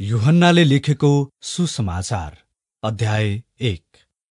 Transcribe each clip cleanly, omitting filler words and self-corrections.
यूहन्नाले लेखेको सुसमाचार अध्याय 1।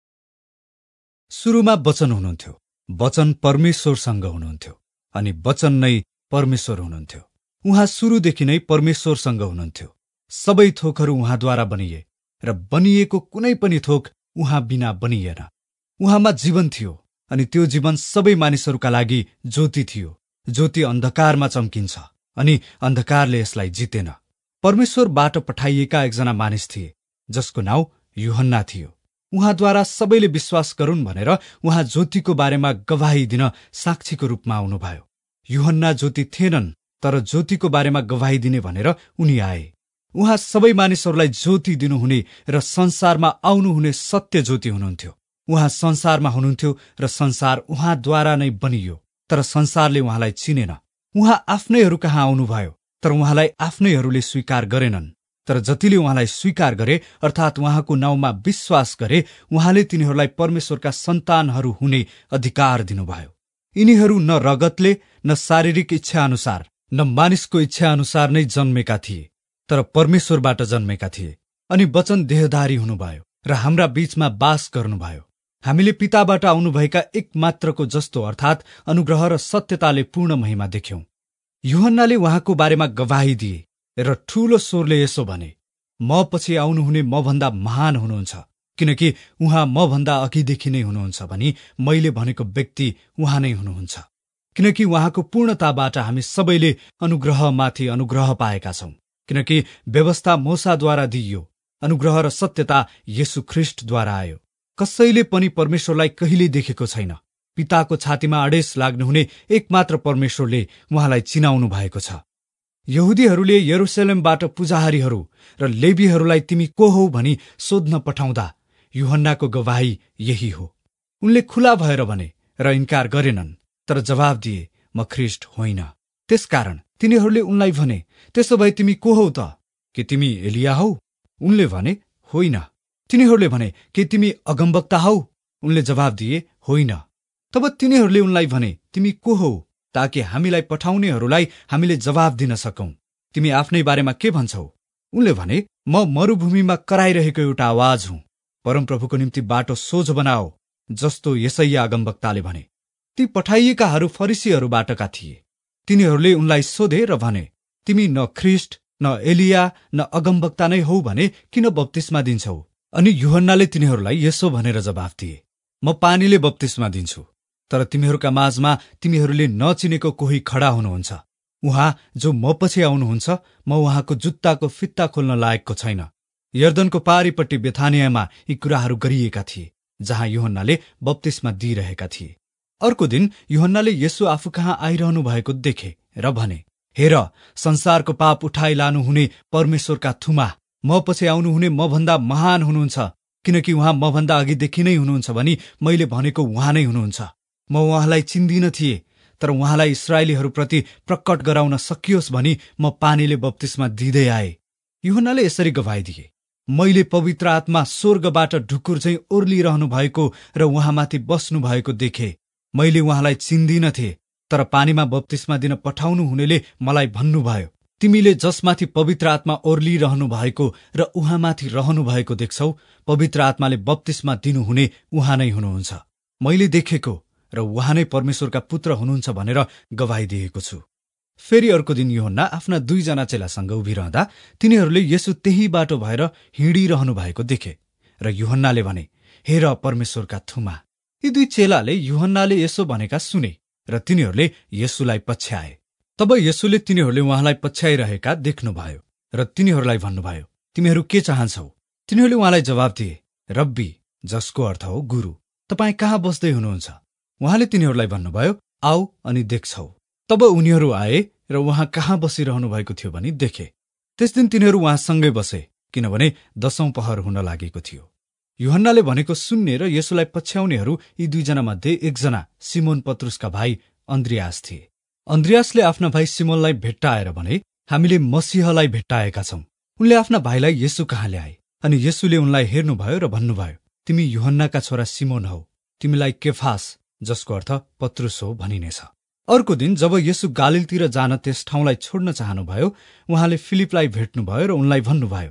सुरुमा वचन हुनुहुन्थ्यो, वचन परमेश्वरसँग हुनुहुन्थ्यो अनि वचन नै परमेश्वर हुनुहुन्थ्यो। उहाँ सुरुदेखि नै परमेश्वरसँग हुनुहुन्थ्यो। सबै थोकहरू उहाँद्वारा बनिए र बनिएको कुनै पनि थोक उहाँ बिना बनिएन। उहाँमा जीवन थियो अनि त्यो जीवन सबै मानिसहरूका लागि ज्योति थियो। ज्योति अन्धकारमा चम्किन्छ अनि अन्धकारले यसलाई जितेन। परमेश्वरबाट पठाइएका एकजना मानिस थिए जसको नाउँ यूहन्ना थियो। उहाँद्वारा सबैले विश्वास गरून् भनेर उहाँ ज्योतिको बारेमा गवाही दिन साक्षीको रूपमा आउनुभयो। यूहन्ना ज्योति थिएनन्, तर ज्योतिको बारेमा गवाही दिने भनेर उनी आए। उहाँ सबै मानिसहरूलाई ज्योति दिनुहुने र संसारमा आउनुहुने सत्य ज्योति हुनुहुन्थ्यो। उहाँ संसारमा हुनुहुन्थ्यो र संसार उहाँद्वारा नै बनियो, तर संसारले उहाँलाई चिनेन। उहाँ आफ्नैहरू कहाँ आउनुभयो, तर उहाँलाई आफ्नैहरूले स्वीकार गरेनन्। तर जतिले उहाँलाई स्वीकार गरे अर्थात् उहाँको नाउँमा विश्वास गरे, उहाँले तिनीहरूलाई परमेश्वरका सन्तानहरू हुने अधिकार दिनुभयो। यिनीहरू न रगतले, न शारीरिक इच्छा अनुसार, न मानिसको इच्छा अनुसार नै जन्मेका थिए, तर परमेश्वरबाट जन्मेका थिए। अनि वचन देहधारी हुनुभयो र हाम्रा बीचमा वास गर्नुभयो। हामीले पिताबाट आउनुभएका एकमात्रको जस्तो अर्थात् अनुग्रह र सत्यताले पूर्ण महिमा देख्यौं। यूहन्नाले उहाँको बारेमा गवाही दिए र ठूलो स्वरले यसो भने, म पछि आउनुहुने मभन्दा महान हुनुहुन्छ, किनकि उहाँ मभन्दा अघिदेखि नै हुनुहुन्छ भनी मैले भनेको व्यक्ति उहाँ नै हुनुहुन्छ। किनकि उहाँको पूर्णताबाट हामी सबैले अनुग्रहमाथि अनुग्रह पाएका छौं। किनकि व्यवस्था मोसाद्वारा दिइयो, अनुग्रह र सत्यता येशू ख्रीष्टद्वारा आयो। कसैले पनि परमेश्वरलाई कहिल्यै देखेको छैन। पिताको छातीमा अडेस लाग्नुहुने एकमात्र परमेश्वरले उहाँलाई चिनाउनु भएको छ। यहुदीहरूले यरुशलेमबाट पुजारीहरू र लेवीहरूलाई तिमी को हौ भनी सोध्न पठाउँदा यूहन्नाको गवाही यही हो। उनले खुला भएर भने र इन्कार गरेनन्, तर जवाब दिए, म ख्रीष्ट होइन। त्यसकारण तिनीहरूले उनलाई भने, त्यसो भए तिमी को हौ त? के तिमी एलिया हौ? उनले भने, होइन। तिनीहरूले भने, के तिमी अगमवक्ता हौ? उनले जवाब दिए, होइन। तब तिनीहरूले उनलाई भने, तिमी को हौ, ताकि हामीलाई पठाउनेहरूलाई हामीले जवाब दिन सकौं। तिमी आफ्नै बारेमा के भन्छौ? उनले भने, म मरूभूमिमा कराइरहेको एउटा आवाज हुँ, परमप्रभुको निम्ति बाटो सोझो बनाओ, जस्तो यसैया अगमवक्ताले भने। ती पठाइएकाहरू फरिसीहरूबाटका थिए। तिनीहरूले उनलाई सोधे र भने, तिमी न ख्रीष्ट, न एलिया, न अगमवक्ता नै हौ भने किन बप्तिस्मा दिन्छौ? अनि यूहन्नाले तिनीहरूलाई यसो भनेर जवाफ दिए, म पानीले बप्तिस्मा दिन्छु, तर तिमीहरूका माझमा तिमीहरूले नचिनेको कोही खडा हुनुहुन्छ। उहाँ जो म पछि आउनुहुन्छ, म उहाँको जुत्ताको फित्ता खोल्न लायकको छैन। यर्दनको पारीपट्टि बेथानियामा यी कुराहरू गरिएका थिए, जहाँ यूहन्नाले बप्तिस्मा दिइरहेका थिए। अर्को दिन यूहन्नाले येशू आफू कहाँ आइरहनु भएको देखे र भने, हेर, संसारको पाप उठाइ लानुहुने परमेश्वरका थुमा, म पछि आउनुहुने मभन्दा महान हुनुहुन्छ, किनकि उहाँ मभन्दा अघिदेखि नै हुनुहुन्छ भनी मैले भनेको उहाँ नै हुनुहुन्छ। म उहाँलाई चिन्दिन थिए, तर उहाँलाई इस्राएलीहरूप्रति प्रकट गराउन सकियोस् भनी म पानीले बप्तिस्मा दिँदै आए। यूहन्नाले यसरी गवाही दिए, मैले पवित्र आत्मा स्वर्गबाट ढुकुर चाहिँ ओर्लिरहनु भएको र उहाँमाथि बस्नु भएको देखे। मैले उहाँलाई चिन्दिन थिए, तर पानीमा बप्तिस्मा दिन पठाउनु हुनेले मलाई भन्नुभयो, तिमीले जसमाथि पवित्र आत्मा ओर्लिरहनु भएको र उहाँमाथि रहनु भएको देख्छौ, पवित्र आत्माले बप्तिस्मा दिनुहुने उहाँ नै हुनुहुन्छ। मैले देखेको र उहाँ नै परमेश्वरका पुत्र हुनुहुन्छ भनेर गवाही दिएको छु। फेरि अर्को दिन यूहन्ना आफ्ना 2जना चेलासँग उभिरहँदा तिनीहरूले येशू त्यही बाटो भएर हिँडिरहनु भएको देखे र यूहन्नाले भने, हेर परमेश्वरका थुमा। यी 2 चेलाले यूहन्नाले यसो भनेका सुने र तिनीहरूले येशूलाई पछ्याए। तब येशूले तिनीहरूले उहाँलाई पछ्याइरहेका देख्नुभयो र तिनीहरूलाई भन्नुभयो, तिमीहरू के चाहन्छौ? तिनीहरूले उहाँलाई जवाब दिए, रब्बी, जसको अर्थ हो गुरु, तपाईँ कहाँ बस्दै हुनुहुन्छ? उहाँले तिनीहरूलाई भन्नुभयो, आऊ अनि देख्छौ। तब उनीहरू आए र उहाँ कहाँ बसिरहनु भएको थियो भनी देखे। त्यस दिन तिनीहरू उहाँसँगै बसे, किनभने 10औं पहर हुन लागेको थियो। यूहन्नाले भनेको सुन्ने र येशूलाई पछ्याउनेहरू यी 2जना मध्ये एकजना सिमोन पत्रुसका भाइ अन्द्रियास थिए। अन्द्रियासले आफ्ना भाइ सिमोनलाई भेट्टाएर भने, हामीले मसीहलाई भेट्टाएका छौं। उनले आफ्ना भाइलाई येशू कहाँ ल्याए अनि येशूले उनलाई हेर्नुभयो र भन्नुभयो, तिमी यूहन्नाका छोरा सिमोन हौ, तिमीलाई केफास, जसको अर्थ पत्रुस हो भनिनेछ। अर्को दिन जब येशू गालिलतिर जान त्यस ठाउँलाई छोड्न चाहनुभयो, उहाँले फिलिपलाई भेट्नुभयो र उनलाई भन्नुभयो,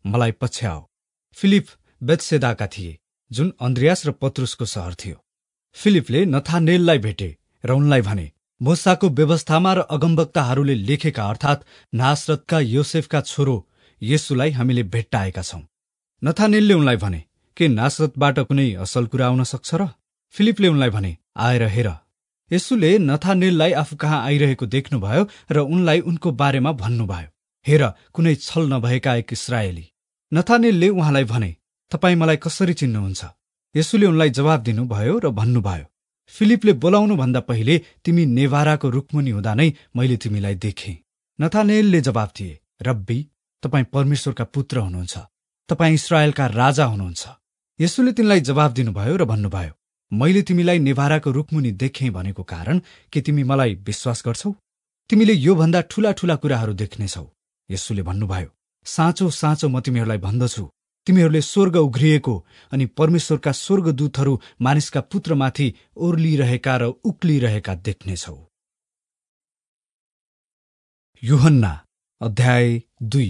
मलाई पछ्याओ। फिलिप बेत्सेदाका थिए, जुन अन्द्रियास र पत्रुसको सहर थियो। फिलिपले नथानेललाई भेटे र उनलाई भने, मोसाको व्यवस्थामा र अगमवक्ताहरूले लेखेका अर्थात् नासरतका योसेफका छोरो येशूलाई हामीले भेट्टाएका छौं। नथानेलले उनलाई भने, के नासरतबाट कुनै असल कुरा आउन सक्छ र? फिलिपले उनलाई भने, आएर हेर। येशूले नथानेललाई आफू कहाँ आइरहेको देख्नुभयो र उनलाई उनको बारेमा भन्नुभयो, हेर, कुनै छल नभएका एक इस्राएली। नथानेलले उहाँलाई भने, तपाईँ मलाई कसरी चिन्नुहुन्छ? येशूले उनलाई जवाब दिनुभयो र भन्नुभयो, फिलिपले बोलाउनुभन्दा पहिले तिमी नेभाराको रुखमुनि हुँदा नै मैले तिमीलाई देखेँ। नथानेलले जवाब दिए, रब्बी, तपाईँ परमेश्वरका पुत्र हुनुहुन्छ, तपाईँ इस्राएलका राजा हुनुहुन्छ। येशूले तिनलाई जवाब दिनुभयो र भन्नुभयो, मैले तिमीलाई नेभाराको रुखमुनि देखेँ भनेको कारण के तिमी मलाई विश्वास गर्छौ? तिमीले योभन्दा ठूला ठूला कुराहरू देख्नेछौ। येशूले भन्नुभयो, साँचो साँचो म तिमीहरूलाई भन्दछु, तिमीहरूले स्वर्ग उघ्रिएको अनि परमेश्वरका स्वर्गदूतहरू मानिसका पुत्रमाथि ओर्लिरहेका र उक्लिरहेका देख्नेछौ। यूहन्ना अध्याय 2।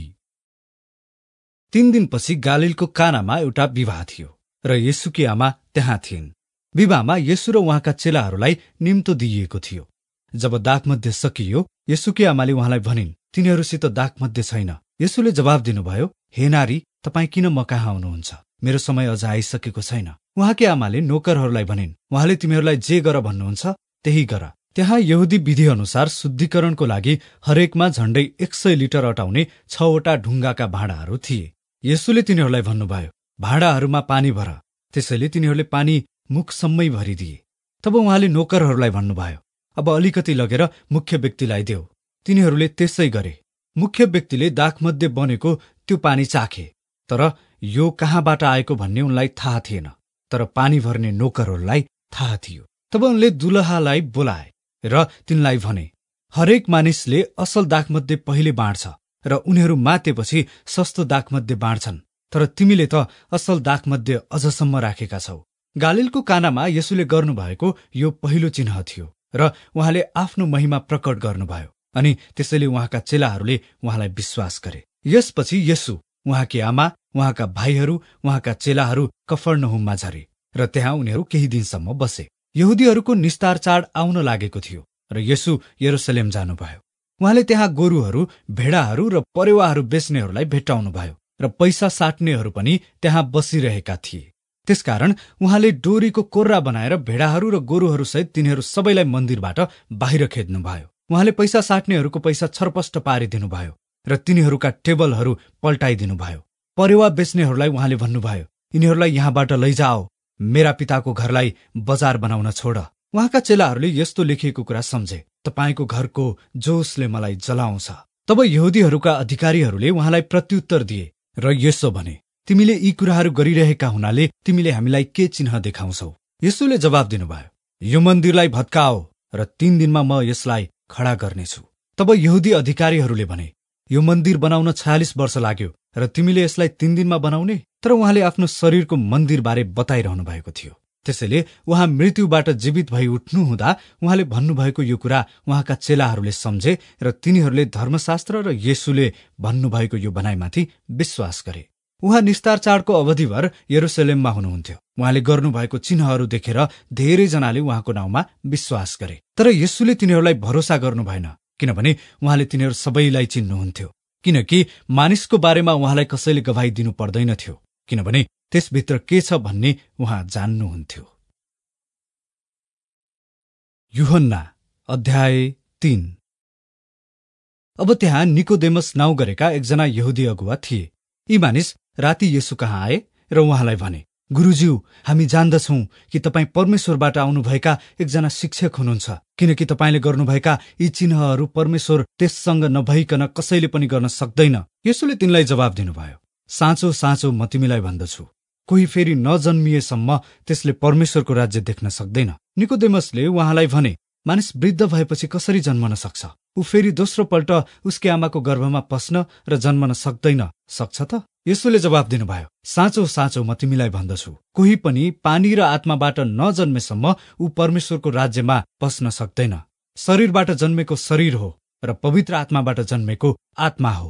3 दिनपछि गालिलको कानामा एउटा विवाह थियो र येशूकी आमा त्यहाँ थिइन्। विवाहमा येशू र उहाँका चेलाहरूलाई निम्तो दिइएको थियो। जब दाखमध्य सकियो, येशूकी आमाले उहाँलाई भनिन्, तिनीहरूसित दाखमध्य छैन। येशूले जवाब दिनुभयो, हे नारी, तपाईँ किन म कहाँ आउनुहुन्छ? मेरो समय अझ आइसकेको छैन। उहाँकी आमाले नोकरहरूलाई भनिन्, उहाँले तिमीहरूलाई जे गर भन्नुहुन्छ त्यही गर। त्यहाँ यहुदी विधि अनुसार शुद्धिकरणको लागि हरेकमा झण्डै 100 लिटर अटाउने 6वटा ढुङ्गाका भाँडाहरू थिए। येशूले तिनीहरूलाई भन्नुभयो, भाँडाहरूमा पानी भर। त्यसैले तिनीहरूले पानी मुखसम्मै भरिदिए। तब उहाँले नोकरहरूलाई भन्नुभयो, अब अलिकति लगेर मुख्य व्यक्तिलाई देऊ। तिनीहरूले त्यसै गरे। मुख्य व्यक्तिले दाखमध्ये बनेको त्यो पानी चाखे, तर यो कहाँबाट आएको भन्ने उनलाई थाहा थिएन, तर पानी भर्ने नोकरहरूलाई थाहा थियो। तब उनले दुलहालाई बोलाए र तिनलाई भने, हरेक मानिसले असल दाखमध्ये पहिले बाँड्छ र उनीहरू मातेपछि सस्तो दाखमध्ये बाँड्छन्, तर तिमीले त असल दाखमध्ये अझसम्म राखेका छौ। गालिलको कानामा येशूले गर्नुभएको यो पहिलो चिन्ह थियो र उहाँले आफ्नो महिमा प्रकट गर्नुभयो अनि त्यसैले उहाँका चेलाहरूले उहाँलाई विश्वास गरे। यसपछि येशू, उहाँकी आमा, उहाँका भाइहरू, उहाँका चेलाहरू कफरनहुममा झरे र त्यहाँ उनीहरू केही दिनसम्म बसे। यहुदीहरूको निस्तार चाड आउन लागेको थियो र येशू यरुसलेम जानुभयो। उहाँले त्यहाँ गोरुहरू, भेडाहरू र परेवाहरू बेच्नेहरूलाई भेट्टाउनुभयो र पैसा साट्नेहरू पनि त्यहाँ बसिरहेका थिए। त्यसकारण उहाँले डोरीको कोर्रा बनाएर भेडाहरू र गोरुहरूसहित तिनीहरू सबैलाई मन्दिरबाट बाहिर खेद्नुभयो। उहाँले पैसा साट्नेहरूको पैसा छरपष्ट पारिदिनुभयो र तिनीहरूका टेबलहरू पल्टाइदिनुभयो। परेवा बेच्नेहरूलाई उहाँले भन्नुभयो, यिनीहरूलाई यहाँबाट लैजाओ, मेरा पिताको घरलाई बजार बनाउन छोड। उहाँका चेलाहरूले यस्तो लेखिएको कुरा सम्झे, तपाईँको घरको जोसले मलाई जलाउँछ। तब यहुदीहरूका अधिकारीहरूले उहाँलाई प्रत्युत्तर दिए र यसो भने, तिमीले यी कुराहरू गरिरहेका हुनाले तिमीले हामीलाई के चिन्ह देखाउँछौ? येशूले जवाब दिनुभयो, यो मन्दिरलाई भत्काओ र 3 दिनमा म यसलाई खडा गर्नेछु। तब यहुदी अधिकारीहरूले भने, यो मन्दिर बनाउन 46 वर्ष लाग्यो र तिमीले यसलाई 3 दिनमा बनाउने? तर उहाँले आफ्नो शरीरको मन्दिरबारे बताइरहनु भएको थियो। त्यसैले उहाँ मृत्युबाट जीवित भई उठ्नुहुँदा उहाँले भन्नुभएको यो कुरा उहाँका चेलाहरूले सम्झे र तिनीहरूले धर्मशास्त्र र येशूले भन्नुभएको यो भनाइमाथि विश्वास गरे। उहाँ निस्तार चाडको अवधिभर यरुसलेममा हुनुहुन्थ्यो। उहाँले गर्नुभएको चिन्हहरू देखेर धेरैजनाले उहाँको नाउँमा विश्वास गरे। तर येशूले तिनीहरूलाई भरोसा गर्नु भएन, किनभने उहाँले तिनीहरू सबैलाई चिन्नुहुन्थ्यो। किनकि मानिसको बारेमा उहाँलाई कसैले गवाही दिनु पर्दैनथ्यो, किनभने त्यसभित्र के छ भन्ने उहाँ जान्नुहुन्थ्यो। यूहन्ना अध्याय 3। अब त्यहाँ निकोदेमस नाउँ गरेका एकजना यहुदी अगुवा थिए। यी मानिस राति येशू कहाँ आए र उहाँलाई भने, गुरुज्यू, हामी जान्दछौं कि तपाईँ परमेश्वरबाट आउनुभएका एकजना शिक्षक हुनुहुन्छ, किनकि तपाईँले गर्नुभएका यी चिन्हहरू परमेश्वर त्यससँग नभइकन कसैले पनि गर्न सक्दैन। येशूले तिनलाई जवाब दिनुभयो, साँचो साँचो म तिमीलाई भन्दछु, कोही फेरि नजन्मिएसम्म त्यसले परमेश्वरको राज्य देख्न सक्दैन। निकोदेमसले उहाँलाई भने, मानिस वृद्ध भएपछि कसरी जन्मन सक्छ? ऊ फेरि दोस्रो पल्ट उसकी आमाको गर्भमा पस्न र जन्मन सक्दैन, सक्छ त? येशूले जवाब दिनुभयो, साँचो साँचो म तिमीलाई भन्दछु, कोही पनि पानी र आत्माबाट नजन्मेसम्म ऊ परमेश्वरको राज्यमा पस्न सक्दैन। शरीरबाट जन्मेको शरीर हो र पवित्र आत्माबाट जन्मेको आत्मा हो।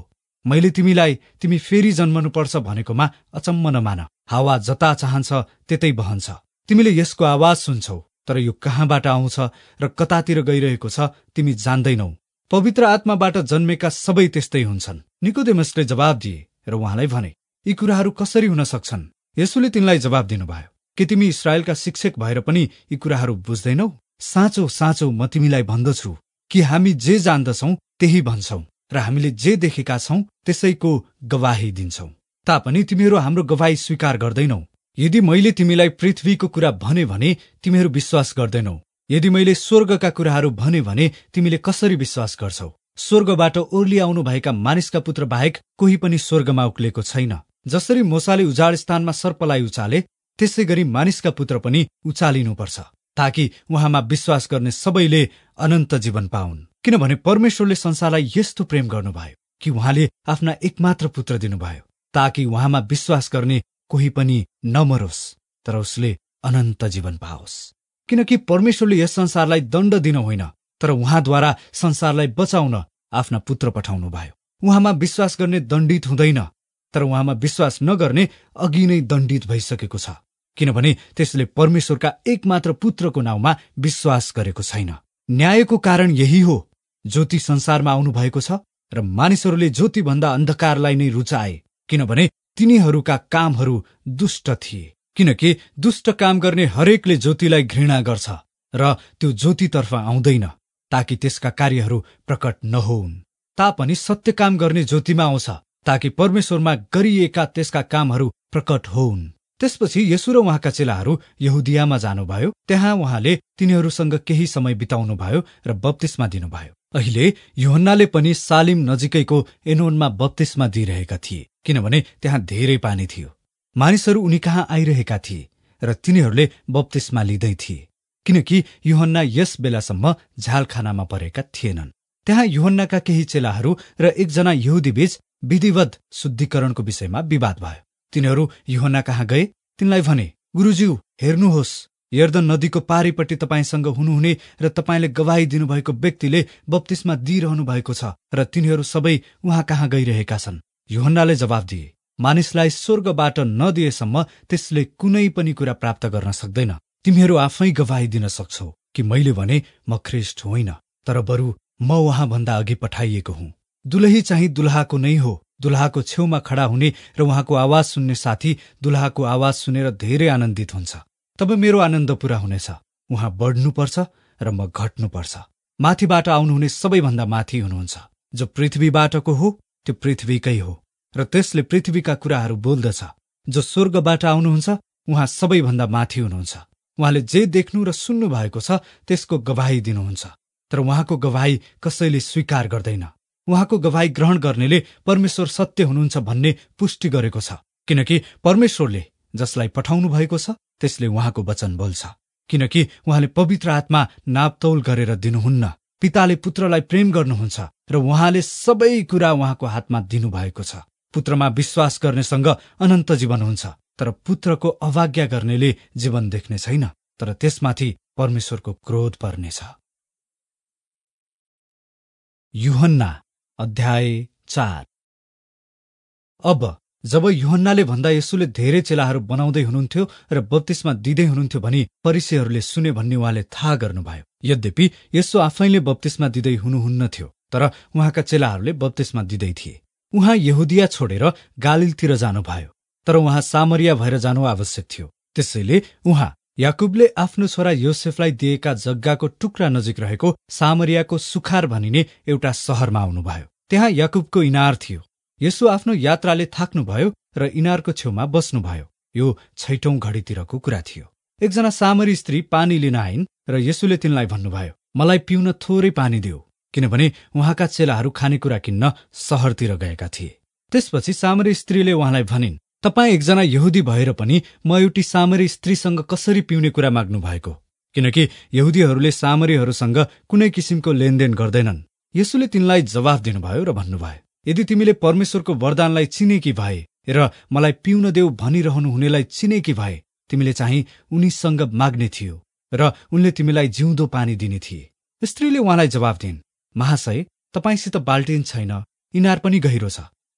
मैले तिमी फेरि जन्मनुपर्छ भनेकोमा अचम्म नमान। हावा जता चाहन्छ त्यतै बहन्छ। तिमीले यसको आवाज सुन्छौ, तर यो कहाँबाट आउँछ र कतातिर गइरहेको छ तिमी जान्दैनौ। पवित्र आत्माबाट जन्मेका सबै त्यस्तै हुन्छन्। निकोदेमसले जवाब दिए र उहाँलाई भने, यी कुराहरू कसरी हुन सक्छन्? येशूले तिनलाई जवाब दिनुभयो, के तिमी इस्राएलका शिक्षक भएर पनि यी कुराहरू बुझ्दैनौ? साँचो साँचो म तिमीलाई भन्दछु कि हामी जे जान्दछौ त्यही भन्छौं र हामीले जे देखेका छौं त्यसैको गवाही दिन्छौं, तापनि तिमीहरू हाम्रो गवाही स्वीकार गर्दैनौ। यदि मैले तिमीलाई पृथ्वीको कुरा भने तिमीहरू विश्वास गर्दैनौ। यदि मैले स्वर्गका कुराहरू भने तिमीले कसरी विश्वास गर्छौ? स्वर्गबाट ओर्ली आउनुभएका मानिसका पुत्र बाहेक कोही पनि स्वर्गमा उक्लेको छैन। जसरी मूसाले उजाड स्थानमा सर्पलाई उचाले, त्यसै गरी मानिसका पुत्र पनि उचालिनुपर्छ, ताकि उहाँमा विश्वास गर्ने सबैले अनन्त जीवन पाउन्। किनभने परमेश्वरले संसारलाई यस्तो प्रेम गर्नुभयो कि उहाँले आफ्ना एकमात्र पुत्र दिनुभयो, ताकि उहाँमा विश्वास गर्ने कोही पनि नमरोस्, तर उसले अनन्त जीवन पाओस्। किनकि परमेश्वरले यस संसारलाई दण्ड दिन होइन, तर उहाँद्वारा संसारलाई बचाउन आफ्ना पुत्र पठाउनु भयो। उहाँमा विश्वास गर्ने दण्डित हुँदैन, तर उहाँमा विश्वास नगर्ने अघि नै दण्डित भइसकेको छ, किनभने त्यसले परमेश्वरका एकमात्र पुत्रको नाउँमा विश्वास गरेको छैन। न्यायको कारण यही हो, ज्योति संसारमा आउनुभएको छ र मानिसहरूले ज्योतिभन्दा अन्धकारलाई नै रुचाए, किनभने तिनीहरूका कामहरू दुष्ट थिए। किनकि दुष्ट काम गर्ने हरेकले ज्योतिलाई घृणा गर्छ र त्यो ज्योतितर्फ आउँदैन, ताकि त्यसका कार्यहरू प्रकट नहोन्। तापनि सत्य काम गर्ने ज्योतिमा आउँछ, ताकि परमेश्वरमा गरिएका त्यसका कामहरू प्रकट होउन्। त्यसपछि येशू र उहाँका चेलाहरू यहुदियामा जानुभयो। त्यहाँ उहाँले तिनीहरूसँग केही समय बिताउनुभयो र बप्तिस्मा दिनुभयो। अहिले यूहन्नाले पनि सालिम नजिकैको एनोनमा बप्तिस्मा दिइरहेका थिए, किनभने त्यहाँ धेरै पानी थियो। मानिसहरू उनी कहाँ आइरहेका थिए र तिनीहरूले बप्तिस्मा लिँदै थिए, किनकि यूहन्ना यस बेलासम्म झ्यालखानामा परेका थिएनन्। त्यहाँ यूहन्नाका केही चेलाहरू र एकजना यहुदी बीच विधिवत शुद्धिकरणको विषयमा विवाद भयो। तिनीहरू यूहन्ना कहाँ गए, तिनलाई भने, गुरुज्यू, हेर्नुहोस्, यर्दन नदीको पारिपट्टि तपाईसँग हुनुहुने र तपाईँले गवाही दिनुभएको व्यक्तिले बप्तिस्मा दिइरहनु भएको छ र तिनीहरू सबै उहाँ कहाँ गइरहेका छन्। यूहन्नाले जवाब दिए, मानिसलाई स्वर्गबाट नदिएसम्म त्यसले कुनै पनि कुरा प्राप्त गर्न सक्दैन। तिमीहरू आफै गवाही दिन सक्छौ कि मैले भने म ख्रीष्ट होइन, तर बरु म उहाँभन्दा अघि पठाइएको हुँ। दुलही चाहिँ दुल्हाको नै हो। दुल्हाको छेउमा खडा हुने र उहाँको आवाज सुन्ने साथी दुल्हाको आवाज सुनेर धेरै आनन्दित हुन्छ। तब मेरो आनन्द पूरा हुनेछ। उहाँ बढ्नुपर्छ र म घट्नुपर्छ। माथिबाट आउनुहुने सबैभन्दा माथि हुनुहुन्छ। जो पृथ्वीबाटको हो त्यो पृथ्वीकै हो र त्यसले पृथ्वीका कुराहरू बोल्दछ। जो स्वर्गबाट आउनुहुन्छ उहाँ सबैभन्दा माथि हुनुहुन्छ। उहाँले जे देख्नु र सुन्नु भएको छ त्यसको गवाही दिनुहुन्छ, तर उहाँको गवाही कसैले स्वीकार गर्दैन। उहाँको गवाही ग्रहण गर्नेले परमेश्वर सत्य हुनुहुन्छ भन्ने पुष्टि गरेको छ, किनकि परमेश्वरले जसलाई पठाउनु भएको छ त्यसले उहाँको वचन बोल्छ। किनकि उहाँले पवित्र आत्मा नापतौल गरेर दिनुहुन्न। पिताले पुत्रलाई प्रेम गर्नुहुन्छ र उहाँले सबै कुरा उहाँको हातमा दिनुभएको छ। पुत्रमा विश्वास गर्नेसँग अनन्त जीवन हुन्छ, तर पुत्रको अवज्ञा गर्नेले जीवन देख्ने छैन, तर त्यसमाथि परमेश्वरको क्रोध पर्नेछ। यूहन्ना अध्याय 4। अब जब यूहन्नाले भन्दा येशूले धेरै चेलाहरू बनाउँदै हुनुहुन्थ्यो र बप्तिस्मा दिँदै हुनुहुन्थ्यो भनी फरिसीहरूले सुने भन्ने उहाँले थाहा गर्नुभयो। यद्यपि येशू आफैले बप्तिस्मा दिँदै हुनुहुन्न थियो, तर उहाँका चेलाहरूले बप्तिस्मा दिँदै थिए। उहाँ यहुदिया छोडेर गालिलतिर जानुभयो, तर उहाँ सामरिया भएर जानु आवश्यक थियो। त्यसैले उहाँ याकुबले आफ्नो छोरा योसेफलाई दिएका जग्गाको टुक्रा नजिक रहेको सामरियाको सुखार भनिने एउटा शहरमा आउनुभयो। त्यहाँ याकुबको इनार थियो। येशू आफ्नो यात्राले थाक्नुभयो र इनारको छेउमा बस्नुभयो। यो 6औं घडीतिरको कुरा थियो। एकजना सामरी स्त्री पानी लिन आइन् र येशूले तिनलाई भन्नुभयो, मलाई पिउन थोरै पानी देऊ, किनभने उहाँका चेलाहरू खानेकुरा किन्न शहरतिर गएका थिए। त्यसपछि सामरी स्त्रीले उहाँलाई भनिन्, तपाईँ एकजना यहुदी भएर पनि म एउटी सामरी स्त्रीसँग कसरी पिउने कुरा माग्नु भएको? किनकि यहुदीहरूले सामरीहरूसँग कुनै किसिमको लेनदेन गर्दैनन्। येशूले तिनलाई जवाफ दिनुभयो र भन्नुभयो, यदि तिमीले परमेश्वरको वरदानलाई चिनेकी भए र मलाई पिउन देऊ भनिरहनु हुनेलाई चिनेकी भए तिमीले चाहिँ उनीसँग माग्ने थियो र उनले तिमीलाई जिउँदो पानी दिने थिए। स्त्रीले उहाँलाई जवाफ दिइन्, महाशय, तपाईंसित बाल्टिन छैन, इनार पनि गहिरो छ,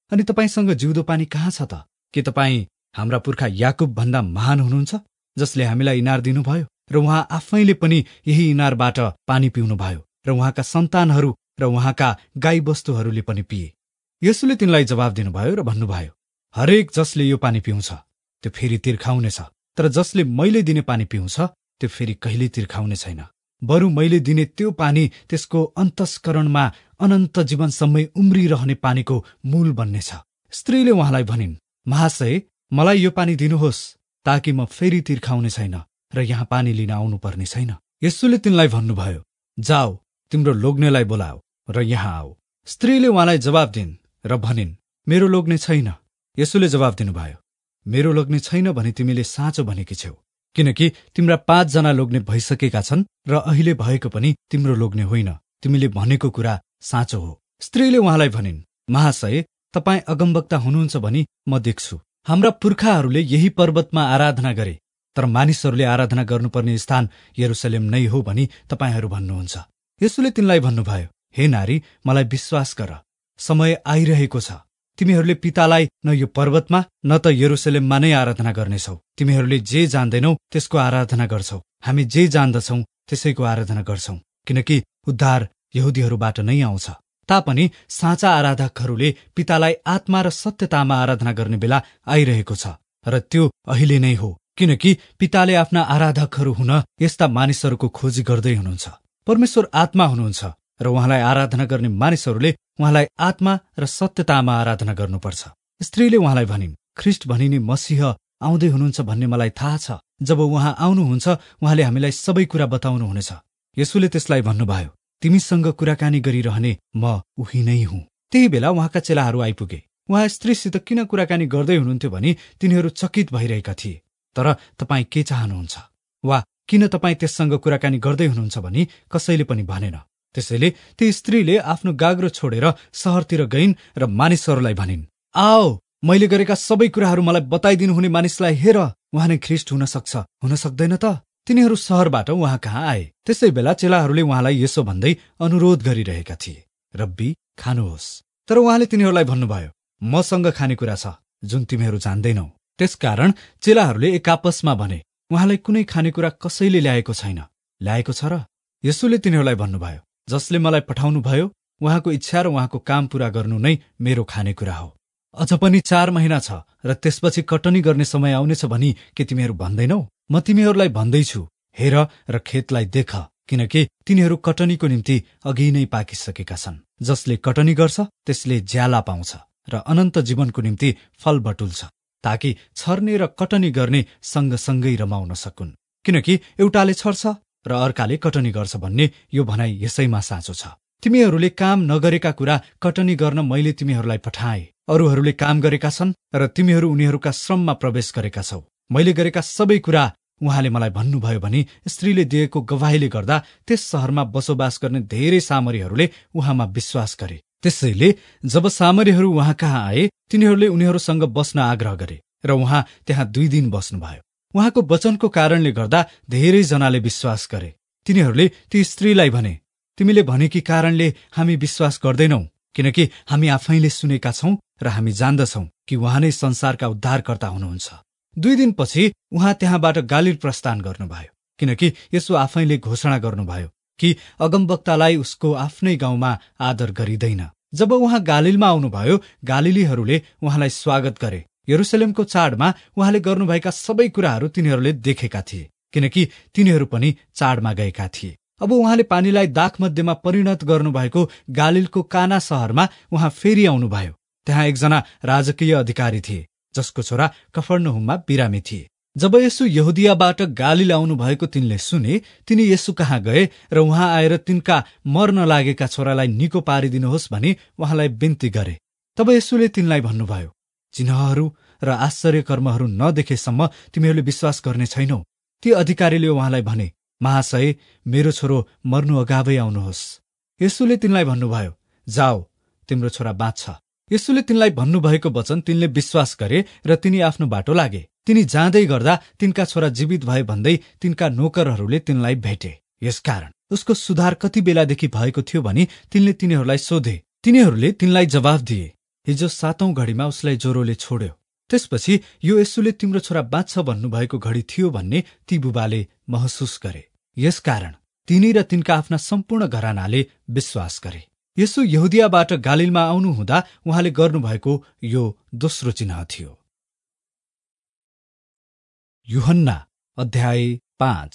अनि तपाईसँग जिउँदो पानी कहाँ छ त? के तपाईँ हाम्रा पुर्खा याकुब भन्दा महान हुनुहुन्छ, जसले हामीलाई इनार दिनुभयो र उहाँ आफैले पनि यही इनारबाट पानी पिउनुभयो र उहाँका सन्तानहरू र उहाँका गाई बस्तुहरूले पनि पिए। येशूले तिनलाई जवाफ दिनुभयो र भन्नुभयो, हरेक जसले यो पानी पिउँछ त्यो फेरि तिर्खाउनेछ, तर जसले मैले दिने पानी पिउँछ त्यो फेरि कहिल्यै तिर्खाउने छैन। बरु मैले दिने त्यो पानी त्यसको अन्तस्करणमा अनन्त जीवनसम्मै उम्रिरहने पानीको मूल बन्नेछ। स्त्रीले उहाँलाई भनिन्, महाशय, मलाई यो पानी दिनुहोस् ताकि म फेरि तिर्खाउने छैन र यहाँ पानी लिन आउनु पर्ने छैन। येशूले तिनलाई भन्नुभयो, जाऊ, तिम्रो लोग्नेलाई बोलाऊ र यहाँ आऊ। स्त्रीले उहाँलाई जवाब दिन् र भनिन्, मेरो लोग्ने छैन। येशूले जवाब दिनुभयो, मेरो लोग्ने छैन भने तिमीले साँचो भनेकी छेउ, किनकि तिम्रा 5 जना लोग्ने भइसकेका छन् र अहिले भएको पनि तिम्रो लोग्ने होइन। तिमीले भनेको कुरा साँचो हो। स्त्रीले उहाँलाई भनिन्, महाशय, तपाईँ अगमवक्ता हुनुहुन्छ भनी म देख्छु। हाम्रा पुर्खाहरूले यही पर्वतमा आराधना गरे, तर मानिसहरूले आराधना गर्नुपर्ने स्थान यरुसलेम नै हो भनी तपाईँहरू भन्नुहुन्छ। येशूले तिनलाई भन्नुभयो, हे नारी, मलाई विश्वास गर, समय आइरहेको छ, तिमीहरूले पितालाई न यो पर्वतमा न त यरुसलेममा नै आराधना गर्नेछौ। तिमीहरूले जे जान्दैनौ त्यसको आराधना गर्छौ, हामी जे जान्दछौ त्यसैको आराधना गर्छौ, किनकि उद्धार यहुदीहरूबाट नै आउँछ। तापनि साँचा आराधकहरूले पितालाई आत्मा र सत्यतामा आराधना गर्ने बेला आइरहेको छ र त्यो अहिले नै हो, किनकि पिताले आफ्ना आराधकहरू हुन यस्ता मानिसहरूको खोजी गर्दै हुनुहुन्छ। परमेश्वर आत्मा हुनुहुन्छ र उहाँलाई आराधना गर्ने मानिसहरूले उहाँलाई आत्मा र सत्यतामा आराधना गर्नुपर्छ। स्त्रीले उहाँलाई भनिन्, ख्रिस्ट भनिने मसीह आउँदै हुनुहुन्छ भन्ने मलाई थाहा छ। जब उहाँ आउनुहुन्छ उहाँले हामीलाई सबै कुरा बताउनुहुनेछ। येशूले त्यसलाई भन्नुभयो, तिमीसँग कुराकानी गरिरहने म उही नै हुँ। त्यही बेला उहाँका चेलाहरू आइपुगे। उहाँ स्त्रीसित किन कुराकानी गर्दै हुनुहुन्थ्यो भनी तिनीहरू चकित भइरहेका थिए। तर तपाईँ के चाहनुहुन्छ, वा किन तपाईँ त्यससँग कुराकानी गर्दै हुनुहुन्छ भनी कसैले पनि भनेन। त्यसैले ती स्त्रीले आफ्नो गाग्रो छोडेर शहरतिर गइन् र मानिसहरूलाई भनिन्, आओ, मैले गरेका सबै कुराहरू मलाई बताइदिनु हुने मानिसलाई हेर, उहाँ नै ख्रिस्ट हुन सक्छ, हुन सक्दैन त? तिनीहरू शहरबाट उहाँ कहाँ आए। त्यसै बेला चेलाहरूले उहाँलाई यसो भन्दै अनुरोध गरिरहेका थिए, रब्बी, खानुहोस्। तर उहाँले तिनीहरूलाई भन्नुभयो, मसँग खानेकुरा छ जुन तिमीहरू जान्दैनौ। त्यसकारण चेलाहरूले एक आपसमा भने, उहाँलाई कुनै खानेकुरा कसैले ल्याएको छैन। ल्याएको छ र? येशूले तिनीहरूलाई भन्नुभयो, जसले मलाई पठाउनुभयो उहाँको इच्छा र उहाँको काम पूरा गर्नु नै मेरो खानेकुरा हो। अझ पनि 4 महिना छ र त्यसपछि कटनी गर्ने समय आउनेछ भनी के तिमीहरू भन्दैनौ? म तिमीहरूलाई भन्दैछु, हेर र खेतलाई देख, किनकि तिनीहरू कटनीको निम्ति अघि नै पाकिसकेका छन्। जसले कटनी गर्छ त्यसले ज्याला पाउँछ र अनन्त जीवनको निम्ति फल बटुल्छ, ताकि छर्ने र कटनी गर्ने सँगसँगै रमाउन सकुन्। किनकि एउटाले छर्छ र अर्काले कटनी गर्छ भन्ने यो भनाइ यसैमा साँचो छ। तिमीहरूले काम नगरेका कुरा कटनी गर्न मैले तिमीहरूलाई पठाएँ। अरूहरूले काम गरेका छन् र तिमीहरू उनीहरूका श्रममा प्रवेश गरेका छौ। मैले गरेका सबै कुरा उहाँले मलाई भन्नुभयो भनी स्त्रीले दिएको गवाहीले गर्दा त्यस शहरमा बसोबास गर्ने धेरै सामरीहरूले उहाँमा विश्वास गरे। त्यसैले जब सामरीहरू उहाँ कहाँ आए तिनीहरूले उनीहरूसँग बस्न आग्रह गरे र उहाँ त्यहाँ 2 दिन बस्नुभयो। उहाँको वचनको कारणले गर्दा धेरै जनाले विश्वास गरे। तिनीहरूले ती स्त्रीलाई भने, तिमीले भनेकी कारणले हामी विश्वास गर्दैनौ, किनकि हामी आफैले सुनेका छौं र हामी जान्दछौं कि उहाँ नै संसारका उद्धारकर्ता हुनुहुन्छ। 2 दिनपछि उहाँ त्यहाँबाट गालिल प्रस्थान गर्नुभयो, किनकि यसो आफैले घोषणा गर्नुभयो कि अगमवक्तालाई उसको आफ्नै गाउँमा आदर गरिँदैन। जब उहाँ गालिलमा आउनुभयो, गालिलीहरूले उहाँलाई स्वागत गरे। यरुसलेमको चाडमा उहाँले गर्नुभएका सबै कुराहरू तिनीहरूले देखेका थिए, किनकि तिनीहरू पनि चाडमा गएका थिए। अब उहाँले पानीलाई दाखमध्येमा परिणत गर्नुभएको गालिलको काना शहरमा उहाँ फेरि आउनुभयो। त्यहाँ एकजना राजकीय अधिकारी थिए जसको छोरा कफरनहुममा बिरामी थिए। जब यसु यहुदियाबाट गालिल आउनु भएको तिनले सुने, तिनी यसु कहाँ गए र उहाँ आएर तिनका मर्न लागेका छोरालाई निको पारिदिनुहोस् भनी उहाँलाई बिन्ती गरे। तब यसुले तिनलाई भन्नुभयो, चिन्हहरू र आश्चर्य कर्महरू नदेखेसम्म तिमीहरूले विश्वास गर्ने छैनौ। ती अधिकारीले उहाँलाई भने, महाशय, मेरो छोरो मर्नु अगावै आउनुहोस्। यसुले तिनलाई भन्नुभयो, जाऊ, तिम्रो छोरा बाँच्छ। यसुले तिनलाई भन्नुभएको वचन तिनले विश्वास गरे र तिनी आफ्नो बाटो लागे। तिनी जाँदै गर्दा तिनका छोरा जीवित भए भन्दै तिनका नोकरहरूले तिनलाई भेटे। यसकारण उसको सुधार कति बेलादेखि भएको थियो भनी तिनले तिनीहरूलाई सोधे। तिनीहरूले तिनलाई जवाफ दिए, हिजो 7औं घडीमा उसलाई ज्वरोले छोड्यो। त्यसपछि यो येशूले तिम्रो छोरा बाँच्छ भन्नुभएको घडी थियो भन्ने ती बुबाले महसुस गरे। यसकारण तिनी र तिनका आफ्ना सम्पूर्ण घरानाले विश्वास गरे। येशू यहुदियाबाट गालिलमा आउनुहुँदा उहाँले गर्नुभएको यो दोस्रो चिन्ह थियो। यूहन्ना अध्याय 5।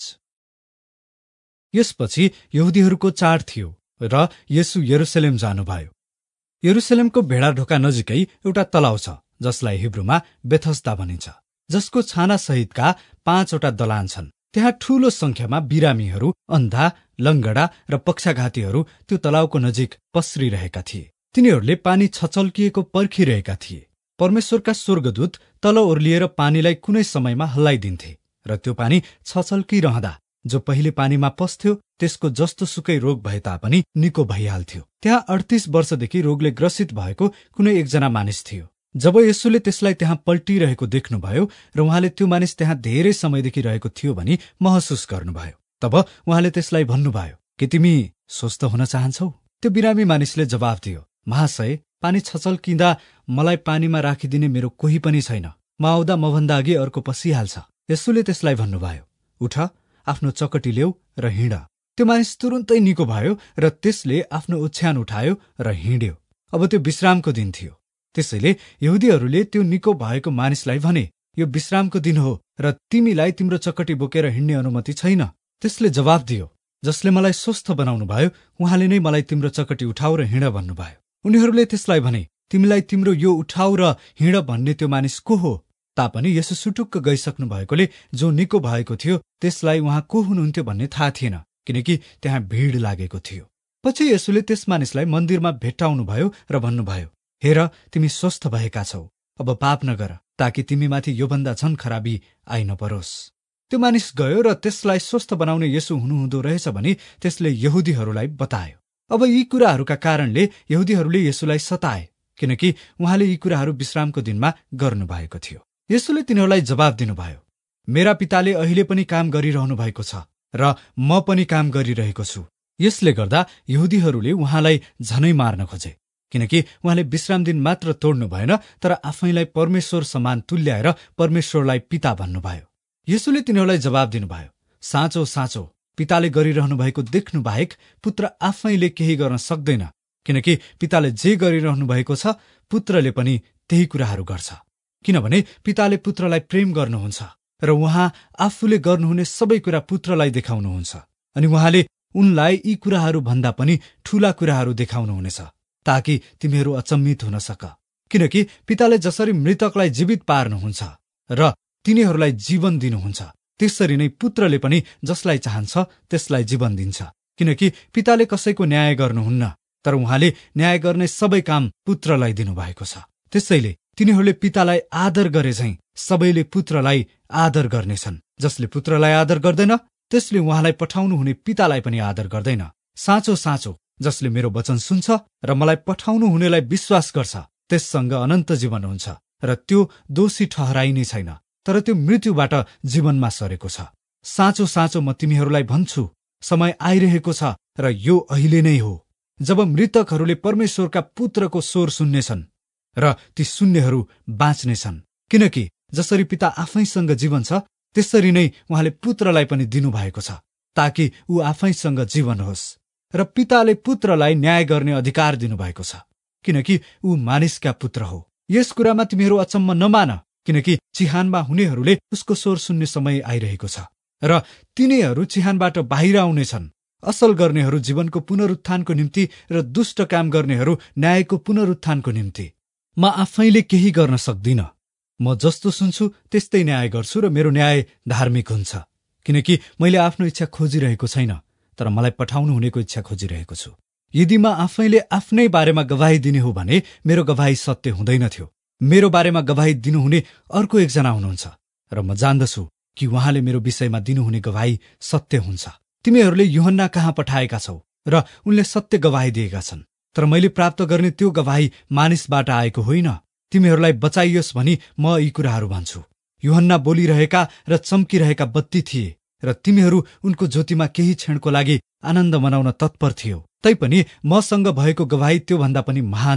यसपछि यहुदीहरूको चाड थियो र येशू यरुशलेम जानुभयो। यरुशलेमको भेडाढोका नजिकै एउटा तलाउ छ जसलाई हिब्रूमा बेथस्दा भनिन्छ, जसको छाना सहितका 5वटा दलान छन्। त्यहाँ ठूलो संख्यामा बिरामीहरू, अन्धा, लङ्गडा र पक्षाघातीहरू त्यो तलाउको नजिक पस्रिरहेका थिए। तिनीहरूले पानी छचल्किएको पर्खिरहेका थिए। परमेश्वरका स्वर्गदूत तल ओर्लिएर पानीलाई कुनै समयमा हल्लाइदिन्थे र त्यो पानी छचल्किरहँदा जो पहिले पानीमा पस्थ्यो त्यसको जस्तो सुकै रोग भए तापनि निको भइहाल्थ्यो। त्यहाँ 38 वर्षदेखि रोगले ग्रसित भएको कुनै एकजना मानिस थियो। जब येशूले त्यसलाई त्यहाँ पल्टिरहेको देख्नुभयो र उहाँले त्यो मानिस त्यहाँ धेरै समयदेखि रहेको थियो भनी महसुस गर्नुभयो, तब उहाँले त्यसलाई भन्नुभयो, के तिमी स्वस्थ हुन चाहन्छौ? त्यो बिरामी मानिसले जवाफ दियो, महाशय, पानी छचल्किँदा मलाई पानीमा राखिदिने मेरो कोही पनि छैन। म आउँदा मभन्दा अघि अर्को पसिहाल्छ। येशूले त्यसलाई भन्नुभयो, उठ, आफ्नो चकटी ल्याऊ र हिँड। त्यो मानिस तुरुन्तै निको भयो र त्यसले आफ्नो ओछ्यान उठायो र हिँड्यो। अब त्यो विश्रामको दिन थियो। त्यसैले यहुदीहरूले त्यो निको भएको मानिसलाई भने, यो विश्रामको दिन हो र तिमीलाई तिम्रो चकटी बोकेर हिँड्ने अनुमति छैन। त्यसले जवाफ दियो, जसले मलाई स्वस्थ बनाउनु भयो उहाँले नै मलाई तिम्रो चकटी उठाऊ र हिँड भन्नुभयो। उनीहरूले त्यसलाई भने, तिमीलाई तिम्रो यो उठाऊ र हिँड भन्ने त्यो मानिस को हो? तापनि यसो सुटुक्क गइसक्नु भएकोले जो निको भएको थियो त्यसलाई उहाँ को हुनुहुन्थ्यो भन्ने थाहा थिएन, किनकि त्यहाँ भीड लागेको थियो। पछि येशूले त्यस मानिसलाई मन्दिरमा भेट्टाउनुभयो र भन्नुभयो, हेर, तिमी स्वस्थ भएका छौ, अब पाप नगर, ताकि तिमीमाथि योभन्दा झन खराबी आइ नपरोस्। त्यो मानिस गयो र त्यसलाई स्वस्थ बनाउने येशू हुनुहुँदो रहेछ भने त्यसले यहुदीहरूलाई बतायो। अब यी कुराहरूका कारणले यहुदीहरूले येशूलाई सताए, किनकि उहाँले यी कुराहरू विश्रामको दिनमा गर्नुभएको थियो। येशूले तिनीहरूलाई जवाब दिनुभयो, मेरा पिताले अहिले पनि काम गरिरहनु भएको छ र म पनि काम गरिरहेको छु। यसले गर्दा यहुदीहरूले उहाँलाई झनै मार्न खोजे, किनकि उहाँले विश्राम दिन मात्र तोड्नु भएन, तर आफैलाई परमेश्वर समान तुल्याएर परमेश्वरलाई पिता भन्नुभयो। येशूले तिनीहरूलाई जवाब दिनुभयो, साँचो साँचो, पिताले गरिरहनु भएको देख्नु बाहेक पुत्र आफैले केही गर्न सक्दैन, किनकि पिताले जे गरिरहनु भएको छ पुत्रले पनि त्यही कुराहरू गर्छ। किनभने पिताले पुत्रलाई प्रेम गर्नुहुन्छ र उहाँ आफूले गर्नुहुने सबै कुरा पुत्रलाई देखाउनुहुन्छ, अनि उहाँले उनलाई यी कुराहरू भन्दा पनि ठूला कुराहरू देखाउनुहुनेछ, ताकि तिमीहरू अचम्मित हुन सक। किनकि पिताले जसरी मृतकलाई जीवित पार्नुहुन्छ र तिनीहरूलाई जीवन दिनुहुन्छ, त्यसरी नै पुत्रले पनि जसलाई चाहन्छ त्यसलाई जीवन दिन्छ। किनकि पिताले कसैको न्याय गर्नुहुन्न, तर उहाँले न्याय गर्ने सबै काम पुत्रलाई दिनुभएको छ। त्यसैले तिनीहरूले पितालाई आदर गरे झैं सबैले पुत्रलाई आदर गर्नेछन्। जसले पुत्रलाई आदर गर्दैन त्यसले उहाँलाई पठाउनु हुने पितालाई पनि आदर गर्दैन। साँचो साँचो, जसले मेरो वचन सुन्छ र मलाई पठाउनु हुनेलाई विश्वास गर्छ त्यससँग अनन्त जीवन हुन्छ र त्यो दोषी ठहराइने छैन, तर त्यो मृत्युबाट जीवनमा सरेको छ। साँचो साँचो म तिमीहरूलाई भन्छु, समय आइरहेको छ र यो अहिले नै हो जब मृतकहरूले परमेश्वरका पुत्रको स्वर सुन्नेछन् र ती सुन्नेहरू बाँच्नेछन्। किनकि जसरी पिता आफैसँग जीवन छ त्यसरी नै उहाँले पुत्रलाई पनि दिनुभएको छ, ताकि ऊ आफैसँग जीवन होस्। र पिताले पुत्रलाई न्याय गर्ने अधिकार दिनुभएको छ, किनकि ऊ मानिसका पुत्र हो। यस कुरामा तिमीहरू अचम्म नमान, किनकि चिहानमा हुनेहरूले उसको स्वर सुन्ने समय आइरहेको छ र तिनीहरू चिहानबाट बाहिर आउनेछन्। असल गर्नेहरू जीवनको पुनरुत्थानको निम्ति र दुष्ट काम गर्नेहरू न्यायको पुनरुत्थानको निम्ति। म आफैले केही गर्न सक्दिन, म जस्तो सुन्छु त्यस्तै न्याय गर्छु र मेरो न्याय धार्मिक हुन्छ, किनकि मैले आफ्नो इच्छा खोजिरहेको छैन, तर मलाई पठाउनु हुनेको इच्छा खोजिरहेको छु। यदि म आफैले आफ्नै बारेमा गवाही दिने हो भने मेरो गवाही सत्य हुँदैनथ्यो। मेरो बारेमा गवाही दिनुहुने अर्को एकजना हुनुहुन्छ र म जान्दछु कि उहाँले मेरो विषयमा दिनुहुने गवाही सत्य हुन्छ। तिमीहरूले यूहन्ना कहाँ पठाएका छौ र उनले सत्य गवाही दिएका छन्, तर मैले प्राप्त गर्ने त्यो गवाही मानिसबाट आएको होइन। तिमीहरूलाई बचाइयोस् भनी म यी कुराहरू भन्छु। यूहन्ना बोलिरहेका र चम्किरहेका बत्ती थिए र तिमीहरू उनको ज्योतिमा केही क्षणको लागि आनन्द मनाउन तत्पर थियो। तैपनि मसँग भएको गवाही त्योभन्दा पनि महान छ।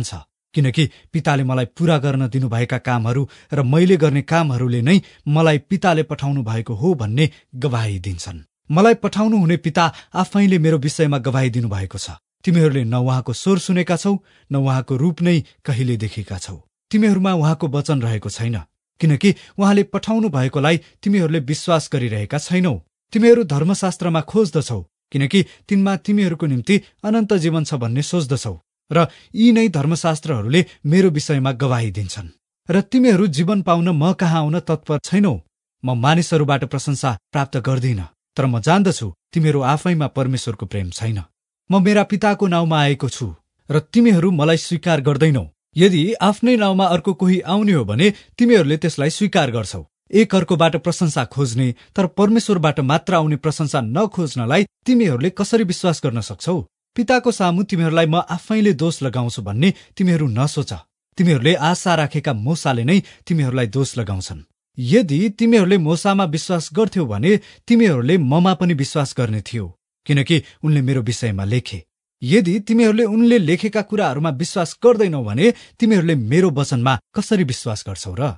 किनकि पिताले मलाई पूरा गर्न दिनुभएका कामहरू र मैले गर्ने कामहरूले नै मलाई पिताले पठाउनु भएको हो भन्ने गवाही दिन्छन्। मलाई पठाउनु हुने पिता आफैले मेरो विषयमा गवाही दिनुभएको छ। तिमीहरूले न उहाँको स्वर सुनेका छौ, न उहाँको रूप नै कहिले देखेका छौ। तिमीहरूमा उहाँको वचन रहेको छैन, किनकि उहाँले पठाउनु भएकोलाई तिमीहरूले विश्वास गरिरहेका छैनौ। तिमीहरू धर्मशास्त्रमा खोज्दछौ, किनकि तिनमा तिमीहरूको निम्ति अनन्त जीवन छ भन्ने सोच्दछौ, र यी नै धर्मशास्त्रहरूले मेरो विषयमा गवाही दिन्छन्। र तिमीहरू जीवन पाउन म कहाँ आउन तत्पर छैनौ। म मानिसहरूबाट प्रशंसा प्राप्त गर्दिन, तर म जान्दछु तिमीहरू आफैमा परमेश्वरको प्रेम छैन। म मेरा पिताको नाउँमा आएको छु र तिमीहरू मलाई स्वीकार गर्दैनौ। यदि आफ्नै नाउँमा अर्को कोही आउने हो भने तिमीहरूले त्यसलाई स्वीकार गर्छौ। एक अर्कोबाट प्रशंसा खोज्ने तर परमेश्वरबाट मात्र आउने प्रशंसा नखोज्नलाई तिमीहरूले कसरी विश्वास गर्न सक्छौ? पिताको सामु तिमीहरूलाई म आफैले दोष लगाउँछु भन्ने तिमीहरू नसोच। तिमीहरूले आशा राखेका मूसाले नै तिमीहरूलाई दोष लगाउँछन्। यदि तिमीहरूले मूसामा विश्वास गर्थ्यौ भने तिमीहरूले ममा पनि विश्वास गर्ने थियो, किनकि उनले मेरो विषयमा लेखे। यदि तिमीहरूले उनले लेखेका कुराहरूमा विश्वास गर्दैनौ भने तिमीहरूले मेरो वचनमा कसरी विश्वास गर्छौ र?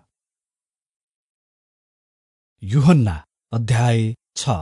यूहन्ना अध्याय 6।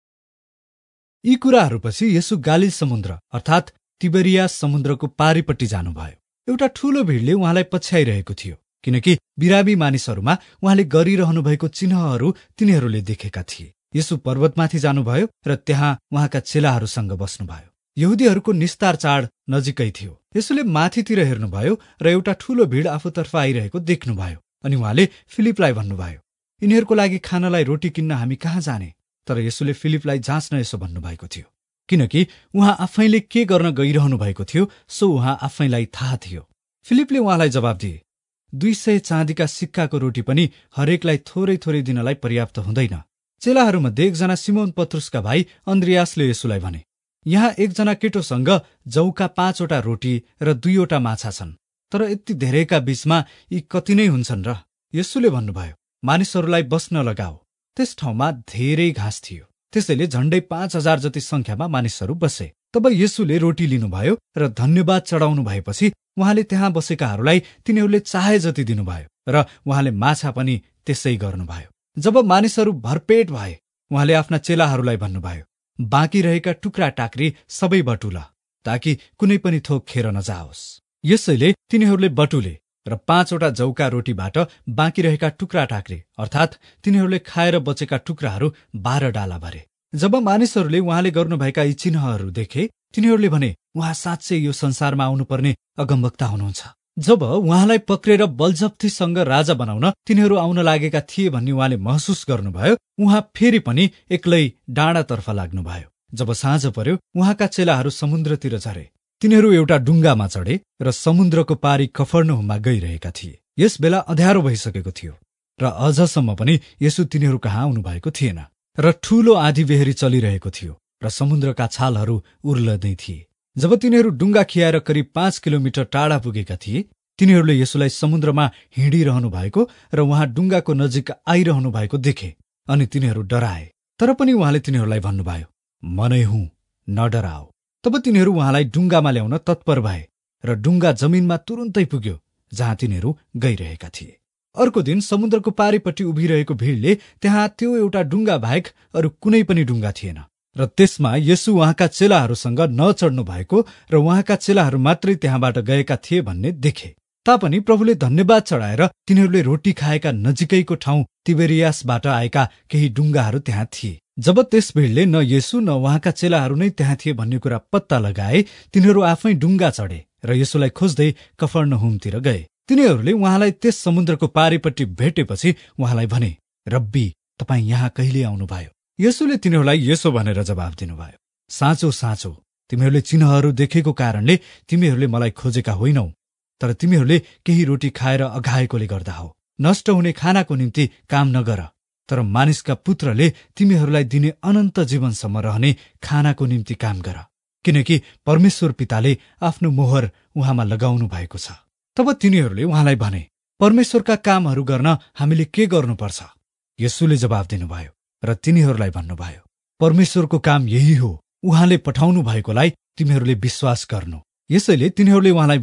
यी कुराहरूपछि येशू गालिल समुद्र अर्थात् तिबेरियास समुद्रको पारीपट्टि जानुभयो। एउटा ठूलो भिडले उहाँलाई पछ्याइरहेको थियो, किनकि बिरामी मानिसहरूमा उहाँले गरिरहनु भएको चिन्हहरू तिनीहरूले देखेका थिए। येशू पर्वतमाथि जानुभयो र त्यहाँ उहाँका चेलाहरूसँग बस्नुभयो। यहुदीहरूको निस्तार चाड नजिकै थियो। येशूले माथितिर हेर्नुभयो र एउटा ठूलो भिड आफूतर्फ आइरहेको देख्नुभयो। अनि उहाँले फिलिपलाई भन्नुभयो, यिनीहरूको लागि खानलाई रोटी किन्न हामी कहाँ जाने? तर येशूले फिलिपलाई जाँच्न यसो भन्नुभएको थियो, किनकि उहाँ आफैले के गर्न गइरहनु भएको थियो सो उहाँ आफैलाई थाहा थियो। फिलिपले उहाँलाई जवाब दिए, 200 चाँदीका सिक्काको रोटी पनि हरेकलाई थोरै थोरै दिनलाई पर्याप्त हुँदैन। चेलाहरूमध्ये एकजना सिमोन पत्रुसका भाइ अन्द्रियासले येशूलाई भने, यहाँ एकजना केटोसँग जौका 5वटा रोटी र 2वटा माछा छन्, तर यति धेरैका बीचमा यी कति नै हुन्छन् र? येशूले भन्नुभयो, मानिसहरूलाई बस्न लगाओ। त्यस ठाउँमा धेरै घाँस थियो, त्यसैले झण्डै 5000 जति संख्यामा मानिसहरू बसे। तब येशूले रोटी लिनुभयो र धन्यवाद चढाउनु भएपछि उहाँले त्यहाँ बसेकाहरूलाई तिनीहरूले चाहे जति दिनुभयो र उहाँले माछा पनि त्यसै गर्नुभयो। जब मानिसहरू भरपेट भए उहाँले आफ्ना चेलाहरूलाई भन्नुभयो, बाँकी रहेका टुक्रा टाक्री सबै बटुल, ताकि कुनै पनि थोक खेर नजाओस्। यसैले तिनीहरूले बटुले र 5वटा जौका रोटीबाट बाँकी रहेका टुक्रा टाक्रे अर्थात् तिनीहरूले खाएर बचेका टुक्राहरू 12 डाला भरे। जब मानिसहरूले उहाँले गर्नुभएका यी चिन्हहरू देखे तिनीहरूले भने, उहाँ साँच्चै यो संसारमा आउनुपर्ने अगमवक्ता हुनुहुन्छ। जब उहाँलाई पक्रेर बलजफ्तीसँग राजा बनाउन तिनीहरू आउन लागेका थिए भन्ने उहाँले महसुस गर्नुभयो, उहाँ फेरि पनि एक्लै डाँडातर्फ लाग्नुभयो। जब साँझ पर्यो उहाँका चेलाहरू समुद्रतिर झरे। तिनीहरू एउटा डुङ्गामा चढे र समुद्रको पारी कफर्नहुममा गइरहेका थिए। यस बेला अँध्यारो भइसकेको थियो र अझसम्म पनि येशू तिनीहरू कहाँ आउनु भएको थिएन। र ठूलो आँधी बेहरी चलिरहेको थियो र समुद्रका छालहरू उर्लदै थिए। जब तिनीहरू डुङ्गा खियाएर करिब 5 किलोमिटर टाढा पुगेका थिए तिनीहरूले येशूलाई समुद्रमा हिँडिरहनु भएको र उहाँ डुङ्गाको नजिक आइरहनु भएको देखे अनि तिनीहरू डराए। तर पनि उहाँले तिनीहरूलाई भन्नुभयो, म नै हुँ, न डराओ। तब तिनीहरू उहाँलाई डुङ्गामा ल्याउन तत्पर भए र डुङ्गा जमिनमा तुरुन्तै पुग्यो जहाँ तिनीहरू गइरहेका थिए। अर्को दिन समुद्रको पारीपट्टि उभिरहेको भिडले त्यहाँ त्यो एउटा डुङ्गा बाहेक अरू कुनै पनि डुङ्गा थिएन र त्यसमा येशू उहाँका चेलाहरूसँग नचढ्नु भएको र उहाँका चेलाहरू मात्रै त्यहाँबाट गएका थिए भन्ने देखे। तापनि प्रभुले धन्यवाद चढाएर तिनीहरूले रोटी खाएका नजिकैको ठाउँ तिबेरियासबाट आएका केही डुङ्गाहरू त्यहाँ थिए। जब त्यस भिडले न येशू न उहाँका चेलाहरू नै त्यहाँ थिए भन्ने कुरा पत्ता लगाए तिनीहरू आफै डुङ्गा चढे र येशूलाई खोज्दै कफर्नहुमतिर गए। तिनीहरूले उहाँलाई त्यस समुद्रको पारीपट्टि भेटेपछि उहाँलाई भने, रब्बी, तपाईँ यहाँ कहिले आउनुभयो? येशूले तिनीहरूलाई यसो भनेर जवाब दिनुभयो, साँचो साँचो तिमीहरूले चिन्हहरू देखेको कारणले तिमीहरूले मलाई खोजेका होइनौ, तर तिमीहरूले केही रोटी खाएर अघाएकोले गर्दा हो। नष्ट हुने खानाको निम्ति काम नगर, तर मानिसका पुत्रले तिमीहरूलाई दिने अनन्त जीवनसम्म रहने खानाको निम्ति काम गर, किनकि परमेश्वर पिताले आफ्नो मोहर उहाँमा लगाउनु भएको छ। तब तिनीहरूले उहाँलाई भने, परमेश्वरका कामहरू गर्न हामीले के गर्नुपर्छ? येशूले जवाब दिनुभयो र तिनीहरूलाई भन्नुभयो, परमेश्वरको काम यही हो, उहाँले पठाउनु भएकोलाई तिमीहरूले विश्वास गर्नु। यसैले तिनीहरूले उहाँलाई भने,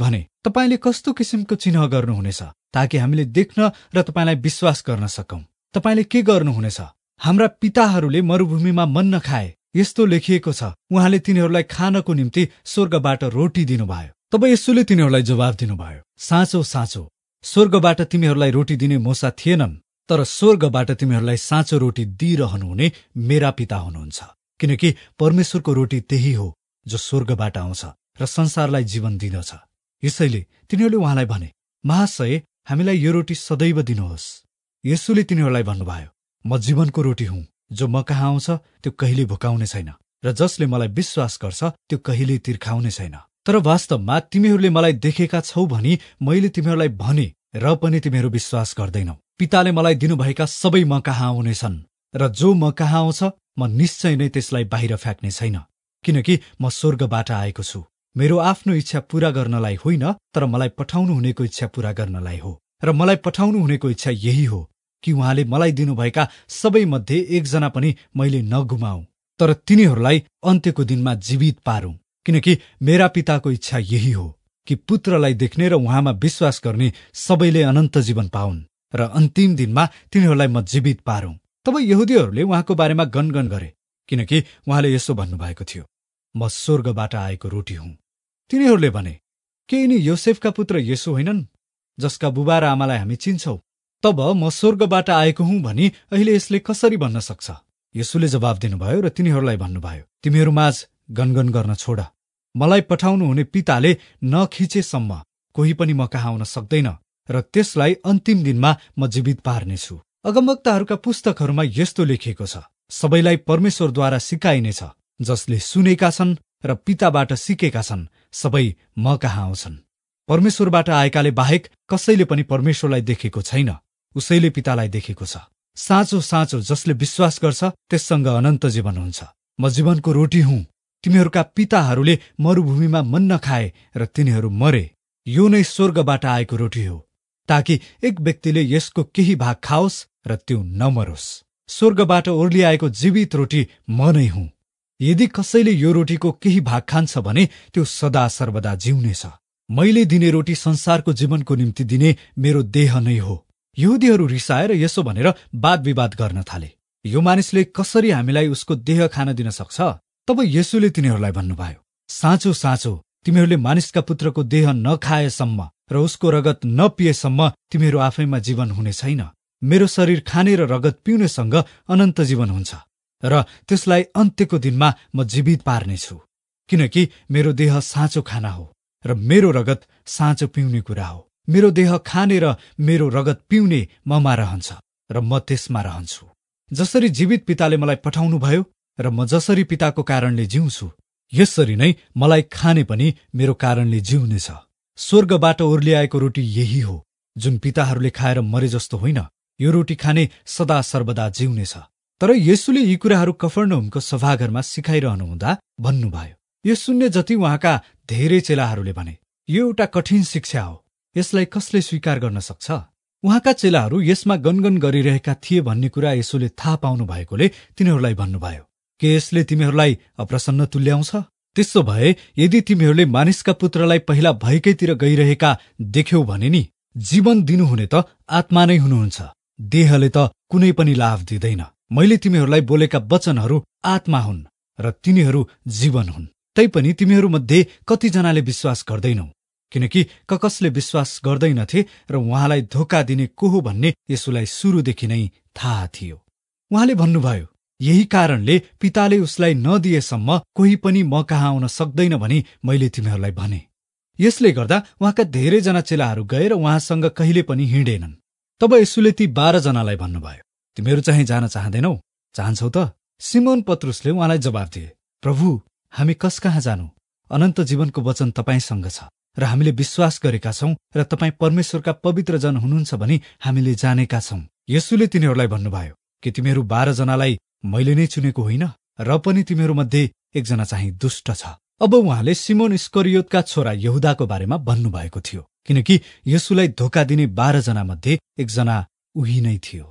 तपाईले कस्तो किसिमको चिन्ह गर्नुहुनेछ ताकि हामीले देख्न र तपाईलाई विश्वास गर्न सकौं? तपाईले के गर्नुहुनेछ? हाम्रा पिताहरूले मरुभूमिमा मन्ना खाए, यस्तो लेखिएको छ, उहाँले तिनीहरूलाई खानको निम्ति स्वर्गबाट रोटी दिनुभयो। तब येशूले तिनीहरूलाई जवाफ दिनुभयो, साँचो साँचो, स्वर्गबाट तिमीहरूलाई रोटी दिने मूसा थिएनन्, तर स्वर्गबाट तिमीहरूलाई साँचो रोटी दिइरहनुहुने मेरा पिता हुनुहुन्छ। किनकि परमेश्वरको रोटी त्यही हो जो स्वर्गबाट आउँछ र संसारलाई जीवन दिँदछ। यसैले तिनीहरूले उहाँलाई भने, महाशय, हामीलाई यो रोटी सदैव दिनुहोस्। येशूले तिनीहरूलाई भन्नुभयो, म जीवनको रोटी हुँ, जो म कहाँ आउँछ त्यो कहिले भोकाउने छैन र जसले मलाई विश्वास गर्छ त्यो कहिले तिर्खाउने छैन। तर वास्तवमा तिमीहरूले मलाई देखेका छौ भनी मैले तिमीहरूलाई भने र पनि तिमीहरू विश्वास गर्दैनौ। पिताले मलाई दिनुभएका सबै म कहाँ आउनेछन् र जो म कहाँ आउँछ म निश्चय नै त्यसलाई बाहिर फ्याँक्ने छैन, किनकि म स्वर्गबाट आएको छु। मेरो आफ्नो इच्छा पूरा गर्नलाई होइन, तर मलाई पठाउनु हुनेको इच्छा पूरा गर्नलाई हो। र मलाई पठाउनु हुनेको इच्छा यही हो कि उहाँले मलाई दिनुभएका सबै मध्ये एकजना पनि मैले नगुमाऊ, तर तिनीहरूलाई अन्त्यको दिनमा जीवित पारौं। किनकि मेरा पिताको इच्छा यही हो कि पुत्रलाई देख्ने र उहाँमा विश्वास गर्ने सबैले अनन्त जीवन पाउन् र अन्तिम दिनमा तिनीहरूलाई म जीवित पारौं। तब यहुदीहरूले उहाँको बारेमा गनगन गरे, किनकि उहाँले यसो भन्नुभएको थियो, म स्वर्गबाट आएको रोटी हुँ। तिनीहरूले भने, के यिनी योसेफका पुत्र येशू होइनन्, जसका बुबा र आमालाई हामी चिन्छौ? तब म स्वर्गबाट आएको हुँ भनी अहिले यसले कसरी भन्न सक्छ? येशूले जवाफ दिनुभयो र तिनीहरूलाई भन्नुभयो, तिमीहरूमाझ गनगन गर्न छोड। मलाई पठाउनु हुने पिताले नखिचेसम्म कोही पनि म कहाँ आउन सक्दैन र त्यसलाई अन्तिम दिनमा म जीवित पार्नेछु। अगमवक्ताहरूका पुस्तकहरूमा यस्तो लेखिएको छ, सबैलाई परमेश्वरद्वारा सिकाइनेछ, जसले सुनेका छन् र पिताबाट सिकेका छन् सबै म कहाँ आउँछन्। परमेश्वरबाट आएकाले बाहेक कसैले पनि परमेश्वरलाई देखेको छैन, उसैले पितालाई देखेको छ। साँचो साँचो, जसले विश्वास गर्छ त्यससँग अनन्त जीवन हुन्छ। म जीवनको रोटी हुँ। तिमीहरूका पिताहरूले मरुभूमिमा मन्ना खाए र तिनीहरू मरे। यो नै स्वर्गबाट आएको रोटी हो, ताकि एक व्यक्तिले यसको केही भाग खाओस् र त्यो नमरोस्। स्वर्गबाट ओर्लिआएको जीवित रोटी म नै हुँ। यदि कसैले यो रोटीको केही भाग खान्छ भने त्यो सदा सर्वदा जिउनेछ। मैले दिने रोटी संसारको जीवनको निम्ति दिने मेरो देह नै हो। यहुदीहरू रिसाएर यसो भनेर वाद विवाद गर्न थाले, यो मानिसले कसरी हामीलाई उसको देह खान दिन सक्छ? तब येशूले तिनीहरूलाई भन्नुभयो, साँचो साँचो, तिमीहरूले मानिसका पुत्रको देह नखाएसम्म र उसको रगत नपिएसम्म तिमीहरू आफैमा जीवन हुने छैन। मेरो शरीर खाने र रगत पिउनेसँग अनन्त जीवन हुन्छ र त्यसलाई अन्त्यको दिनमा म जीवित पार्नेछु। किनकि मेरो देह साँचो खाना हो र मेरो रगत साँचो पिउने कुरा हो। मेरो देह खाने र मेरो रगत पिउने ममा रहन्छ र म त्यसमा रहन्छु। जसरी जीवित पिताले मलाई पठाउनु भयो र म जसरी पिताको कारणले जिउँछु, यसरी नै मलाई खाने पनि मेरो कारणले जिउनेछ। स्वर्गबाट ओर्लिआएको रोटी यही हो, जुन पिताहरूले खाएर मरे जस्तो होइन, यो रोटी खाने सदा सर्वदा जिउनेछ। तर येशूले यी कुराहरू कफरनहुमको सभाघरमा सिकाइरहनुहुँदा भन्नुभयो। यो सुन्ने जति उहाँका धेरै चेलाहरूले भने, यो एउटा कठिन शिक्षा हो, यसलाई कसले स्वीकार गर्न सक्छ? उहाँका चेलाहरू यसमा गनगन गरिरहेका थिए भन्ने कुरा येशूले थाहा पाउनु भएकोले तिनीहरूलाई भन्नुभयो, के यसले तिमीहरूलाई अप्रसन्न तुल्याउँछ? त्यसो भए यदि तिमीहरूले मानिसका पुत्रलाई पहिला भएकैतिर गइरहेका देख्यौ भने नि, जीवन दिनुहुने त आत्मा नै हुनुहुन्छ, देहले त कुनै पनि लाभ दिँदैन। मैले तिमीहरूलाई बोलेका वचनहरू आत्मा हुन् र तिनीहरू जीवन हुन्। तैपनि तिमीहरूमध्ये कतिजनाले विश्वास गर्दैनौ, किनकि कसले विश्वास गर्दैनथे र उहाँलाई धोका दिने को हो भन्ने येशूलाई सुरुदेखि नै थाहा थियो। उहाँले भन्नुभयो, यही कारणले पिताले उसलाई नदिएसम्म कोही पनि म कहाँ आउन सक्दैन भनी मैले तिमीहरूलाई भने। यसले गर्दा उहाँका धेरैजना चेलाहरू गए र उहाँसँग कहिले पनि हिँडेनन्। तब येशूले ती 12 जनालाई भन्नुभयो, तिमीहरू चाहिँ जान चाहँदैनौ? चाहन्छौ त? सिमोन पत्रुसले उहाँलाई जवाफ दिए, प्रभु, हामी कस कहाँ जानु? अनन्त जीवनको वचन तपाईसँग छ र हामीले विश्वास गरेका छौं र तपाईँ परमेश्वरका पवित्र जन हुनुहुन्छ भनी हामीले जानेका छौं। येशूले तिनीहरूलाई भन्नुभयो, के तिमीहरू 12 जनालाई मैले नै चुनेको होइन? र पनि तिमीहरूमध्ये एकजना चाहिँ दुष्ट छ। अब उहाँले सिमोन इस्करियोतका छोरा यहुदाको बारेमा भन्नुभएको थियो, किनकि येशूलाई धोका दिने 12 जना मध्ये एकजना उही नै थियो।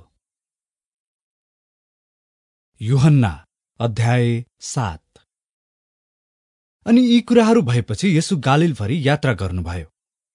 यूहन्ना अध्याय 7। अनि यी कुराहरू भएपछि येशू गालिलभरि यात्रा गर्नुभयो।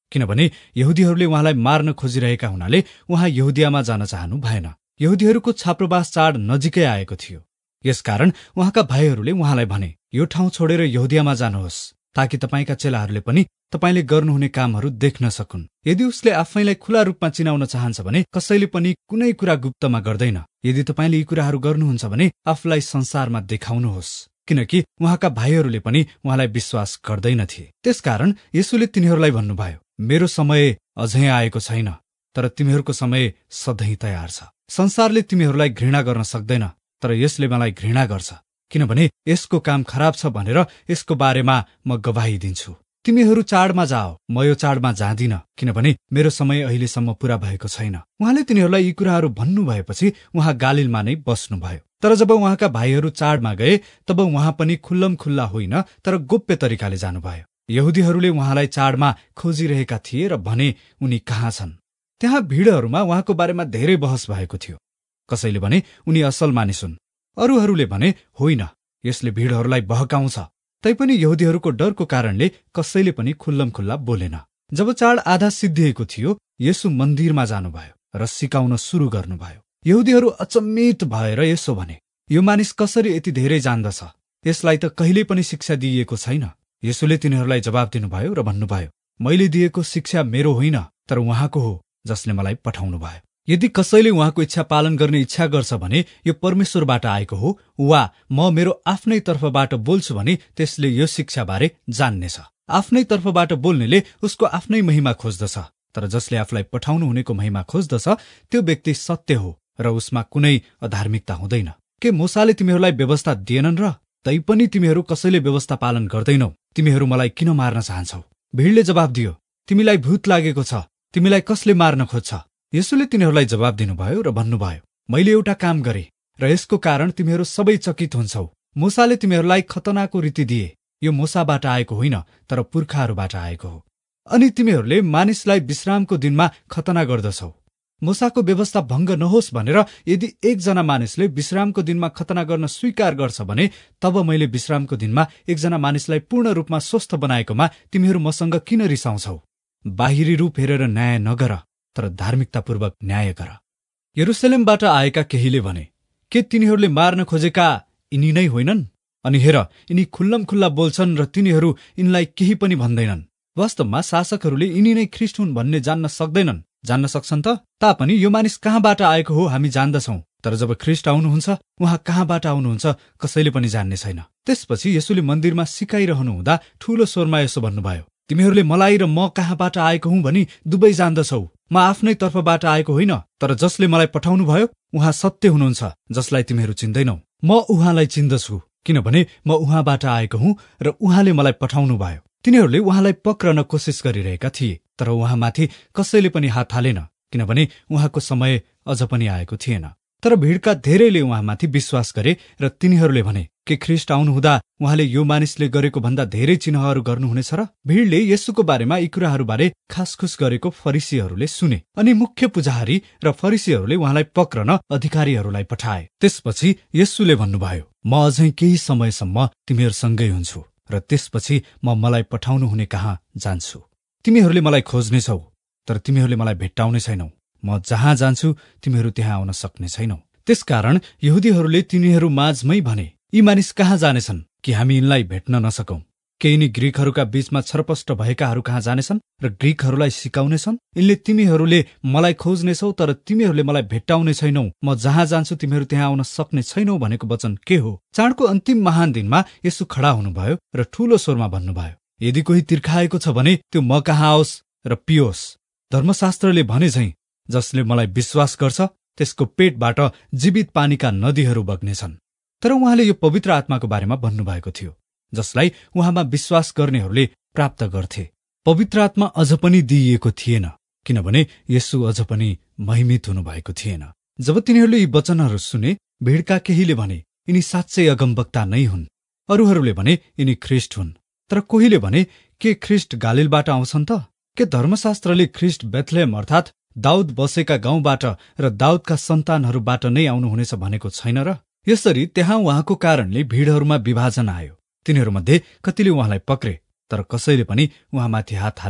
किनभने यहुदीहरूले उहाँलाई मार्न खोजिरहेका हुनाले उहाँ यहुदियामा जान चाहनु भएन। यहुदीहरूको छाप्रोवास चाड नजिकै आएको थियो। यसकारण उहाँका भाइहरूले उहाँलाई भने, यो ठाउँ छोडेर यहुदियामा जानुहोस्, ताकि तपाईँका चेलाहरूले पनि तपाईँले गर्नुहुने कामहरू देख्न सकुन्। यदि उसले आफैलाई खुला रूपमा चिनाउन चाहन्छ भने कसैले पनि कुनै कुरा गुप्तमा गर्दैन। यदि तपाईँले यी कुराहरू गर्नुहुन्छ भने आफूलाई संसारमा देखाउनुहोस्, किनकि उहाँका भाइहरूले पनि उहाँलाई विश्वास गर्दैनथे। त्यसकारण येशूले तिनीहरूलाई भन्नुभयो, मेरो समय अझै आएको छैन, तर तिमीहरूको समय सधैँ तयार छ। संसारले तिमीहरूलाई घृणा गर्न सक्दैन, तर यसले मलाई घृणा गर्छ, किनभने यसको काम खराब छ भनेर यसको बारेमा म गवाही दिन्छु। तिमीहरू चाडमा जाओ, म यो चाडमा जाँदिन, किनभने मेरो समय अहिलेसम्म पूरा भएको छैन। उहाँले तिनीहरूलाई यी कुराहरू भन्नुभएपछि उहाँ गालिलमा नै बस्नुभयो। तर जब उहाँका भाइहरू चाडमा गए तब उहाँ पनि खुल्लम खुल्ला होइन, तर गोप्य तरिकाले जानुभयो। यहुदीहरूले उहाँलाई चाडमा खोजिरहेका थिए र भने उनी कहाँ छन्। त्यहाँ भिडहरूमा उहाँको बारेमा धेरै बहस भएको थियो। कसैले भने उनी असल मानिस हुन्, अरूहरूले भने होइन, यसले भिडहरूलाई बहकाउँछ। तैपनि यहुदीहरूको डरको कारणले कसैले पनि खुल्लम खुल्ला बोलेन। जब चाड आधा सिद्धिएको थियो, येशू मन्दिरमा जानुभयो र सिकाउन सुरु गर्नुभयो। यहुदीहरू अचम्मित भएर यसो भने, यो मानिस कसरी यति धेरै जान्दछ? यसलाई त कहिल्यै पनि शिक्षा दिइएको छैन। येशूले तिनीहरूलाई जवाब दिनुभयो र भन्नुभयो, मैले दिएको शिक्षा मेरो होइन, तर उहाँको हो जसले मलाई पठाउनु भयो। यदि कसैले उहाँको इच्छा पालन गर्ने इच्छा गर्छ भने यो परमेश्वरबाट आएको हो, वा म मेरो आफ्नै तर्फबाट बोल्छु भने त्यसले यो शिक्षाबारे जान्नेछ। आफ्नै तर्फबाट बोल्नेले उसको आफ्नै महिमा खोज्दछ, तर जसले आफूलाई पठाउनु हुनेको महिमा खोज्दछ त्यो व्यक्ति सत्य हो र उसमा कुनै अधार्मिकता हुँदैन। के मूसाले तिमीहरूलाई व्यवस्था दिएनन् र? तैपनि तिमीहरू कसैले व्यवस्था पालन गर्दैनौ। तिमीहरू मलाई किन मार्न चाहन्छौ? भिडले जवाब दियो, तिमीलाई भूत लागेको छ, तिमीलाई कसले मार्न खोज्छ? येशूले तिनीहरूलाई जवाब दिनुभयो र भन्नुभयो, मैले एउटा काम गरे र यसको कारण तिमीहरू सबै चकित हुन्छौ। मूसाले तिमीहरूलाई खतनाको रीति दिए, यो मूसाबाट आएको होइन, तर पुर्खाहरूबाट आएको हो। अनि तिमीहरूले मानिसलाई विश्रामको दिनमा खतना गर्दछौ। मूसाको व्यवस्था भङ्ग नहोस् भनेर यदि एकजना मानिसले विश्रामको दिनमा खतना गर्न स्वीकार गर्छ भने तब मैले विश्रामको दिनमा एकजना मानिसलाई पूर्ण रूपमा स्वस्थ बनाएकोमा तिमीहरू मसँग किन रिसाउँछौ? बाहिरी रूप हेरेर न्याय नगर, तर धार्मिकतापूर्वक न्याय गर। यरुसलेमबाट आएका केहीले भने, के तिनीहरूले मार्न खोजेका यिनी नै होइनन्? अनि हेर, यिनी खुल्लम खुल्ला बोल्छन् र तिनीहरू यिनलाई केही पनि भन्दैनन्। वास्तवमा शासकहरूले यिनी नै ख्रिस्ट हुन् भन्ने जान्न सक्दैनन्। जान्न सक्छन् त? तापनि यो मानिस कहाँबाट आएको हो हामी जान्दछौं, तर जब ख्रिस्ट आउनुहुन्छ उहाँ कहाँबाट आउनुहुन्छ कसैले पनि जान्ने छैन। त्यसपछि येशूले मन्दिरमा सिकाइरहनु हुँदा ठूलो स्वरमा यसो भन्नुभयो, तिमीहरूले मलाई र म कहाँबाट आएको हुँ भनी दुवै जान्दछौ। म आफ्नै तर्फबाट आएको होइन, तर जसले मलाई पठाउनु भयो उहाँ सत्य हुनुहुन्छ, जसलाई तिमीहरू चिन्दैनौ। म उहाँलाई चिन्दछु, किनभने म उहाँबाट आएको हुँ र उहाँले मलाई पठाउनु भयो। तिनीहरूले उहाँलाई पक्रन कोसिस गरिरहेका थिए, तर उहाँमाथि कसैले पनि हात हालेन, किनभने उहाँको समय अझ पनि आएको थिएन। तर भिडका धेरैले उहाँमाथि विश्वास गरे र तिनीहरूले भने, के ख्रिस्ट आउनुहुँदा उहाँले यो मानिसले गरेको भन्दा धेरै चिन्हहरू गर्नुहुनेछ र? भिडले येशूको बारेमा यी कुराहरूबारे खासखुस गरेको फरिसीहरूले सुने, अनि मुख्य पुजारी र फरिसीहरूले उहाँलाई पक्रन अधिकारीहरूलाई पठाए। त्यसपछि येशूले भन्नुभयो, म अझै केही समयसम्म तिमीहरूसँगै हुन्छु र त्यसपछि म मलाई पठाउनु हुने कहाँ जान्छु। तिमीहरूले मलाई खोज्नेछौ, तर तिमीहरूले मलाई भेट्टाउने छैनौ। म जहाँ जान्छु तिमीहरू त्यहाँ आउन सक्ने छैनौ। त्यसकारण यहुदीहरूले तिनीहरू माझमै भने, यी मानिस कहाँ जानेछन् कि हामी यिनलाई भेट्न नसकौं? के यिनी ग्रीकहरूका बीचमा छरपष्ट भएकाहरू कहाँ जानेछन् र ग्रीकहरूलाई सिकाउनेछन्? यिनले तिमीहरूले मलाई खोज्नेछौ, तर तिमीहरूले मलाई भेट्टाउने छैनौ। म जहाँ जान्छु तिमीहरू त्यहाँ आउन सक्ने छैनौ भनेको वचन के हो? चाडको अन्तिम महान दिनमा यसो खडा हुनुभयो र ठूलो स्वरमा भन्नुभयो, यदि कोही तिर्खाएको छ भने त्यो म कहाँ आओस् र पियोस्। धर्मशास्त्रले भने झैं जसले मलाई विश्वास गर्छ त्यसको पेटबाट जीवित पानीका नदीहरू बग्नेछन्। तर उहाँले यो पवित्र आत्माको बारेमा भन्नुभएको थियो, जसलाई उहाँमा विश्वास गर्नेहरूले प्राप्त गर्थे। पवित्र आत्मा अझ पनि दिइएको थिएन, किनभने येशू अझ पनि महिमित हुनुभएको थिएन। जब तिनीहरूले यी वचनहरू सुने, भिडका केहीले भने, यिनी साँच्चै अगमवक्ता नै हुन्। अरूहरूले भने यिनी ख्रिस्ट हुन्। तर कोहीले भने, के ख्रिस्ट गालिलबाट आउँछन् त? के धर्मशास्त्रले ख्रिस्ट बेथलेहेम अर्थात् दाउद बसेका गाउँबाट र दाउदका सन्तानहरूबाट नै आउनुहुनेछ भनेको छैन र? यसरी त्यहाँ उहाँको कारणले भिडहरूमा विभाजन आयो। तिनीहरूमध्ये कतिले उहाँलाई पक्रे, तर कसैले पनि उहाँमाथि हात हालेन।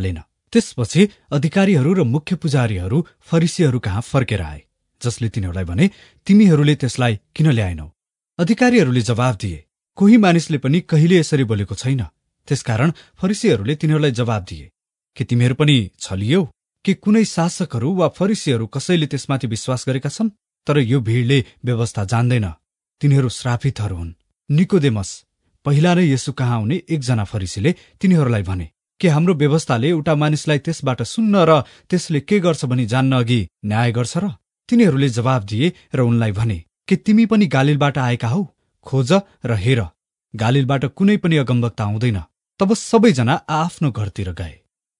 त्यसपछि अधिकारीहरू र मुख्य पुजारीहरू फरिसीहरू कहाँ फर्केर आए, जसले तिनीहरूलाई भने, तिमीहरूले त्यसलाई किन ल्याएनौ? अधिकारीहरूले जवाफ दिए, कोही मानिसले पनि कहिले यसरी बोलेको छैन। त्यसकारण फरिसीहरूले तिनीहरूलाई जवाब दिए, के तिमीहरू पनि छलियौ? के कुनै शासकहरू वा फरिसीहरू कसैले त्यसमाथि विश्वास गरेका छन्? तर यो भीडले व्यवस्था जान्दैन, तिनीहरू श्रापितहरू हुन्। निकोदेमस, पहिला नै यसु कहाँ आउने एकजना फरिसीले तिनीहरूलाई भने, के हाम्रो व्यवस्थाले एउटा मानिसलाई त्यसबाट सुन्न र त्यसले के गर्छ भनी जान्न अघि न्याय गर्छ र? तिनीहरूले जवाब दिए र उनलाई भने, के तिमी पनि गालिलबाट आएका हौ? खोज र हेर, गालिलबाट कुनै पनि अगमवक्ता आउँदैन। तब सबैजना आफ्नो घरतिर गए।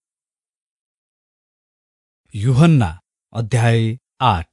यूहन्ना अध्याय 8।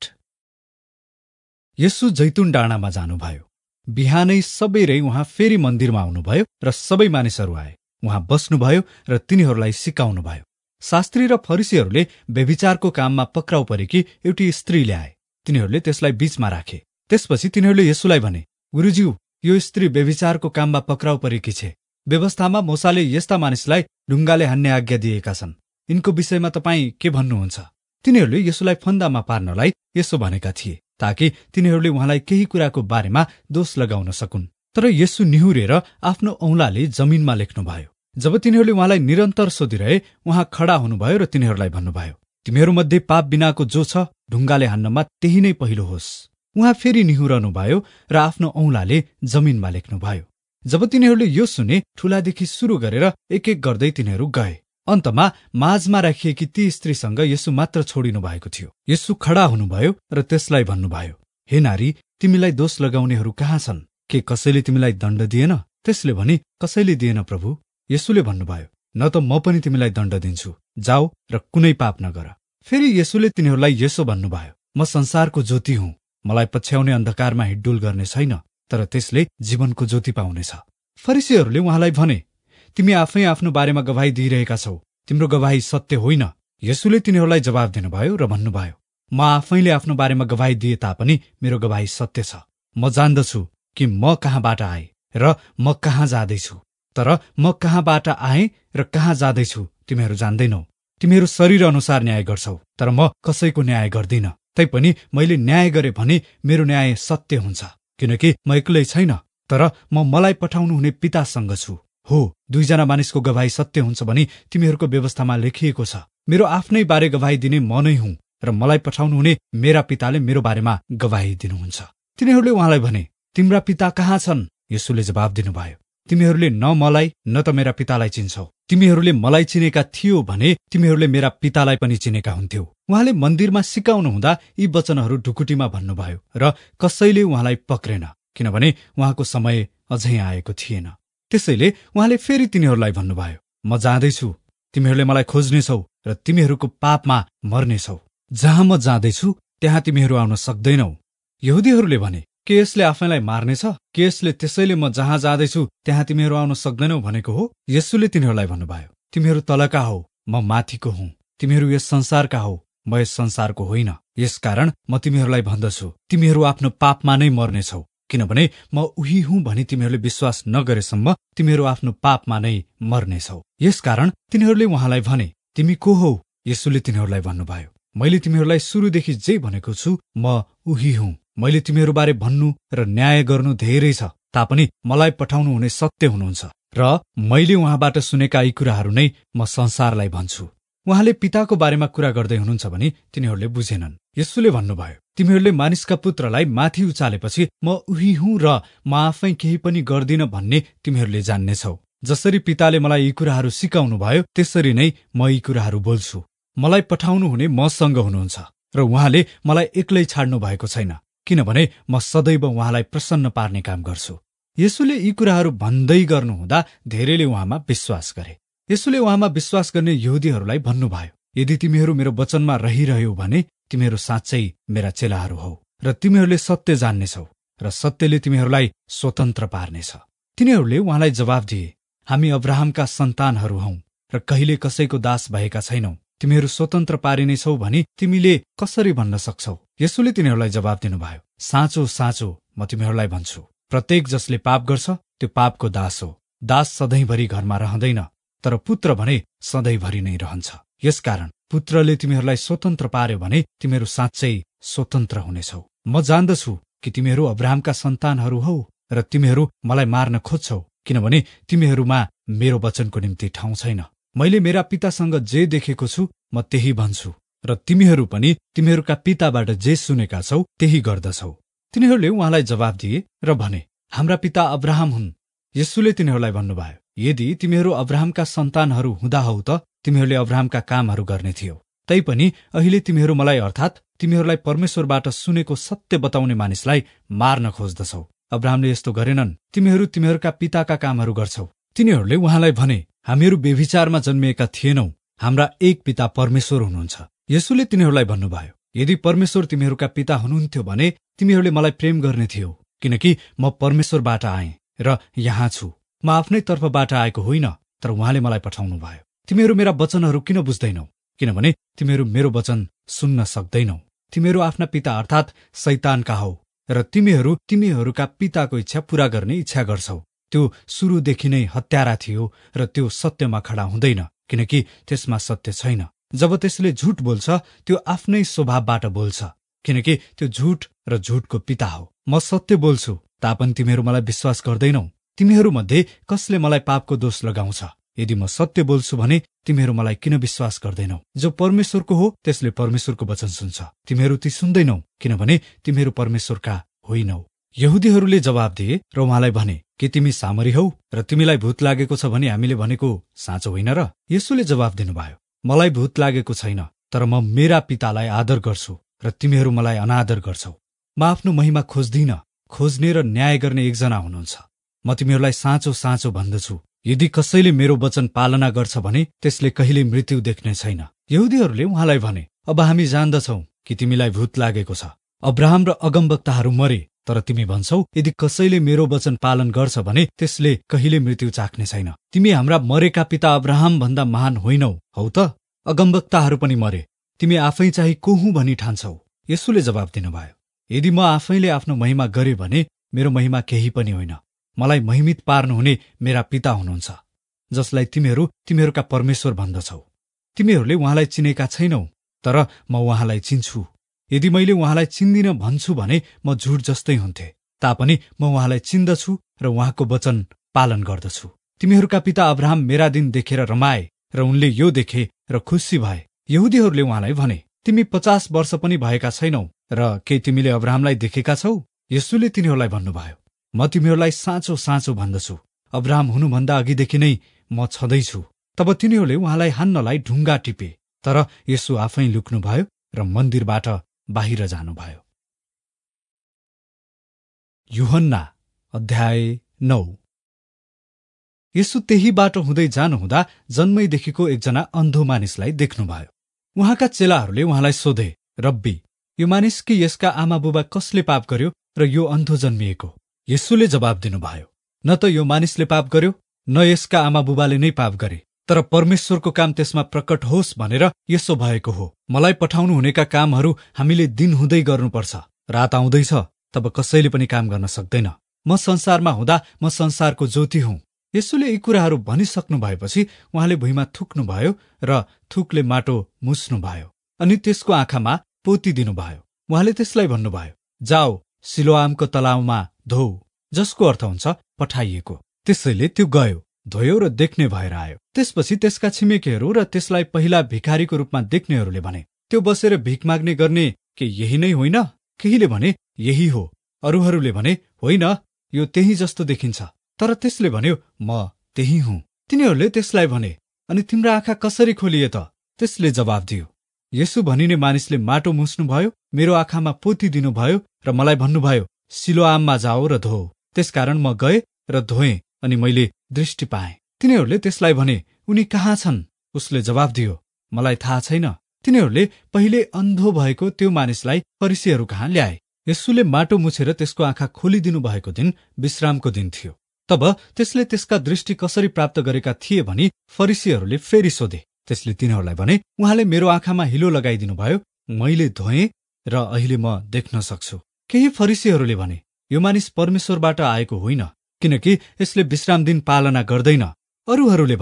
यसु जैतुन डाँडामा जानुभयो। बिहानै सबेरै उहाँ फेरि मन्दिरमा आउनुभयो र सबै मानिसहरू आए। उहाँ बस्नुभयो र तिनीहरूलाई सिकाउनुभयो। शास्त्री र फरिसीहरूले व्यभिचारको काममा पक्राउ परेकी एउटी स्त्री ल्याए। तिनीहरूले त्यसलाई बीचमा राखे। त्यसपछि तिनीहरूले यसुलाई भने, गुरुज्यू, यो स्त्री व्यभिचारको काममा पक्राउ परेकी छे। व्यवस्थामा मूसाले यस्ता मानिसलाई ढुङ्गाले हान्ने आज्ञा दिएका छन्। यिनको विषयमा तपाईँ के भन्नुहुन्छ? तिनीहरूले यसुलाई फन्दामा पार्नलाई यसो भनेका थिए, ताकि तिनीहरूले उहाँलाई केही कुराको बारेमा दोष लगाउन सकुन्। तर यसु निहुरेर आफ्नो औंलाले जमिनमा लेख्नुभयो। जब तिनीहरूले उहाँलाई निरन्तर सोधिरहे, उहाँ खडा हुनुभयो र तिनीहरूलाई भन्नुभयो, तिमीहरूमध्ये पाप बिनाको जो छ, ढुङ्गाले हान्नमा त्यही नै पहिलो होस्। उहाँ फेरि निहुरनुभयो र आफ्नो औंलाले जमिनमा लेख्नुभयो। जब तिनीहरूले यो सुने, ठूलादेखि सुरु गरेर एक एक गर्दै तिनीहरू गए। अन्तमा माझमा राखिएकी ती स्त्रीसँग यसु मात्र छोडिनु भएको थियो। यसु खडा हुनुभयो र त्यसलाई भन्नुभयो, हे नारी, तिमीलाई दोष लगाउनेहरू कहाँ छन्? के कसैले तिमीलाई दण्ड दिएन? त्यसले भनी, कसैले दिएन प्रभु। यसुले भन्नुभयो, न त म पनि तिमीलाई दण्ड दिन्छु, जाऊ र कुनै पाप नगर। फेरि यसुले तिनीहरूलाई यसो भन्नुभयो, म संसारको ज्योति हुँ। मलाई पछ्याउने अन्धकारमा हिड्डुल गर्ने छैन, तर त्यसले जीवनको ज्योति पाउनेछ। फरिसीहरूले उहाँलाई भने, तिमी आफै आफ्नो बारेमा गवाही दिइरहेका छौ, तिम्रो गवाही सत्य होइन। यसुले तिनीहरूलाई जवाब दिनुभयो र भन्नुभयो, म आफैले आफ्नो बारेमा गवाही दिए तापनि मेरो गवाही सत्य छ। म जान्दछु कि म कहाँबाट आए र म कहाँ जाँदैछु। तर म कहाँबाट आएँ र कहाँ जाँदैछु तिमीहरू जान्दैनौ। तिमीहरू शरीर अनुसार न्याय गर्छौ, तर म कसैको न्याय गर्दिन। तैपनि मैले न्याय गरे भने मेरो न्याय सत्य हुन्छ, किनकि म एक्लै छैन, तर म मलाई पठाउनु हुने पितासँग छु। हो, दुईजना मानिसको गवाही सत्य हुन्छ भनी तिमीहरूको व्यवस्थामा लेखिएको छ। मेरो आफ्नै बारे गवाही दिने म नै हुँ र मलाई पठाउनु हुने मेरा पिताले मेरो बारेमा गवाही दिनुहुन्छ। तिनीहरूले उहाँलाई भने, तिम्रा पिता कहाँ छन्? यसुले जवाब दिनुभयो, तिमीहरूले न मलाई न त मेरा पितालाई चिन्छौ। तिमीहरूले मलाई चिनेका थियो भने तिमीहरूले मेरा पितालाई पनि चिनेका हुन्थ्यौ। उहाँले मन्दिरमा सिकाउनु हुँदा यी वचनहरू ढुकुटीमा भन्नुभयो र कसैले उहाँलाई पक्रेन, किनभने उहाँको समय अझै आएको थिएन। त्यसैले उहाँले फेरि तिनीहरूलाई भन्नुभयो, म जाँदैछु, तिमीहरूले मलाई खोज्नेछौ र तिमीहरूको पापमा मर्नेछौ। जहाँ म जाँदैछु त्यहाँ तिमीहरू आउन सक्दैनौ। यहुदीहरूले भने, के यसले आफैलाई मार्नेछ? के यसले त्यसैले म जहाँ जाँदैछु त्यहाँ तिमीहरू आउन सक्दैनौ भनेको हो? यसुले तिनीहरूलाई भन्नुभयो, तिमीहरू तलका हौ, म माथिको हुँ। तिमीहरू यस संसारका हौ, म यस संसारको होइन। यसकारण म तिमीहरूलाई भन्दछु, तिमीहरू आफ्नो पापमा नै मर्नेछौ, किनभने म उही हुँ भनी तिमीहरूले विश्वास नगरेसम्म तिमीहरू आफ्नो पापमा नै मर्नेछौ। यसकारण तिनीहरूले उहाँलाई भने, तिमी को हौ? यसुले तिनीहरूलाई भन्नुभयो, मैले तिमीहरूलाई सुरुदेखि जे भनेको छु, म उही हुँ। मैले तिमीहरूबारे भन्नु र न्याय गर्नु धेरै छ, तापनि मलाई पठाउनु हुने सत्य हुनुहुन्छ र मैले उहाँबाट सुनेका यी कुराहरू नै म संसारलाई भन्छु। उहाँले पिताको बारेमा कुरा गर्दै हुनुहुन्छ भनी तिनीहरूले बुझेनन्। यसुले भन्नुभयो, तिमीहरूले मानिसका पुत्रलाई माथि उचालेपछि म उही हुँ र म आफै केही पनि गर्दिन भन्ने तिमीहरूले जान्नेछौ। जसरी पिताले मलाई यी कुराहरू सिकाउनु भयो, त्यसरी नै म यी कुराहरू बोल्छु। मलाई पठाउनु हुने मसँग हुनुहुन्छ र उहाँले मलाई एक्लै छाड्नु भएको छैन, किनभने म सदैव उहाँलाई प्रसन्न पार्ने काम गर्छु। यसुले यी कुराहरू भन्दै गर्नुहुँदा धेरैले उहाँमा विश्वास गरे। यसुले उहाँमा विश्वास गर्ने यहुदीहरूलाई भन्नुभयो, यदि तिमीहरू मेरो वचनमा रहिरह्यौ भने तिमीहरू साँच्चै मेरा चेलाहरू हौ र तिमीहरूले सत्य जान्नेछौ र सत्यले तिमीहरूलाई स्वतन्त्र पार्नेछ। तिनीहरूले उहाँलाई जवाब दिए, हामी अब्राहमका सन्तानहरू हौं र कहिले कसैको दास भएका छैनौं। तिमीहरू स्वतन्त्र पारिनेछौ भनी तिमीले कसरी भन्न सक्छौ? यसुले तिनीहरूलाई जवाब दिनुभयो, साँचो साँचो म तिमीहरूलाई भन्छु, प्रत्येक जसले पाप गर्छ त्यो पापको दास हो। दास सधैँभरि घरमा रहँदैन, तर पुत्र भने सधैँभरि नै रहन्छ। यसकारण पुत्रले तिमीहरूलाई स्वतन्त्र पार्यो भने तिमीहरू साँच्चै स्वतन्त्र हुनेछौ। म जान्दछु कि तिमीहरू अब्राहमका सन्तानहरू हौ र तिमीहरू मलाई मार्न खोज्छौ, किनभने तिमीहरूमा मेरो वचनको निम्ति ठाउँ छैन। मैले मेरा पितासँग जे देखेको छु म त्यही भन्छु र तिमीहरू पनि तिमीहरूका पिताबाट जे सुनेका छौ त्यही गर्दछौ। तिनीहरूले उहाँलाई जवाफ दिए र भने, हाम्रा पिता अब्राहम हुन्। येशूले तिनीहरूलाई भन्नुभयो, यदि तिमीहरू अब्राहमका सन्तानहरू हुँदा हौ त तिमीहरूले अब्राहमका कामहरू गर्ने थियौ। तैपनि अहिले तिमीहरू मलाई अर्थात् तिमीहरूलाई परमेश्वरबाट सुनेको सत्य बताउने मानिसलाई मार्न खोज्दछौ। अब्राहमले यस्तो गरेनन्, तिमीहरू तिमीहरूका पिताका कामहरू गर्छौ। तिनीहरूले उहाँलाई भने, हामीहरू बेभिचारमा जन्मिएका थिएनौं, हाम्रा एक पिता परमेश्वर हुनुहुन्छ। येशूले तिनीहरूलाई भन्नुभयो, यदि परमेश्वर तिमीहरूका पिता हुनुहुन्थ्यो भने तिमीहरूले मलाई प्रेम गर्ने थियौ, किनकि म परमेश्वरबाट आएँ र यहाँ छु। म आफ्नै तर्फबाट आएको होइन, तर उहाँले मलाई पठाउनु भयो। तिमीहरू मेरा वचनहरू किन बुझ्दैनौ? किनभने तिमीहरू मेरो वचन सुन्न सक्दैनौ। तिमीहरू आफ्ना पिता अर्थात् शैतानका हौ र तिमीहरू तिमीहरूका पिताको इच्छा पूरा गर्ने इच्छा गर्छौ। त्यो सुरुदेखि नै हत्यारा थियो र त्यो सत्यमा खडा हुँदैन, किनकि त्यसमा सत्य छैन। जब त्यसले झुट बोल्छ त्यो आफ्नै स्वभावबाट बोल्छ, किनकि त्यो झुट र झुटको पिता हो। म सत्य बोल्छु तापनि तिमीहरू मलाई विश्वास गर्दैनौ। तिमीहरूमध्ये कसले मलाई पापको दोष लगाउँछ? यदि म सत्य बोल्छु भने तिमीहरू मलाई किन विश्वास गर्दैनौ? जो परमेश्वरको हो त्यसले परमेश्वरको वचन सुन्छ। तिमीहरू ती सुन्दैनौ, किनभने तिमीहरू परमेश्वरका होइनौ। यहुदीहरूले जवाब दिए र उहाँलाई भने, के तिमी सामरी हौ र तिमीलाई भूत लागेको छ भने हामीले भनेको साँचो होइन र? येशूले जवाब दिनुभयो, मलाई भूत लागेको छैन, तर म मेरा पितालाई आदर गर्छु र तिमीहरू मलाई अनादर गर्छौ। म आफ्नो महिमा खोज्दिन, खोज्ने र न्याय गर्ने एकजना हुनुहुन्छ। म तिमीहरूलाई साँचो साँचो भन्दछु, यदि कसैले मेरो वचन पालना गर्छ भने त्यसले कहिले मृत्यु देख्ने छैन। यहुदीहरूले उहाँलाई भने, अब हामी जान्दछौ कि तिमीलाई भूत लागेको छ। अब्राहम र अगमवक्ताहरू मरे, तर तिमी भन्छौ यदि कसैले मेरो वचन पालन गर्छ भने त्यसले कहिले मृत्यु चाख्ने छैन। तिमी हाम्रा मरेका पिता अब्राहम भन्दा महान होइनौ हौ त? अगमवक्ताहरू पनि मरे, तिमी आफै चाहिँ को हुँ भनी ठान्छौ? येशूले जवाब दिनुभयो, यदि म आफैले आफ्नो महिमा गरे भने मेरो महिमा केही पनि होइन। मलाई महिमित पार्नुहुने मेरा पिता हुनुहुन्छ, जसलाई तिमीहरू तिमीहरूका परमेश्वर भन्दछौ। तिमीहरूले उहाँलाई चिनेका छैनौ, तर म उहाँलाई चिन्छु। यदि मैले उहाँलाई चिन्दिन भन्छु भने म झुट जस्तै हुन्थे, तापनि म उहाँलाई चिन्दछु र उहाँको वचन पालन गर्दछु। तिमीहरूका पिता अब्राहम मेरा दिन देखेर रमाए र उनले यो देखे र खुसी भए। यहुदीहरूले उहाँलाई भने, तिमी 50 वर्ष पनि भएका छैनौ र के तिमीले अब्राहमलाई देखेका छौ? येशूले तिनीहरूलाई भन्नुभयो, म तिमीहरूलाई साँचो साँचो भन्दछु, अब्राहम हुनुभन्दा अघिदेखि नै म छँदैछु। तब तिनीहरूले उहाँलाई हान्नलाई ढुङ्गा टिपे, तर येशू आफै लुक्नुभयो र मन्दिरबाट बाहिर जानुभयो। यूहन्ना अध्याय 9। येशू त्यही बाटो हुँदै जानुहुँदा जन्मैदेखिको एकजना अन्धो मानिसलाई देख्नुभयो। उहाँका चेलाहरूले उहाँलाई सोधे, रब्बी, यो मानिस कि यसका आमा बुबा कसले पाप गर्यो र यो अन्धो जन्मिएको? येशूले जवाब दिनुभयो, न त यो मानिसले पाप गर्यो, न यसका आमा बुबाले नै पाप गरे, तर परमेश्वरको काम त्यसमा प्रकट होस् भनेर यसो भएको हो। मलाई पठाउनु हुनेका कामहरू हामीले दिन हुँदै गर्नुपर्छ। रात आउँदैछ, तब कसैले पनि काम गर्न सक्दैन। म संसारमा हुँदा म संसारको ज्योति हुँ। येशूले यी कुराहरू भनिसक्नु भएपछि उहाँले भुइँमा थुक्नुभयो र थुकले माटो मुछ्नुभयो अनि त्यसको आँखामा पोती दिनुभयो। उहाँले त्यसलाई भन्नुभयो, जाऊ सिलोआमको तलाउमा धो, जसको अर्थ हुन्छ पठाइएको। त्यसैले त्यो गयो, धोयो र देख्ने भएर आयो। त्यसपछि त्यसका छिमेकीहरू र त्यसलाई पहिला भिखारीको रूपमा देख्नेहरूले भने, त्यो बसेर भिख माग्ने गर्ने के यही नै होइन? केहीले भने, यही हो। अरूहरूले भने, होइन, यो त्यही जस्तो देखिन्छ। तर त्यसले भन्यो, म त्यही हुँ। तिनीहरूले त्यसलाई भने, अनि तिम्रा आँखा कसरी खोलिए त? त्यसले जवाब दियो, येशू भनिने मानिसले माटो मुछ्नुभयो, मेरो आँखामा पोती दिनुभयो र मलाई भन्नुभयो, सिलोआममा जाओ र धो। त्यसकारण म गए र धोएँ अनि मैले दृष्टि पाएँ। तिनीहरूले त्यसलाई भने, उनी कहाँ छन्? उसले जवाब दियो, मलाई थाहा छैन। तिनीहरूले पहिले अन्धो भएको त्यो मानिसलाई फरिसीहरू कहाँ ल्याए। येशूले माटो मुछेर त्यसको आँखा खोलिदिनु भएको दिन विश्रामको दिन थियो। तब त्यसले त्यसका दृष्टि कसरी प्राप्त गरेका थिए भनी फरिसीहरूले फेरि सोधे। त्यसले तिनीहरूलाई भने, उहाँले मेरो आँखामा हिलो लगाइदिनु भयो, मैले धोएँ र अहिले म देख्न सक्छु। केही फरिसीहरूले भने, यो मानिस परमेश्वरबाट आएको होइन, किनकि यसले विश्राम दिन पालना गर्दैन। अरूहरूले भने,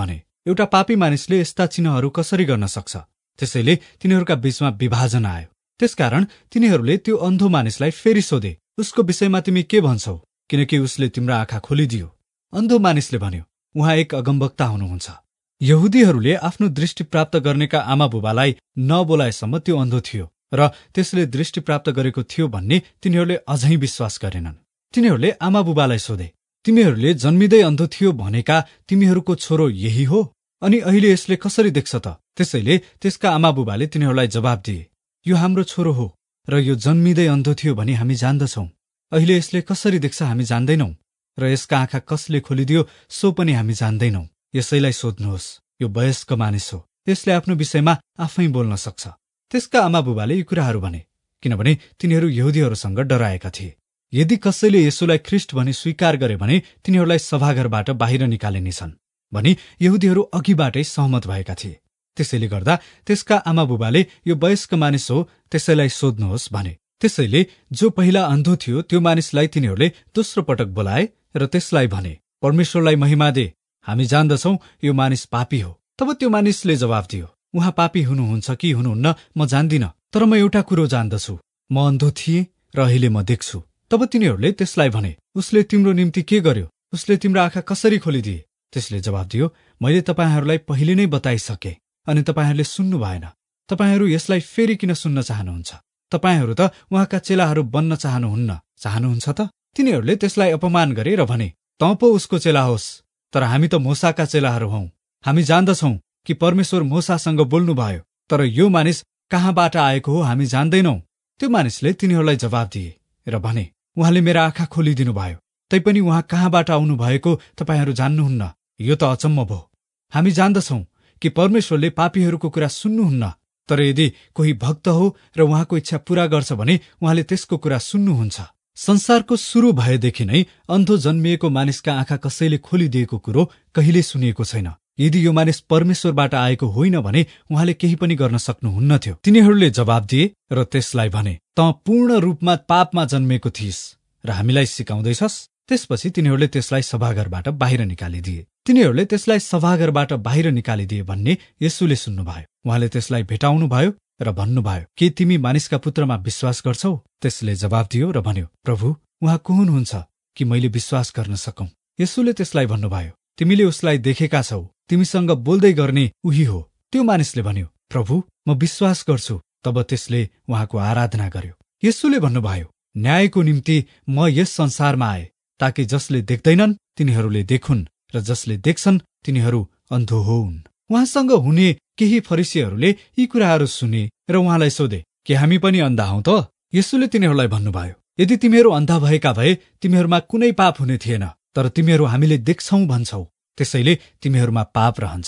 एउटा पापी मानिसले यस्ता चिन्हहरू कसरी गर्न सक्छ? त्यसैले तिनीहरूका बीचमा विभाजन आयो। त्यसकारण तिनीहरूले त्यो अन्धो मानिसलाई फेरि सोधे, उसको विषयमा तिमी के भन्छौ? किनकि उसले तिम्रो आँखा खोलिदियो। अन्धो मानिसले भन्यो, उहाँ एक अगमवक्ता हुनुहुन्छ। यहुदीहरूले आफ्नो दृष्टि प्राप्त गर्नेका आमा बुबालाई नबोलाएसम्म त्यो अन्धो थियो र त्यसले दृष्टि प्राप्त गरेको थियो भन्ने तिनीहरूले अझै विश्वास गरेनन्। तिनीहरूले आमा बुबालाई सोधे, तिमीहरूले जन्मिँदै अन्धो थियो भनेका तिमीहरूको छोरो यही हो? अनि अहिले यसले कसरी देख्छ त? त्यसैले त्यसका आमा बुबाले तिनीहरूलाई जवाब दिए, यो हाम्रो छोरो हो र यो जन्मिँदै अन्धो थियो भनी हामी जान्दछौं। अहिले यसले कसरी देख्छ हामी जान्दैनौं र यसका आँखा कसले खोलिदियो सो पनि हामी जान्दैनौं। यसैलाई सोध्नुहोस्, यो वयस्क मानिस हो, यसले आफ्नो विषयमा आफै बोल्न सक्छ। त्यसका आमा बुबाले यी कुराहरू भने किनभने तिनीहरू यहुदीहरूसँग डराएका थिए। यदि कसैले येशूलाई ख्रिस्ट भनी स्वीकार गरे भने तिनीहरूलाई सभाघरबाट बाहिर निकालिनेछन् भनी यहुदीहरू अघिबाटै सहमत भएका थिए। त्यसैले गर्दा त्यसका आमा बुबाले यो वयस्क मानिस हो, त्यसैलाई सोध्नुहोस् भने। त्यसैले जो पहिला अन्धो थियो त्यो मानिसलाई तिनीहरूले दोस्रो पटक बोलाए र त्यसलाई भने, परमेश्वरलाई महिमा दे, हामी जान्दछौं यो मानिस पापी हो। तब त्यो मानिसले जवाब दियो, उहाँ पापी हुनुहुन्छ कि हुनुहुन्न म जान्दिन, तर म एउटा कुरो जान्दछु, म अन्धो थिएँ र अहिले म देख्छु। तब तिनीहरूले त्यसलाई भने, उसले तिम्रो निम्ति के गर्यो? उसले तिम्रो आँखा कसरी खोलिदिए? त्यसले जवाब दियो, मैले तपाईहरूलाई पहिले नै बताइसके अनि तपाईहरूले सुन्नु भएन। तपाईहरू यसलाई फेरि किन सुन्न चाहनुहुन्छ? तपाईहरू त उहाँका चेलाहरू बन्न चाहनुहुन्छ त? तिनीहरूले त्यसलाई अपमान गरे र भने, तँ पो उसको चेला होस्, तर हामी त मोसाका चेलाहरू हौं। हामी जान्दछौं कि परमेश्वर मोसासँग बोल्नुभयो, तर यो मानिस कहाँबाट आएको हो हामी जान्दैनौं। त्यो मानिसले तिनीहरूलाई जवाब दिए र भने, उहाँले मेरा आँखा खोलिदिनु भयो, तैपनि उहाँ कहाँबाट आउनु भएको तपाईहरू जान्नुहुन्न। यो त अचम्म भयो। हामी जान्दछौं कि परमेश्वरले पापीहरूको कुरा सुन्नुहुन्न, तर यदि कोही भक्त हो र उहाँको इच्छा पूरा गर्छ भने उहाँले त्यसको कुरा सुन्नुहुन्छ। संसारको सुरु भएदेखि नै अन्धो जन्मिएको मानिसका आँखा कसैले खोलिदिएको कुरो कहिले सुनिएको छैन। यदि यो मानिस परमेश्वरबाट आएको होइन भने उहाँले केही पनि गर्न सक्नुहुन्नथ्यो। तिनीहरूले जवाब दिए र त्यसलाई भने, तँ पूर्ण रूपमा पापमा जन्मेको थिइस् र हामीलाई सिकाउँदैछस्? त्यसपछि तिनीहरूले त्यसलाई सभाघरबाट बाहिर निकालिदिए। तिनीहरूले त्यसलाई सभाघरबाट बाहिर निकालिदिए भन्ने येशूले सुन्नुभयो। उहाँले त्यसलाई भेटाउनुभयो र भन्नुभयो, के तिमी मानिसका पुत्रमा विश्वास गर्छौ? त्यसले जवाब दियो र भन्यो, प्रभु, उहाँ को हुनुहुन्छ कि मैले विश्वास गर्न सकौं? येशूले त्यसलाई भन्नुभयो, तिमीले उसलाई देखेका छौ, तिमीसँग बोल्दै गर्ने उही हो। त्यो मानिसले भन्यो, प्रभु, म विश्वास गर्छु। तब त्यसले उहाँको आराधना गर्यो। येशूले भन्नुभयो, न्यायको निम्ति म यस संसारमा आए, ताकि जसले देख्दैनन् तिनीहरूले देखुन् र जसले देख्छन् तिनीहरू अन्धो होउन्। उहाँसँग हुने केही फरिसीहरूले यी कुराहरू सुने र उहाँलाई सोधे, के हामी पनि अन्धा हौं त? येशूले तिनीहरूलाई भन्नुभयो, यदि तिमीहरू अन्धा भएका भए तिमीहरूमा कुनै पाप हुने थिएन, तर तिमीहरू हामीले देख्छौं भन्छौ, त्यसैले तिमीहरूमा पाप रहन्छ।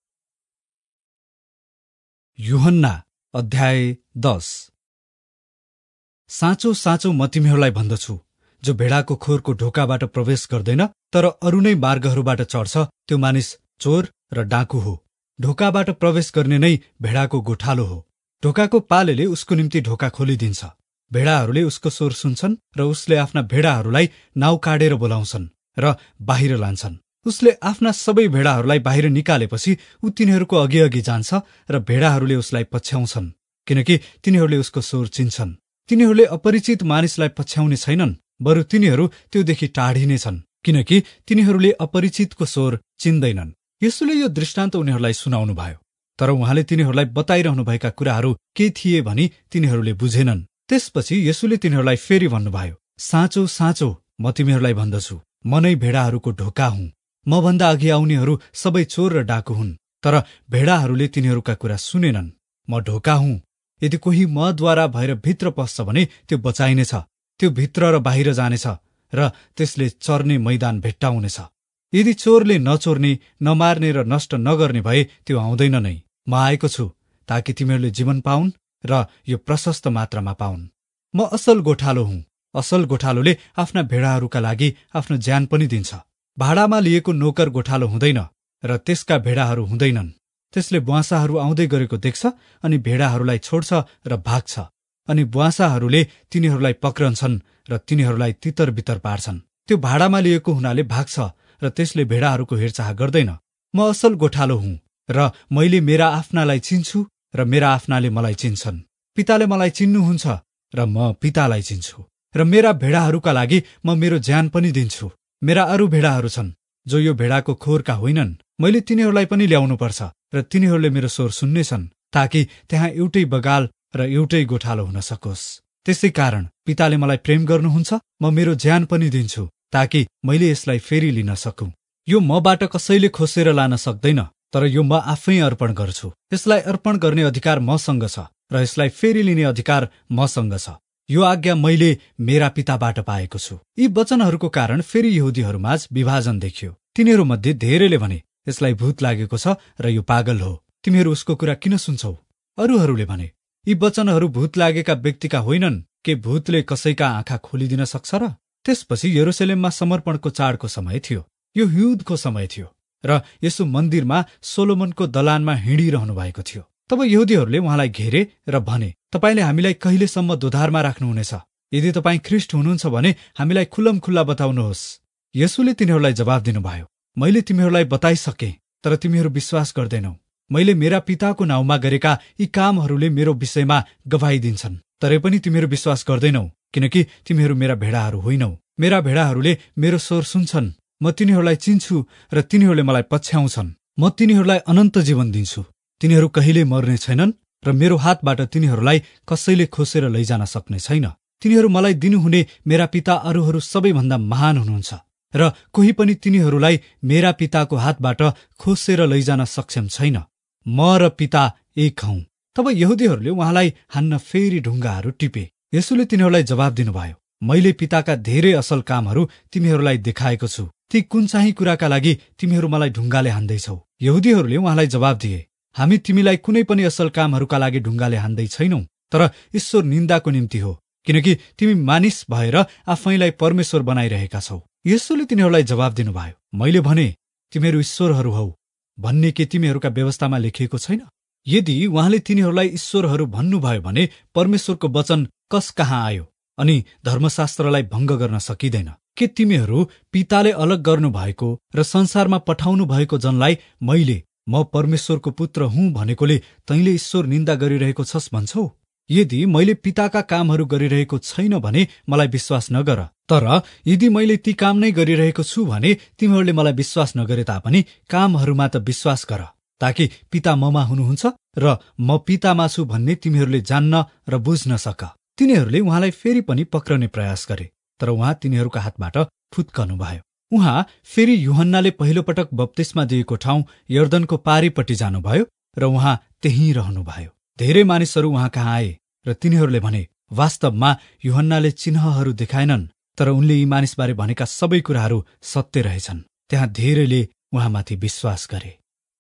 यूहन्ना अध्याय 10। साँचो साँचो म तिमीहरूलाई भन्दछु, जो भेडाको खोरको ढोकाबाट प्रवेश गर्दैन तर अरू नै मार्गहरूबाट चढ्छ, त्यो मानिस चोर र डाँकु हो। ढोकाबाट प्रवेश गर्ने नै भेडाको गोठालो हो। ढोकाको पालेले उसको निम्ति ढोका खोलिदिन्छ। भेडाहरूले उसको स्वर सुन्छन् र उसले आफ्ना भेडाहरूलाई नाउ काटेर बोलाउँछन् र बाहिर लान्छन्। उसले आफ्ना सबै भेडाहरूलाई बाहिर निकालेपछि ऊ तिनीहरूको अघि जान्छ र भेडाहरूले उसलाई पछ्याउँछन्, किनकि तिनीहरूले उसको स्वर चिन्छन्। तिनीहरूले अपरिचित मानिसलाई पछ्याउने छैनन्, बरु तिनीहरू त्योदेखि टाढिनेछन्, किनकि तिनीहरूले अपरिचितको स्वर चिन्दैनन्। येशूले यो दृष्टान्त उनीहरूलाई सुनाउनुभयो, तर उहाँले तिनीहरूलाई बताइरहनुभएका कुराहरू के थिए भनी तिनीहरूले बुझेनन्। त्यसपछि येशूले तिनीहरूलाई फेरि भन्नुभयो, साँचो साँचो म तिमीहरूलाई भन्दछु, म नै भेडाहरूको ढोका हुँ। मभन्दा अघि आउनेहरू सबै चोर र डाकु हुन्, तर भेडाहरूले तिनीहरूका कुरा सुनेनन्। म ढोका हुँ। यदि कोही मद्वारा भएर भित्र पस्छ भने त्यो बचाइनेछ, त्यो भित्र र बाहिर जानेछ र त्यसले चर्ने मैदान भेट्टाउनेछ। यदि चोरले नचोर्ने, नमार्ने र नष्ट नगर्ने भए त्यो आउँदैन नै। म आएको छु ताकि तिमीहरूले जीवन पाउन् र यो प्रशस्त मात्रामा पाउन्। म असल गोठालो हुँ। असल गोठालोले आफ्ना भेडाहरूका लागि आफ्नो ज्यान पनि दिन्छ। भाडामा लिएको नोकर गोठालो हुँदैन र त्यसका भेडाहरू हुँदैनन्। त्यसले बुवासाहरू आउँदै गरेको देख्छ अनि भेडाहरूलाई छोड्छ र भाग्छ, अनि बुवासाहरूले तिनीहरूलाई पक्रन्छन् र तिनीहरूलाई तितर बितर पार्छन्। त्यो भाडामा लिएको हुनाले भाग्छ र त्यसले भेडाहरूको हेरचाह गर्दैन। म असल गोठालो हुँ र मैले मेरा आफ्नालाई चिन्छु र मेरा आफ्नाले मलाई चिन्छन्। पिताले मलाई चिन्नुहुन्छ र म पितालाई चिन्छु र मेरा भेडाहरूका लागि म मेरो ज्यान पनि दिन्छु। मेरा अरू भेडाहरू छन् जो यो भेडाको खोरका होइनन्। मैले तिनीहरूलाई पनि ल्याउनुपर्छ र तिनीहरूले मेरो स्वर सुन्नेछन्, ताकि त्यहाँ एउटै बगाल र एउटै गोठालो हुन सकोस्। त्यसै कारण पिताले मलाई प्रेम गर्नुहुन्छ, म मेरो ज्यान पनि दिन्छु, ताकि मैले यसलाई फेरि लिन सकूँ। यो मबाट कसैले खोसेर लान सक्दैन, तर यो म आफै अर्पण गर्छु। यसलाई अर्पण गर्ने अधिकार मसँग छ र यसलाई फेरि लिने अधिकार मसँग छ। यो आज्ञा मैले मेरा पिताबाट पाएको छु। यी वचनहरूको कारण फेरि यहुदीहरूमाझ विभाजन देखियो। तिनीहरूमध्ये धेरैले भने, यसलाई भूत लागेको छ र यो पागल हो। तिमीहरू उसको कुरा किन सुन्छौ? अरूहरूले भने, यी वचनहरू भूत लागेका व्यक्तिका होइनन्। के भूतले कसैका आँखा खोलिदिन सक्छ र? त्यसपछि यरुशलेममा समर्पणको चाडको समय थियो। यो हिउँदको समय थियो र यसो मन्दिरमा सोलोमनको दलानमा हिँडिरहनु भएको थियो। तब यहुदीहरूले उहाँलाई घेरे र भने, तपाईले हामीलाई कहिलेसम्म दोधारमा राख्नुहुनेछ? यदि तपाईँ ख्रिस्ट हुनुहुन्छ भने हामीलाई खुल्लमखुल्ला बताउनुहोस्। येशूले तिनीहरूलाई जवाफ दिनुभयो, मैले तिमीहरूलाई बताइसकेँ, तर तिमीहरू विश्वास गर्दैनौ। मैले मेरा पिताको नाउँमा गरेका यी कामहरूले मेरो विषयमा गवाही दिन्छन्, तरै पनि तिमीहरू विश्वास गर्दैनौ, किनकि तिमीहरू मेरा भेडाहरू होइनौ। मेरा भेडाहरूले मेरो स्वर सुन्छन्, म तिनीहरूलाई चिन्छु र तिनीहरूले मलाई पछ्याउँछन्। म तिनीहरूलाई अनन्त जीवन दिन्छु। तिनीहरू कहिल्यै मर्ने छैनन् र मेरो हातबाट तिनीहरूलाई कसैले खोसेर लैजान सक्ने छैन। तिनीहरू मलाई दिनुहुने मेरा पिता अरूहरू सबैभन्दा महान हुनुहुन्छ र कोही पनि तिनीहरूलाई मेरा पिताको हातबाट खोसेर लैजान सक्षम छैन। म र पिता एक हौं। तब यहुदीहरूले उहाँलाई हान्न फेरि ढुङ्गाहरू टिपे। येशूले तिनीहरूलाई जवाब दिनुभयो, मैले पिताका धेरै असल कामहरू तिमीहरूलाई देखाएको छु। ती कुन चाहिँ कुराका लागि तिमीहरू मलाई ढुङ्गाले हान्दैछौ? यहुदीहरूले उहाँलाई जवाब दिए, हामी तिमीलाई कुनै पनि असल कामहरूका लागि ढुङ्गाले हान्दै छैनौं, तर ईश्वर निन्दाको निम्ति हो, किनकि तिमी मानिस भएर आफैलाई परमेश्वर बनाइरहेका छौ। येशूले तिनीहरूलाई जवाब दिनुभयो, मैले भने तिमीहरू ईश्वरहरू हौ भन्ने के तिमीहरूका व्यवस्थामा लेखिएको छैन? यदि उहाँले तिनीहरूलाई ईश्वरहरू भन्नुभयो भने परमेश्वरको वचन कस कहाँ आयो? अनि धर्मशास्त्रलाई भङ्ग गर्न सकिँदैन। के तिमीहरू पिताले अलग गर्नुभएको र संसारमा पठाउनु भएको जनलाई मैले म परमेश्वरको पुत्र हुँ भनेकोले तैँले ईश्वर निन्दा गरिरहेको छस् भन्छौ? यदि मैले पिताका कामहरू गरिरहेको छैन भने मलाई विश्वास नगर। तर यदि मैले ती काम नै गरिरहेको छु भने तिमीहरूले मलाई विश्वास नगरे तापनि कामहरूमा त विश्वास गर, ताकि पिता ममा हुनुहुन्छ र म पितामा छु भन्ने तिमीहरूले जान्न र बुझ्न सक। तिनीहरूले उहाँलाई फेरि पनि पक्रने प्रयास गरे, तर उहाँ तिनीहरूका हातबाट फुत्कनुभयो। उहाँ फेरि यूहन्नाले पहिलोपटक बप्तिस्मा दिएको ठाउँ यर्दनको पारीपट्टि जानुभयो र उहाँ त्यहीँ रहनुभयो। धेरै मानिसहरू उहाँ कहाँ आए र तिनीहरूले भने, वास्तवमा यूहन्नाले चिन्हहरू देखाएनन्, तर उनले यी मानिसबारे भनेका सबै कुराहरू सत्य रहेछन्। त्यहाँ धेरैले उहाँमाथि विश्वास गरे।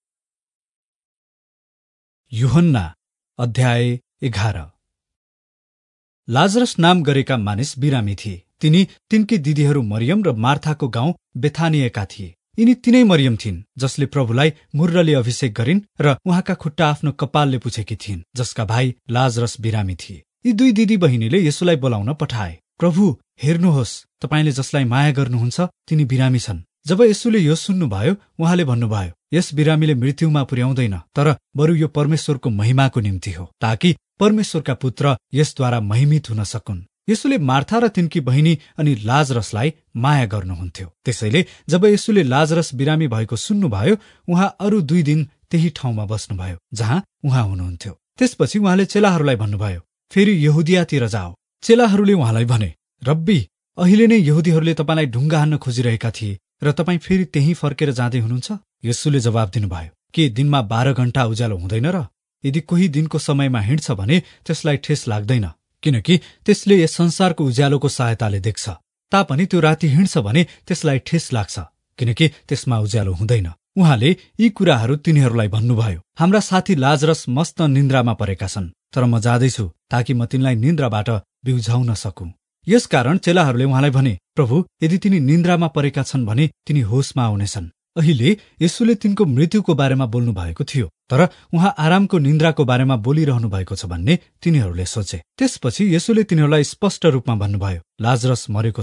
यूहन्ना अध्याय 11। लाजरस नाम गरेका मानिस बिरामी थिए। तिनकी दिदीहरू मरियम र मार्थाको गाउँ बेथानियाका थिए। यिनी तिनै मरियम थिइन् जसले प्रभुलाई मुर्रले अभिषेक गरिन् र उहाँका खुट्टा आफ्नो कपालले पुछेकी थिइन्, जसका भाइ लाजरस बिरामी थिए। यी दुई दिदी बहिनीले यसुलाई बोलाउन पठाए। प्रभु, हेर्नुहोस्, तपाईले जसलाई माया गर्नुहुन्छ तिनी बिरामी छन्। जब यसुले यो सुन्नुभयो, उहाँले भन्नुभयो, यस बिरामीले मृत्युमा पुर्याउँदैन, तर बरु यो परमेश्वरको महिमाको निम्ति हो, ताकि परमेश्वरका पुत्र यसद्वारा महिमित हुन सकुन्। यसुले मार्था र तिनकी बहिनी अनि लाजरसलाई माया गर्नुहुन्थ्यो। त्यसैले जब यसुले लाजरस बिरामी भएको सुन्नुभयो, उहाँ अरू 2 दिन त्यही ठाउँमा बस्नुभयो जहाँ उहाँ हुनुहुन्थ्यो। त्यसपछि उहाँले चेलाहरूलाई भन्नुभयो, फेरि यहुदियातिर जाओ। चेलाहरूले उहाँलाई भने, रब्बी, अहिले नै यहुदीहरूले तपाईलाई ढुङ्गा हान्न खोजिरहेका थिए र तपाईँ फेरि त्यही फर्केर जाँदै हुनुहुन्छ? यसुले जवाब दिनुभयो, के दिनमा 12 घण्टा उज्यालो हुँदैन र? यदि कोही दिनको समयमा हिँड्छ भने त्यसलाई ठेस लाग्दैन, किनकि त्यसले यस संसारको उज्यालोको सहायताले देख्छ। तापनि त्यो राति हिँड्छ भने त्यसलाई ठेस लाग्छ, किनकि त्यसमा उज्यालो हुँदैन। उहाँले यी कुराहरू तिनीहरूलाई भन्नुभयो। हाम्रा साथी लाजरस मस्त निन्द्रामा परेका छन्, तर म जाँदैछु ताकि म तिनलाई निन्द्राबाट बिउझाउन सकूँ। यसकारण चेलाहरूले उहाँलाई भने, प्रभु, यदि तिनी निन्द्रामा परेका छन् भने तिनी होसमा आउनेछन्। अहिले यसुले तिनको मृत्युको बारेमा बोल्नु भएको थियो, तर उहाँ आरामको निन्द्राको बारेमा बोलिरहनु भएको छ भन्ने तिनीहरूले सोचे। त्यसपछि यसुले तिनीहरूलाई स्पष्ट रूपमा भन्नुभयो, लाजरस मरेको छ,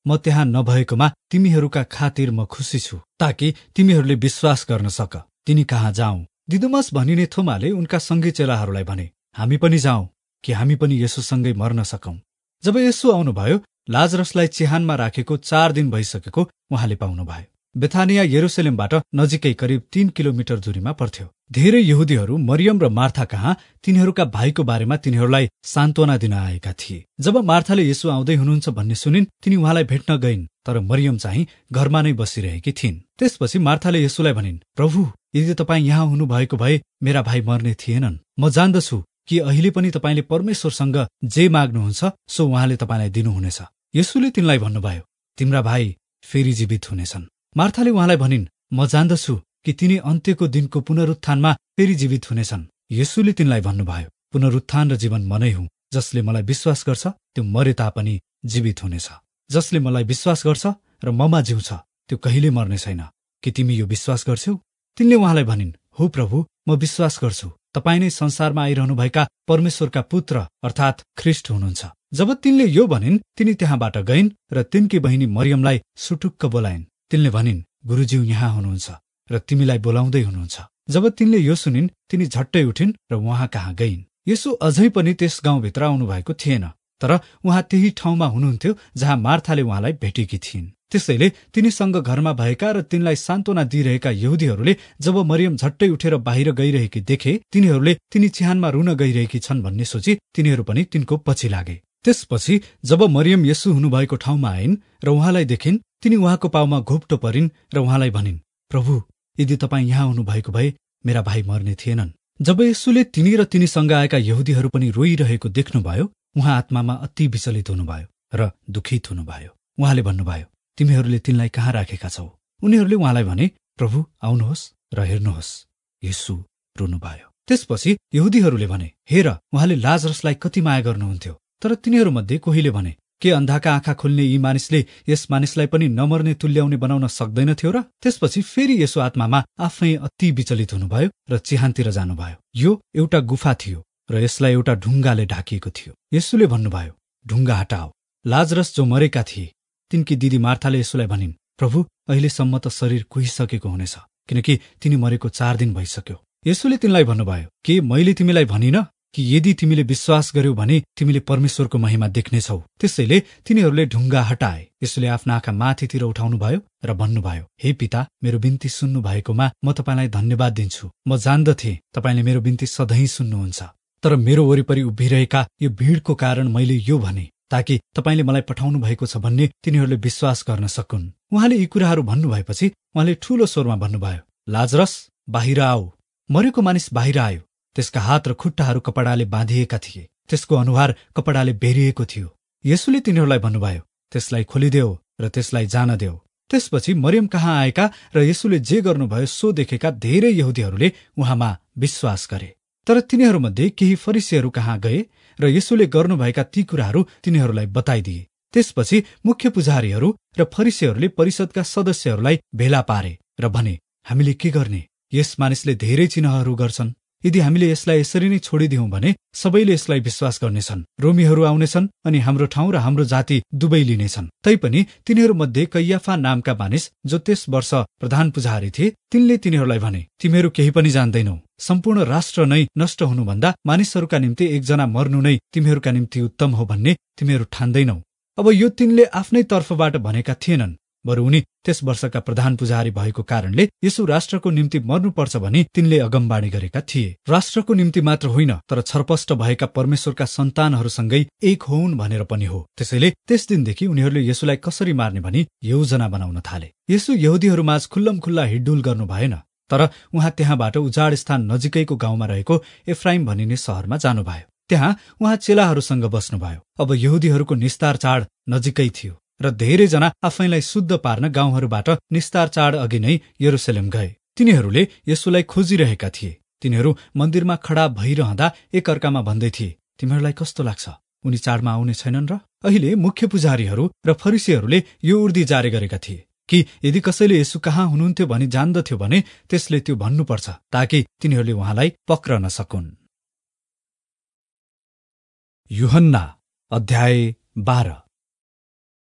म त्यहाँ नभएकोमा तिमीहरूका खातिर म खुसी छु, ताकि तिमीहरूले विश्वास गर्न सक। तिनी कहाँ जाउँ? दिदुमस भनिने थोमाले उनका सँगै चेलाहरूलाई भने, हामी पनि जाउँ, कि हामी पनि येशूसँगै मर्न सकौं। जब येशू आउनुभयो, लाजरसलाई चिहानमा राखेको 4 दिन भइसकेको उहाँले पाउनुभयो। बेथानिया यरुशलेमबाट नजिकै करिब 3 किलोमिटर दूरीमा पर्थ्यो। धेरै यहुदीहरू मरियम र मार्था कहाँ तिनीहरूका भाइको बारेमा तिनीहरूलाई सान्त्वना दिन आएका थिए। जब मार्थाले येशू आउँदै हुनुहुन्छ भन्ने सुनिन्, तिनी उहाँलाई भेट्न गइन्, तर मरियम चाहिँ घरमा नै बसिरहेकी थिइन्। त्यसपछि मार्थाले येशूलाई भनिन्, प्रभु, यदि तपाईँ यहाँ हुनुभएको भए मेरा भाइ मर्ने थिएनन्। म जान्दछु कि अहिले पनि तपाईँले परमेश्वरसँग जे माग्नुहुन्छ सो उहाँले तपाईँलाई दिनुहुनेछ। येशूले तिनलाई भन्नुभयो, तिम्रा भाइ फेरि जीवित हुनेछन्। मार्थाले उहाँलाई भनिन्, म जान्दछु कि तिनी अन्त्यको दिनको पुनरुत्थानमा फेरि जीवित हुनेछन्। येशूले तिनलाई भन्नुभयो, पुनरुत्थान र जीवन म नै हुँ। जसले मलाई विश्वास गर्छ त्यो मरे तापनि जीवित हुनेछ। जसले मलाई विश्वास गर्छ र ममा जिउँछ त्यो कहिले मर्ने छैन। के तिमी यो विश्वास गर्छौ? तिनले उहाँलाई भनिन्, हो प्रभु, म विश्वास गर्छु तपाईँ नै संसारमा आइरहनुभएका परमेश्वरका पुत्र अर्थात् ख्रिस्ट हुनुहुन्छ। जब तिनले यो भनिन्, तिनी त्यहाँबाट गइन् र तिनकी बहिनी मरियमलाई सुटुक्क बोलाइन्। तिनले भनिन्, गुरुज्यू यहाँ हुनुहुन्छ र तिमीलाई बोलाउँदै हुनुहुन्छ। जब तिनले यो सुनिन्, तिनी झट्टै उठिन् र उहाँ कहाँ गइन्। येशू अझै पनि त्यस गाउँभित्र आउनु भएको थिएन, तर उहाँ त्यही ठाउँमा हुनुहुन्थ्यो जहाँ मार्थाले उहाँलाई भेटेकी थिइन्। त्यसैले तिनीसँग घरमा भएका र तिनलाई सान्त्वना दिइरहेका यहुदीहरूले जब मरियम झट्टै उठेर बाहिर गइरहेकी देखे, तिनीहरूले तिनी चिहानमा रुन गइरहेकी छन् भन्ने सोची तिनीहरू पनि तिनको पछि लागे। त्यसपछि जब मरियम येशू हुनुभएको ठाउँमा आइन् र उहाँलाई देखिन्, तिनी उहाँको पाउमा घोप्टो परिन् र उहाँलाई भनिन्, प्रभु, यदि तपाईँ यहाँ हुनुभएको भए मेरा भाइ मर्ने थिएनन्। जब येशूले तिनी र तिनीसँग आएका यहुदीहरू पनि रोइरहेको देख्नुभयो, उहाँ आत्मामा अति विचलित हुनुभयो र दुखित हुनुभयो। उहाँले भन्नुभयो, तिमीहरूले तिनलाई कहाँ राखेका छौ? उनीहरूले उहाँलाई भने, प्रभु, आउनुहोस् र हेर्नुहोस्। येशू रुनुभयो। त्यसपछि यहुदीहरूले भने, हेर, उहाँले लाजरसलाई कति माया गर्नुहुन्थ्यो। तर तिनीहरूमध्ये कोहीले भने, के अन्धाका आँखा खोल्ने यी मानिसले यस मानिसलाई पनि नमर्ने तुल्याउने बनाउन सक्दैनथ्यो र? त्यसपछि फेरि यसो आत्मामा आफै अति विचलित हुनुभयो र चिहानतिर जानुभयो। यो एउटा गुफा थियो र यसलाई एउटा ढुङ्गाले ढाकिएको थियो। येशूले भन्नुभयो, ढुङ्गा हटाओ। लाजरस जो मरेका थिए, तिनकी दिदी मार्थाले येशूलाई भनिन्, प्रभु, अहिलेसम्म त शरीर कुहिसकेको हुनेछ, किनकि तिनी मरेको 4 दिन भइसक्यो। येशूले तिनलाई भन्नुभयो, के मैले तिमीलाई भनिन कि यदि तिमीले विश्वास गर्यौ भने तिमीले परमेश्वरको महिमा देख्नेछौ? त्यसैले तिनीहरूले ढुङ्गा हटाए। यसोले आफ्ना आँखा माथितिर उठाउनुभयो र भन्नुभयो, हे पिता, मेरो बिन्ती सुन्नु भएकोमा म तपाईँलाई धन्यवाद दिन्छु। म जान्दथे तपाईँले मेरो बिन्ती सधैँ सुन्नुहुन्छ, तर मेरो वरिपरि उभिरहेका यो भीडको कारण मैले यो भने, ताकि तपाईँले मलाई पठाउनु भएको छ भन्ने तिनीहरूले विश्वास गर्न सकुन्। उहाँले यी कुराहरू भन्नुभएपछि उहाँले ठूलो स्वरमा भन्नुभयो, लाजरस, बाहिर आऊ। मरेको मानिस बाहिर आयो। त्यसका हात र खुट्टाहरू कपडाले बाँधिएका थिए, त्यसको अनुहार कपडाले बेरिएको थियो। येशूले तिनीहरूलाई भन्नुभयो, त्यसलाई खोलिदेऊ र त्यसलाई जान देऊ। त्यसपछि मरियम कहाँ आएका र येशूले जे गर्नुभयो सो देखेका धेरै यहुदीहरूले उहाँमा विश्वास गरे। तर तिनीहरूमध्ये केही फरिसीहरू कहाँ गए र येशूले गर्नुभएका ती कुराहरू तिनीहरूलाई बताइदिए। त्यसपछि मुख्य पुजारीहरू र फरिसीहरूले परिषदका सदस्यहरूलाई भेला पारे र भने, हामीले के गर्ने? यस मानिसले धेरै चिन्हहरू गर्छन्। यदि हामीले यसलाई यसरी नै छोडिदियौं भने सबैले यसलाई विश्वास गर्नेछन्। रोमीहरू आउनेछन् अनि हाम्रो ठाउँ र हाम्रो जाति दुवै लिनेछन्। तैपनि तिनीहरूमध्ये कैयाफा नामका मानिस जो त्यस वर्ष प्रधान पुजारी थिए, तिनले तिनीहरूलाई भने, तिमीहरू केही पनि जान्दैनौ। सम्पूर्ण राष्ट्र नै नष्ट हुनुभन्दा मानिसहरूका निम्ति एकजना मर्नु नै तिमीहरूका निम्ति उत्तम हो भन्ने तिमीहरू ठान्दैनौ। अब यो तिनले आफ्नै तर्फबाट भनेका थिएनन्, बरु उनी त्यस वर्षका प्रधान पुजारी भएको कारणले यसो राष्ट्रको निम्ति मर्नुपर्छ भनी तिनले अगमबाणी गरेका थिए। राष्ट्रको निम्ति मात्र होइन, तर छरपष्ट भएका परमेश्वरका सन्तानहरूसँगै एक होउन् भनेर पनि हो। त्यसैले त्यस दिनदेखि उनीहरूले येशूलाई कसरी मार्ने भनी योजना बनाउन थाले। येशू यहुदीहरूमाझ खुल्लमखुल्ला हिड्डुल गर्नु भएन, तर उहाँ त्यहाँबाट उजाड स्थान नजिकैको गाउँमा रहेको एफ्राइम भनिने शहरमा जानुभयो। त्यहाँ उहाँ चेलाहरूसँग बस्नुभयो। अब यहुदीहरूको निस्तार चाड नजिकै थियो र धेरैजना आफैलाई शुद्ध पार्न गाउँहरूबाट निस्तार चाड अघि नै यरुशलेम गए। तिनीहरूले येशूलाई खोजिरहेका थिए। तिनीहरू मन्दिरमा खडा भइरहँदा एक अर्कामा भन्दै थिए, तिमीहरूलाई कस्तो लाग्छ, उनी चाडमा आउने छैनन् र? अहिले मुख्य पुजारीहरू र फरिसीहरूले यो उर्दी जारी गरेका थिए कि यदि कसैले येशू कहाँ हुनुहुन्थ्यो भनी जान्दथ्यो भने त्यसले त्यो भन्नुपर्छ, ताकि तिनीहरूले उहाँलाई पक्रन सकुन्। यूहन्ना अध्याय 12।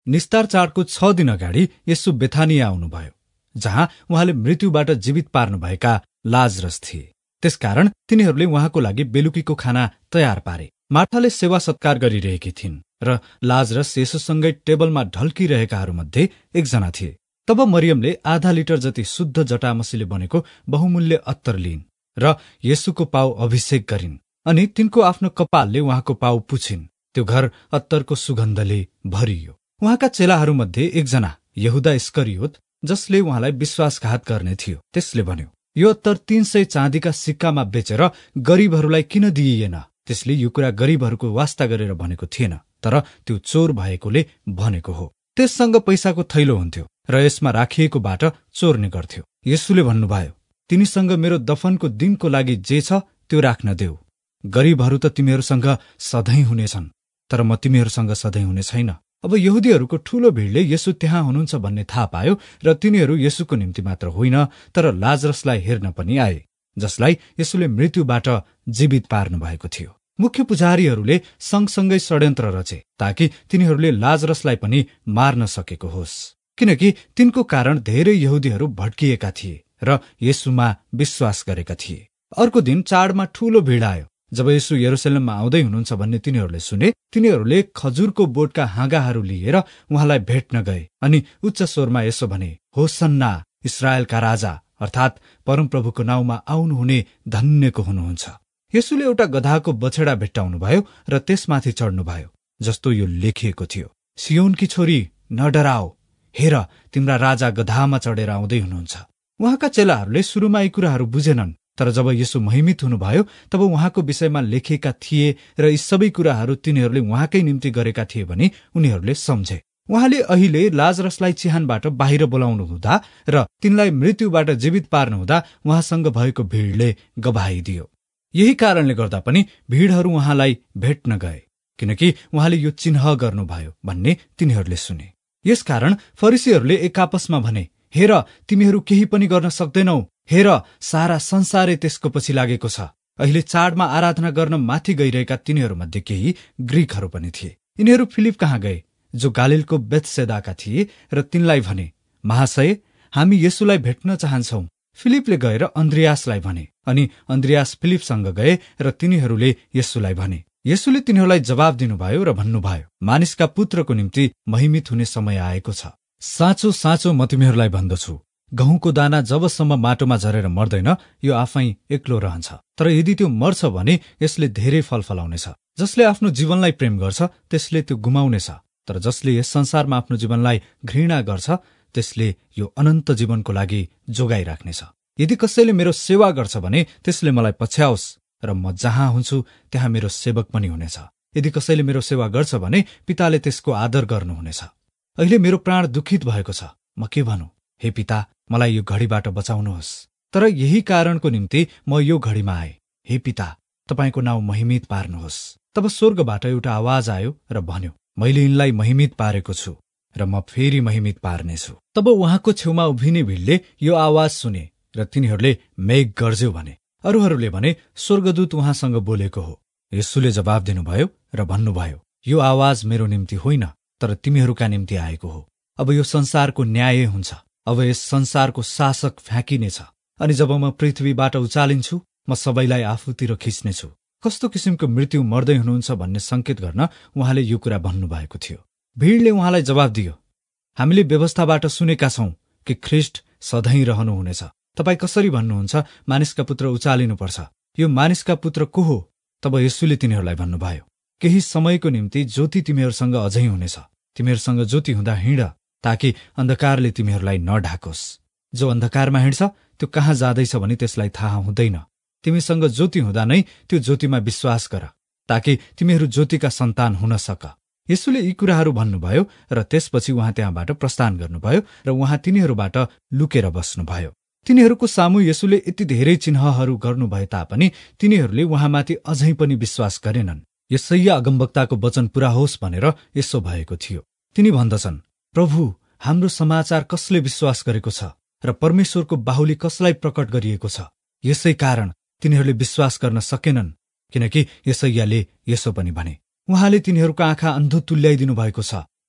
निस्तार चाडको 6 दिन अगाडि येशू बेथानिया आउनुभयो, जहाँ उहाँले मृत्युबाट जीवित पार्नुभएका लाजरस थिए। त्यसकारण तिनीहरूले उहाँको लागि बेलुकीको खाना तयार पारे। मार्थाले सेवा सत्कार गरिरहेकी थिइन् र लाजरस येशूसँगै टेबलमा ढल्किरहेकाहरूमध्ये एकजना थिए। तब मरियमले आधा लिटर जति शुद्ध जटामसीले बनेको बहुमूल्य अत्तर लिइन् र येशूको पाउ अभिषेक गरिन् अनि तिनको आफ्नो कपालले उहाँको पाउ पुछिन्। त्यो घर अत्तरको सुगन्धले भरियो। उहाँका चेलाहरूमध्ये एकजना यहुदा इस्करियोत, जसले उहाँलाई विश्वासघात गर्ने थियो, त्यसले भन्यो, यो अत्तर 300 चाँदीका सिक्कामा बेचेर गरीबहरूलाई किन दिइएन? त्यसले यो कुरा गरीबहरूको वास्ता गरेर भनेको थिएन, तर त्यो चोर भएकोले भनेको हो। त्यससँग पैसाको थैलो हुन्थ्यो र यसमा राखिएकोबाट चोर्ने गर्थ्यो। येशूले भन्नुभयो, तिनीसँग मेरो दफनको दिनको लागि जे छ त्यो राख्न देऊ। गरीबहरू त तिमीहरूसँग सधैँ हुनेछन्, तर म तिमीहरूसँग सधैँ हुने छैन। अब यहुदीहरूको ठूलो भिडले येशू त्यहाँ हुनुहुन्छ भन्ने थाहा पायो र तिनीहरू येशूको निम्ति मात्र होइन, तर लाजरसलाई हेर्न पनि आए, जसलाई येशूले मृत्युबाट जीवित पार्नु भएको थियो। मुख्य पुजारीहरूले सँगसँगै षड्यन्त्र रचे ताकि तिनीहरूले लाजरसलाई पनि मार्न सकेको होस्, किनकि तिनको कारण धेरै यहुदीहरू भड्किएका थिए र येशूमा विश्वास गरेका थिए। अर्को दिन चाडमा ठूलो भिड आयो। जब येशू यरुशलेममा आउँदै हुनुहुन्छ भन्ने तिनीहरूले सुने, तिनीहरूले खजुरको बोटका हाँगाहरू लिएर उहाँलाई भेट्न गए अनि उच्च स्वरमा यसो भने, होसन्ना, इस्राएलका राजा अर्थात् परमप्रभुको नाउँमा आउनुहुने धन्यको हुनुहुन्छ। येशूले एउटा गधाको बछडा भेट्टाउनुभयो र त्यसमाथि चढ्नुभयो, जस्तो यो लेखिएको थियो, सियोनकी छोरी नडराओ, हेर तिम्रा राजा गधामा चढेर आउँदै हुनुहुन्छ। उहाँका चेलाहरूले सुरुमा यी कुराहरू बुझेनन्, तर जब येशू महिमित हुनुभयो तब उहाँको विषयमा लेखिएका थिए र यी सबै कुराहरू तिनीहरूले उहाँकै निम्ति गरेका थिए भनी उनीहरूले सम्झे। उहाँले अहिले लाजरसलाई चिहानबाट बाहिर बोलाउनु हुँदा र तिनलाई मृत्युबाट जीवित पार्नु हुँदा उहाँसँग भएको भिडले गवाही दियो। यही कारणले गर्दा पनि भिडहरू उहाँलाई भेट्न गए, किनकि उहाँले यो चिन्ह गर्नुभयो भन्ने तिनीहरूले सुने। यसकारण फरिसीहरूले एक आपसमा भने, हेर तिमीहरू केही पनि गर्न सक्दैनौ, हेर सारा संसारै त्यसको पछि लागेको छ। अहिले चाडमा आराधना गर्न माथि गइरहेका तिनीहरूमध्ये केही ग्रीकहरू पनि थिए। यिनीहरू फिलिप कहाँ गए, जो गालिलको बेथसेदाका थिए, र तिनलाई भने, महाशय, हामी येशूलाई भेट्न चाहन्छौं। फिलिपले गएर अन्द्रियासलाई भने अनि अन्द्रियास फिलिपसँग गए र तिनीहरूले येशूलाई भने। येशूले तिनीहरूलाई जवाब दिनुभयो र भन्नुभयो, मानिसका पुत्रको निम्ति महिमित हुने समय आएको छ। साँचो साँचो म तिमीहरूलाई भन्दछु, गहुँको दाना जबसम्म माटोमा झरेर मर्दैन यो आफै एक्लो रहन्छ, तर यदि त्यो मर्छ भने यसले धेरै फल फलाउनेछ। जसले आफ्नो जीवनलाई प्रेम गर्छ त्यसले त्यो गुमाउनेछ, तर जसले यस संसारमा आफ्नो जीवनलाई घृणा गर्छ त्यसले यो अनन्त जीवनको लागि जोगाइराख्नेछ। यदि कसैले मेरो सेवा गर्छ भने त्यसले मलाई पछ्याओस्, र म जहाँ हुन्छु त्यहाँ मेरो सेवक पनि हुनेछ। यदि कसैले मेरो सेवा गर्छ भने पिताले त्यसको आदर गर्नुहुनेछ। अहिले मेरो प्राण दुखित भएको छ, म के भनौं? हे पिता, मलाई यो घडीबाट बचाउनुहोस्। तर यही कारणको निम्ति म यो घडीमा आए। हे पिता, तपाईको नाउँ महिमित पार्नुहोस्। तब स्वर्गबाट एउटा आवाज आयो र भन्यो, मैले यिनलाई महिमित पारेको छु र म फेरि महिमित पार्नेछु। तब उहाँको छेउमा उभिने भिडले यो आवाज सुने र तिनीहरूले मेघ गर्ज्यो भने। अरूहरूले भने स्वर्गदूत उहाँसँग बोलेको हो। येशूले जवाब दिनुभयो र भन्नुभयो, यो आवाज मेरो निम्ति होइन, तर तिमीहरूका निम्ति आएको हो। अब यो संसारको न्याय हुन्छ। अब यस संसारको शासक फ्याँकिनेछ, अनि जब म पृथ्वीबाट उचालिन्छु म सबैलाई आफूतिर खिच्नेछु। कस्तो किसिमको मृत्यु मर्दै हुनुहुन्छ भन्ने संकेत गर्न उहाँले यो कुरा भन्नुभएको थियो। भीडले उहाँलाई जवाब दियो, हामीले व्यवस्थाबाट सुनेका छौं कि ख्रीष्ट सधैँ रहनुहुनेछ। तपाई कसरी भन्नुहुन्छ मानिसका पुत्र उचालिनुपर्छ? यो मानिसका पुत्र को हो? तब येशूले तिनीहरूलाई भन्नुभयो, केही समयको निम्ति ज्योति तिमीहरूसँग अझै हुनेछ। तिमीहरूसँग ज्योति हुँदा हिँड, ताकि अन्धकारले तिमीहरूलाई नढाकोस्। जो अन्धकारमा हिँड्छ त्यो कहाँ जाँदैछ भने त्यसलाई थाहा हुँदैन। तिमीसँग ज्योति हुँदा नै त्यो ज्योतिमा विश्वास गर, ताकि तिमीहरू ज्योतिका सन्तान हुन सक। येशूले यी कुराहरू भन्नुभयो र त्यसपछि उहाँ त्यहाँबाट प्रस्थान गर्नुभयो र उहाँ तिनीहरूबाट लुकेर बस्नुभयो। तिनीहरूको सामु येशूले यति धेरै चिन्हहरू गर्नुभए तापनि तिनीहरूले उहाँमाथि अझै पनि विश्वास गरेनन्। यशायाह अगमवक्ताको वचन पूरा होस् भनेर यसो भएको थियो। तिनी भन्दछन्, प्रभु, हाम्रो समाचार कसले विश्वास गरेको छ र परमेश्वरको बाहुली कसलाई प्रकट गरिएको छ? यसै कारण तिनीहरूले विश्वास गर्न सकेनन्, किनकि यशायाहले यसो पनि भने, उहाँले तिनीहरूको आँखा अन्धो तुल्याइदिनु भएको छ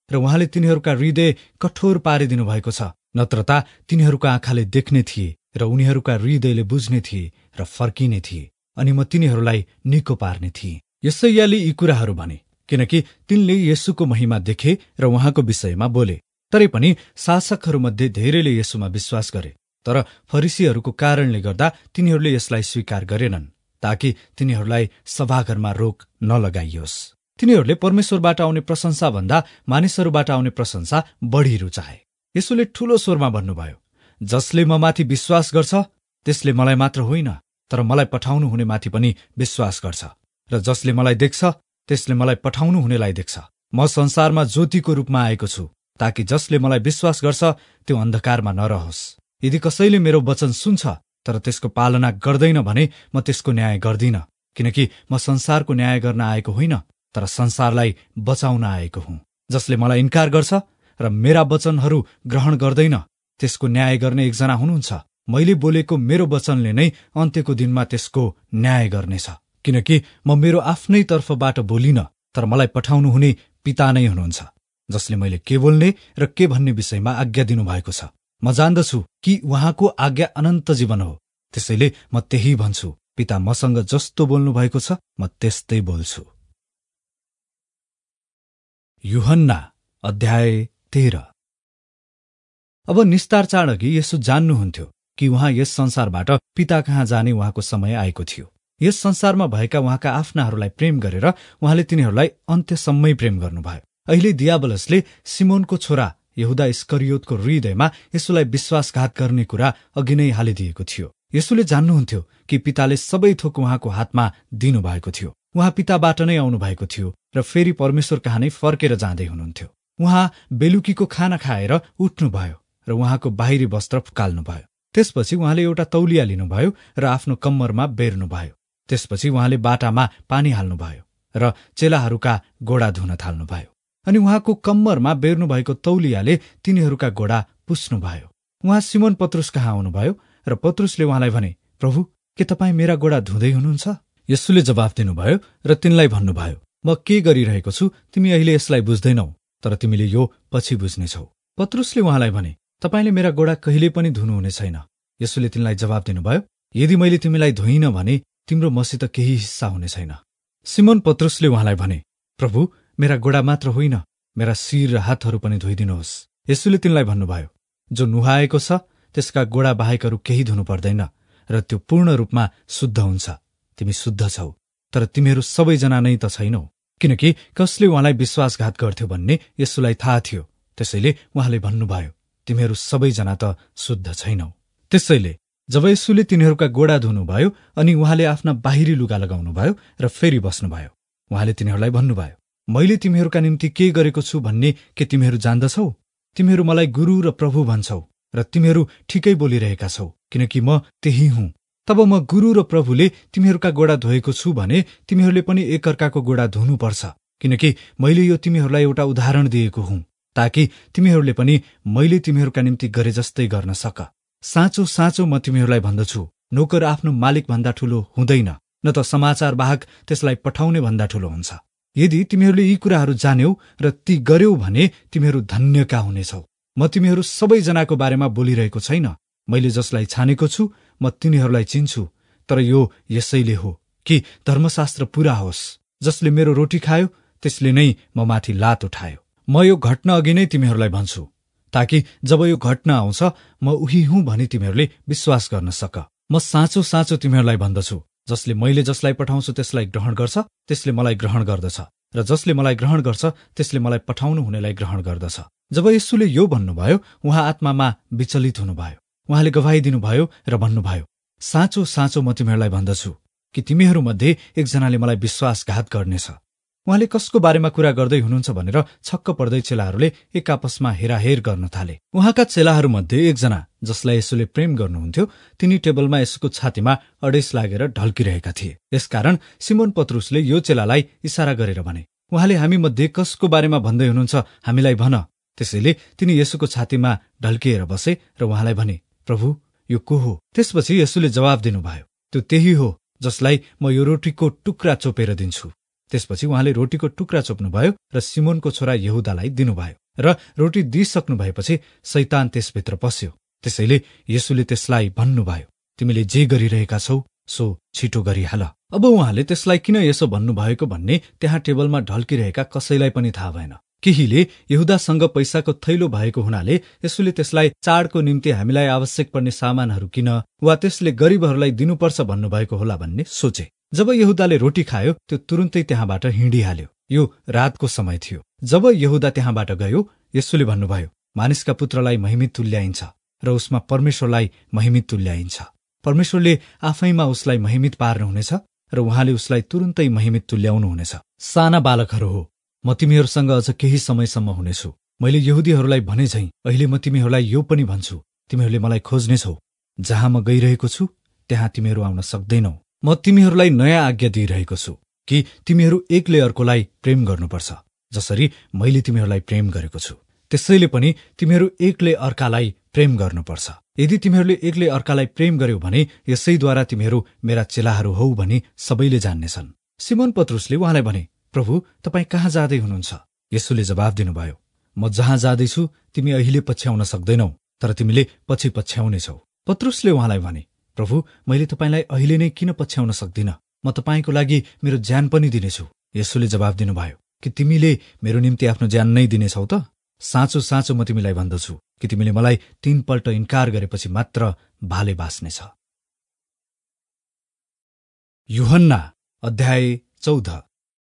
र उहाँले तिनीहरूका हृदय कठोर पारिदिनु भएको छ। नत्रता तिनीहरूका आँखाले देख्ने थिए र उनीहरूका हृदयले बुझ्ने थिए र फर्किने थिए, अनि म तिनीहरूलाई निको पार्ने थिएँ। यशायाले यी कुराहरू भने किनकि तिनले येशूको महिमा देखे र उहाँको विषयमा बोले। तरै पनि शासकहरूमध्ये धेरैले येशूमा विश्वास गरे, तर फरिसीहरूको कारणले गर्दा तिनीहरूले यसलाई स्वीकार गरेनन्, ताकि तिनीहरूलाई सभाघरमा रोक नलगाइयोस्। तिनीहरूले परमेश्वरबाट आउने प्रशंसा भन्दा मानिसहरूबाट आउने प्रशंसा बढी रुचाए। येशूले ठूलो स्वरमा भन्नुभयो, जसले म माथि विश्वास गर्छ त्यसले मलाई मात्र होइन, तर मलाई पठाउनु हुने माथि पनि विश्वास गर्छ, र जसले मलाई देख्छ त्यसले मलाई पठाउनु हुनेलाई देख्छ। म संसारमा ज्योतिको रूपमा आएको छु, ताकि जसले मलाई विश्वास गर्छ त्यो अन्धकारमा नरहोस्। यदि कसैले मेरो वचन सुन्छ तर त्यसको पालना गर्दैन भने म त्यसको न्याय गर्दिन, किनकि म संसारको न्याय गर्न आएको होइन, तर संसारलाई बचाउन आएको हुँ। जसले मलाई इन्कार गर्छ र मेरा वचनहरू ग्रहण गर्दैन त्यसको न्याय गर्ने एकजना हुनुहुन्छ। मैले बोलेको मेरो वचनले नै अन्त्यको दिनमा त्यसको न्याय गर्नेछ, किनकि म मेरो आफ्नै तर्फबाट बोलिन, तर मलाई पठाउनु हुने पिता नै हुनुहुन्छ, जसले मैले के बोल्ने र के भन्ने विषयमा आज्ञा दिनुभएको छ। म जान्दछु कि उहाँको आज्ञा अनन्त जीवन हो, त्यसैले म त्यही भन्छु। पिता मसँग जस्तो बोल्नु भएको छ म त्यस्तै बोल्छु। यूहन्ना अध्याय 13। अब निस्तार चाड अघि येशू जान्नुहुन्थ्यो कि उहाँ यस संसारबाट पिता कहाँ जाने उहाँको समय आएको थियो। यस संसारमा भएका उहाँका आफ्नाहरूलाई प्रेम गरेर उहाँले तिनीहरूलाई अन्त्यसम्मै प्रेम गर्नुभयो। अहिले दियाबलसले सिमोनको छोरा यहुदा इस्करियोतको हृदयमा येशूलाई विश्वासघात गर्ने कुरा अघि नै हालिदिएको थियो। येशूले जान्नुहुन्थ्यो कि पिताले सबै थोक उहाँको हातमा दिनुभएको थियो। उहाँ पिताबाट नै आउनु भएको थियो र फेरि परमेश्वर कहाँ नै फर्केर जाँदै हुनुहुन्थ्यो। उहाँ बेलुकीको खाना खाएर उठ्नुभयो र उहाँको बाहिरी वस्त्र फुकाल्नुभयो। त्यसपछि उहाँले एउटा तौलिया लिनुभयो र आफ्नो कम्मरमा बेर्नुभयो। त्यसपछि उहाँले बाटामा पानी हाल्नुभयो र चेलाहरूका गोडा धुन थाल्नुभयो, अनि उहाँको कम्मरमा बेर्नुभएको तौलियाले तिनीहरूका गोडा पुस्नुभयो। उहाँ सिमोन पत्रुस कहाँ आउनुभयो र पत्रुसले उहाँलाई भने, प्रभु, के तपाईँ मेरा गोडा धुँदै हुनुहुन्छ? येशूले जवाफ दिनुभयो र तिनलाई भन्नुभयो, म के गरिरहेको छु तिमी अहिले यसलाई बुझ्दैनौ, तर तिमीले यो पछि बुझ्नेछौ। पत्रुसले उहाँलाई भने, तपाईँले मेरा गोडा कहिले पनि धुनुहुने छैन। येशूले तिनलाई जवाफ दिनुभयो, यदि मैले तिमीलाई धोइन भने तिम्रो मसित केही हिस्सा हुने छैन। सिमोन पत्रुसले उहाँलाई भने, प्रभु, मेरा गोडा मात्र होइन, मेरा शिर र हातहरू पनि धोइदिनुहोस्। येशूले तिनलाई भन्नुभयो, जो नुहाएको छ त्यसका गोडा बाहेकहरू केही धुनु पर्दैन र त्यो पूर्ण रूपमा शुद्ध हुन्छ। तिमी शुद्ध छौ, तर तिमीहरू सबैजना नै त छैनौ, किनकि कसले उहाँलाई विश्वासघात गर्थ्यो भन्ने येशूलाई थाहा थियो। त्यसैले उहाँले भन्नुभयो, तिमीहरू सबैजना त शुद्ध छैनौ। त्यसैले जब येशूले तिनीहरूका गोडा धुनुभयो अनि उहाँले आफ्ना बाहिरी लुगा लगाउनुभयो र फेरि बस्नुभयो, उहाँले तिनीहरूलाई भन्नुभयो, मैले तिमीहरूका निम्ति के गरेको छु भन्ने के तिमीहरू जान्दछौ? तिमीहरू मलाई गुरु र प्रभु भन्छौ र तिमीहरू ठिकै बोलिरहेका छौ, किनकि म त्यही हुँ। तब म गुरु र प्रभुले तिमीहरूका गोडा धोएको छु भने तिमीहरूले पनि एकअर्काको गोडा धुनुपर्छ, किनकि मैले यो तिमीहरूलाई एउटा उदाहरण दिएको हुँ, ताकि तिमीहरूले पनि मैले तिमीहरूका निम्ति गरे जस्तै गर्न सक। साँचो साँचो म तिमीहरूलाई भन्दछु, नोकर आफ्नो मालिक भन्दा ठूलो हुँदैन, न त समाचार वाहक त्यसलाई पठाउने भन्दा ठूलो हुन्छ। यदि तिमीहरूले यी कुराहरू जान्यौ र ती गर्यौ भने तिमीहरू धन्यका हुनेछौ। म तिमीहरू सबैजनाको बारेमा बोलिरहेको छैन। मैले जसलाई छानेको छु म तिनीहरूलाई चिन्छु, तर यो यसैले हो कि धर्मशास्त्र पूरा होस्। जसले मेरो रोटी खायो त्यसले नै म माथि लात उठायो। म यो घटना अघि नै तिमीहरूलाई भन्छु, ताकि जब यो घटना आउँछ म उही हुँ भनी तिमीहरूले विश्वास गर्न सक। म साँचो साँचो तिमीहरूलाई भन्दछु, जसले मैले जसलाई पठाउँछु त्यसलाई ग्रहण गर्छ त्यसले मलाई ग्रहण गर्दछ, र जसले मलाई ग्रहण गर्छ त्यसले मलाई पठाउनु हुनेलाई ग्रहण गर्दछ। जब येशूले यो भन्नुभयो उहाँ आत्मामा विचलित हुनुभयो। उहाँले गवाही दिनुभयो र भन्नुभयो, साँचो साँचो म तिमीहरूलाई भन्दछु कि तिमीहरूमध्ये एकजनाले मलाई विश्वासघात गर्नेछ। उहाँले कसको बारेमा कुरा गर्दै हुनुहुन्छ भनेर छक्क पर्दै चेलाहरूले एक आपसमा हेराहेर गर्न थाले। उहाँका चेलाहरूमध्ये एकजना जसलाई येशूले प्रेम गर्नुहुन्थ्यो, तिनी टेबलमा येशूको छातीमा अडेस लागेर ढल्किरहेका थिए। यसकारण सिमोन पत्रुसले यो चेलालाई इसारा गरेर भने, उहाँले हामीमध्ये कसको बारेमा भन्दै हुनुहुन्छ, हामीलाई भन। त्यसैले तिनी येशूको छातीमा ढल्किएर बसे र उहाँलाई भने, प्रभु, यो को हो? त्यसपछि येशूले जवाफ दिनुभयो, त्यो त्यही हो जसलाई म यो रोटीको टुक्रा चोपेर दिन्छु। त्यसपछि उहाँले रोटीको टुक्रा चोप्नुभयो र सिमोनको छोरा यहुदालाई दिनुभयो र रोटी दिइसक्नु भएपछि शैतान त्यसभित्र पस्यो। त्यसैले येशूले त्यसलाई भन्नुभयो, तिमीले जे गरिरहेका छौ सो छिटो गरिहाल। अब उहाँले त्यसलाई किन यसो भन्नुभएको भन्ने त्यहाँ टेबलमा ढल्किरहेका कसैलाई पनि थाहा भएन। केहीले यहुदासँग पैसाको थैलो भएको हुनाले येशूले त्यसलाई चाडको निम्ति हामीलाई आवश्यक पर्ने सामानहरू किन वा त्यसले गरिबहरूलाई दिनुपर्छ भन्नुभएको होला भन्ने सोचे। जब यहुदाले रोटी खायो त्यो तुरुन्तै त्यहाँबाट हिँडिहाल्यो। यो रातको समय थियो। जब यहुदा त्यहाँबाट गयो, येशूले भन्नुभयो, मानिसका पुत्रलाई महिमित तुल्याइन्छ र उसमा परमेश्वरलाई महिमित तुल्याइन्छ। परमेश्वरले आफैमा उसलाई महिमित पार्नुहुनेछ र उहाँले उसलाई तुरुन्तै महिमित तुल्याउनुहुनेछ। साना बालकहरू हो, म तिमीहरूसँग अझ केही समयसम्म हुनेछु। मैले यहुदीहरूलाई भने झैं अहिले म तिमीहरूलाई यो पनि भन्छु, तिमीहरूले मलाई खोज्नेछौ। जहाँ म गइरहेको छु त्यहाँ तिमीहरू आउन सक्दैनौ। म तिमीहरूलाई नयाँ आज्ञा दिइरहेको छु कि तिमीहरू एकले अर्कोलाई प्रेम गर्नुपर्छ, जसरी मैले तिमीहरूलाई प्रेम गरेको छु त्यसैले पनि तिमीहरू एकले अर्कालाई प्रेम गर्नुपर्छ। यदि तिमीहरूले एकले अर्कालाई प्रेम गर्यौ भने यसैद्वारा तिमीहरू मेरा चेलाहरू हौ भनी सबैले जान्नेछन्। सिमोन पत्रुसले उहाँलाई भने, प्रभु, तपाईँ कहाँ जाँदै हुनुहुन्छ? येशूले जवाफ दिनुभयो, म जहाँ जाँदैछु तिमी अहिले पछ्याउन सक्दैनौ, तर तिमीले पछि पछ्याउनेछौ। पत्रुसले उहाँलाई भने, प्रभु, मैले तपाईलाई अहिले नै किन पछ्याउन सक्दिन? म तपाईँको लागि मेरो ज्यान पनि दिनेछु। येशूले जवाफ दिनुभयो, कि तिमीले मेरो निम्ति आफ्नो ज्यान नै दिनेछौ त? साँचो साँचो म तिमीलाई भन्दछु कि तिमीले मलाई 3 पल्ट इन्कार गरेपछि मात्र भाले बाँच्नेछ। यूहन्ना अध्याय 14।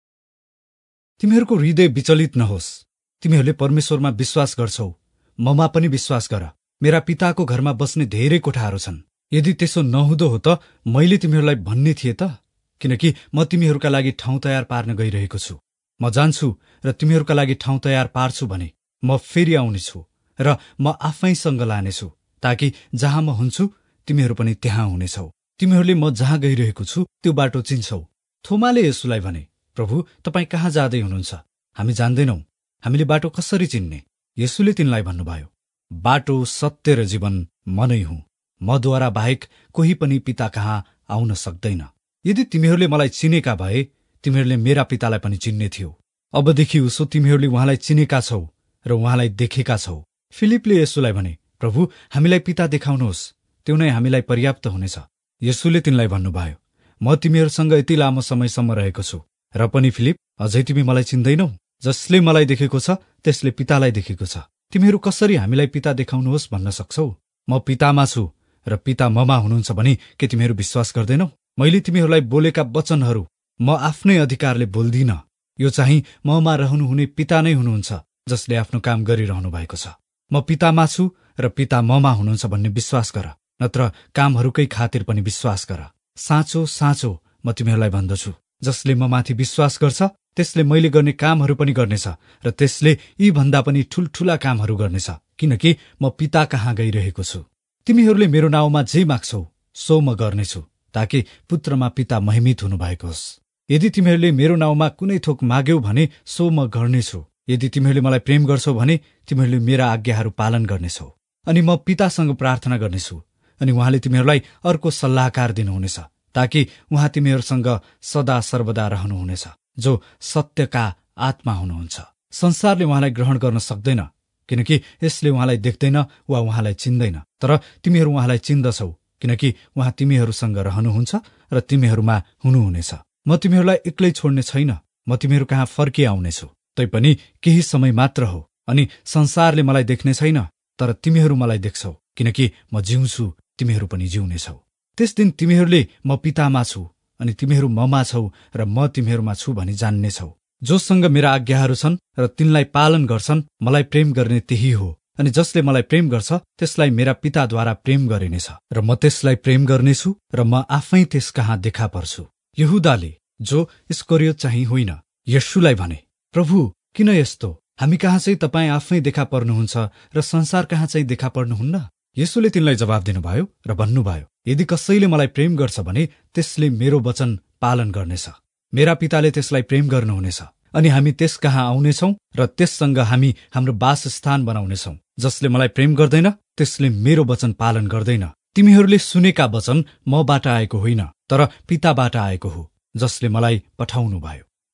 तिमीहरूको हृदय विचलित नहोस्। तिमीहरूले परमेश्वरमा विश्वास गर्छौ, ममा पनि विश्वास गर। मेरा पिताको घरमा बस्ने धेरै कोठाहरू छन्। यदि त्यसो नहुँदो हो त मैले तिमीहरूलाई भन्ने थिए त, किनकि म तिमीहरूका लागि ठाउँ तयार पार्न गइरहेको छु। म जान्छु र तिमीहरूका लागि ठाउँ तयार पार्छु भने म फेरि आउनेछु र म आफैसँग लानेछु, ताकि जहाँ म हुन्छु तिमीहरू पनि त्यहाँ हुनेछौ। तिमीहरूले म जहाँ गइरहेको छु त्यो बाटो चिन्छौ। थोमाले येशूलाई भने, प्रभु, तपाईँ कहाँ जाँदै हुनुहुन्छ? हामी जान्दैनौ, हामीले बाटो कसरी चिन्ने? येशूले तिनलाई भन्नुभयो, बाटो, सत्य र जीवन म नै हुँ। मद्वारा बाहेक कोही पनि पिता कहाँ आउन सक्दैन। यदि तिमीहरूले मलाई चिनेका भए तिमीहरूले मेरा पितालाई पनि चिन्ने थियो। अबदेखि उसो तिमीहरूले उहाँलाई चिनेका छौ र उहाँलाई देखेका छौ। फिलिपले येशूलाई भने, प्रभु, हामीलाई पिता देखाउनुहोस्, त्यो नै हामीलाई पर्याप्त हुनेछ। येशूले तिनलाई भन्नुभयो, म तिमीहरूसँग यति लामो समयसम्म रहेको छु र पनि फिलिप, अझै तिमी मलाई चिन्दैनौ? जसले मलाई देखेको छ त्यसले पितालाई देखेको छ। तिमीहरू कसरी हामीलाई पिता देखाउनुहोस् भन्न सक्छौ? म पितामा छु र पिता ममा हुनुहुन्छ भने के तिमीहरू विश्वास गर्दैनौ? मैले तिमीहरूलाई बोलेका वचनहरू म आफ्नै अधिकारले बोल्दिन। यो चाहिँ ममा रहनुहुने पिता नै हुनुहुन्छ, जसले आफ्नो काम गरिरहनु भएको छ। म पितामा छु र पिता ममा हुनुहुन्छ भन्ने विश्वास गर, नत्र कामहरूकै खातिर पनि विश्वास गर। साँचो साँचो म तिमीहरूलाई भन्दछु, जसले म माथि विश्वास गर्छ त्यसले मैले गर्ने कामहरू पनि गर्नेछ र त्यसले यी भन्दा पनि ठूल्ठूला कामहरू गर्नेछ, किनकि म पिता कहाँ गइरहेको छु। तिमीहरूले मेरो नाउँमा जे माग्छौ सो म गर्नेछु, ताकि पुत्रमा पिता महिमित हुनुभएको होस्। यदि तिमीहरूले मेरो नाउँमा कुनै थोक माग्यौ भने सो म गर्नेछु। यदि तिमीहरूले मलाई प्रेम गर्छौ भने तिमीहरूले मेरा आज्ञाहरू पालन गर्नेछौ। अनि म पितासँग प्रार्थना गर्नेछु, अनि उहाँले तिमीहरूलाई अर्को सल्लाहकार दिनुहुनेछ, ताकि उहाँ तिमीहरूसँग सदा सर्वदा रहनुहुनेछ, जो सत्यका आत्मा हुनुहुन्छ। संसारले उहाँलाई ग्रहण गर्न सक्दैन, किनकि यसले उहाँलाई देख्दैन वा उहाँलाई चिन्दैन, तर तिमीहरू उहाँलाई चिन्दछौ, किनकि उहाँ तिमीहरूसँग रहनुहुन्छ र तिमीहरूमा हुनुहुनेछ। म तिमीहरूलाई एक्लै छोड्ने छैन, म तिमीहरू कहाँ फर्किआउनेछु। तैपनि केही समय मात्र हो, अनि संसारले मलाई देख्ने छैन, तर तिमीहरू मलाई देख्छौ, किनकि म जिउँछु, तिमीहरू पनि जिउनेछौ। त्यस दिन तिमीहरूले म पितामा छु अनि तिमीहरू ममा छौ र म तिमीहरूमा छु भनी जान्नेछौ। जोसँग मेरा आज्ञाहरू छन् र तिनलाई पालन गर्छन्, मलाई प्रेम गर्ने त्यही हो, अनि जसले मलाई प्रेम गर्छ त्यसलाई मेरा पिताद्वारा प्रेम गरिनेछ र म त्यसलाई प्रेम गर्नेछु र म आफै त्यस कहाँ देखा पर्छु। यहुदाले, जो इस्करियोत चाहिँ होइन, येशूलाई भने, प्रभु, किन यस्तो? हामी कहाँ चाहिँ तपाईँ आफै देखा पर्नुहुन्छ र संसार कहाँ चाहिँ देखा पर्नुहुन्न? येशूले तिनलाई जवाफ दिनुभयो र भन्नुभयो, यदि कसैले मलाई प्रेम गर्छ भने त्यसले मेरो वचन पालन गर्नेछ। मेरा पिताले त्यसलाई प्रेम गर्नुहुनेछ, अनि हामी त्यस कहाँ आउनेछौं र त्यससँग हामी हाम्रो वासस्थान बनाउनेछौं। जसले मलाई प्रेम गर्दैन त्यसले मेरो वचन पालन गर्दैन। तिमीहरूले सुनेका वचन मबाट आएको होइन, तर पिताबाट आएको हो, जसले मलाई पठाउनु भयो।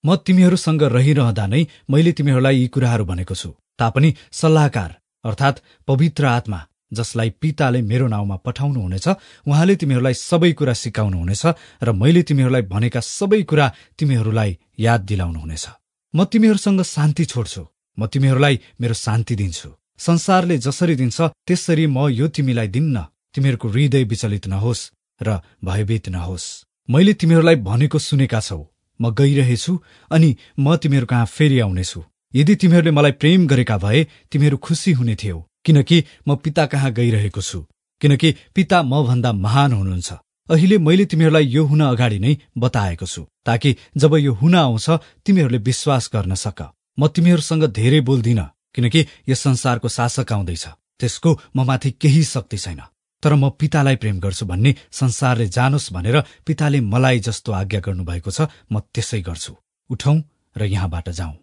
म तिमीहरूसँग रहिरहँदा नै मैले तिमीहरूलाई यी कुराहरू भनेको छु। तापनि सल्लाहकार अर्थात् पवित्र आत्मा जसलाई पिताले मेरो नाउँमा पठाउनुहुनेछ, उहाँले तिमीहरूलाई सबै कुरा सिकाउनुहुनेछ र मैले तिमीहरूलाई भनेका सबै कुरा तिमीहरूलाई याद दिलाउनुहुनेछ। म तिमीहरूसँग शान्ति छोड्छु, म तिमीहरूलाई मेरो शान्ति दिन्छु। संसारले जसरी दिन्छ त्यसरी म यो तिमीलाई दिन्न। तिमीहरूको हृदय विचलित नहोस् र भयभीत नहोस्। मैले तिमीहरूलाई भनेको सुनेका छौ, म गइरहेछु अनि म तिमीहरू कहाँ फेरि आउनेछु। यदि तिमीहरूले मलाई प्रेम गरेका भए तिमीहरू खुसी हुने थियौ, किनकि म पिता कहाँ गइरहेको छु, किनकि पिता म भन्दा महान हुनुहुन्छ। अहिले मैले तिमीहरूलाई यो हुन अगाडि नै बताएको छु, ताकि जब यो हुन आउँछ तिमीहरूले विश्वास गर्न सक। म तिमीहरूसँग धेरै बोल्दिन, किनकि यस संसारको शासक आउँदैछ, त्यसको म माथि केही शक्ति छैन। तर म पितालाई प्रेम गर्छु भन्ने संसारले जानोस् भनेर पिताले मलाई जस्तो आज्ञा गर्नुभएको छ, म त्यसै गर्छु। उठौं र यहाँबाट जाउँ।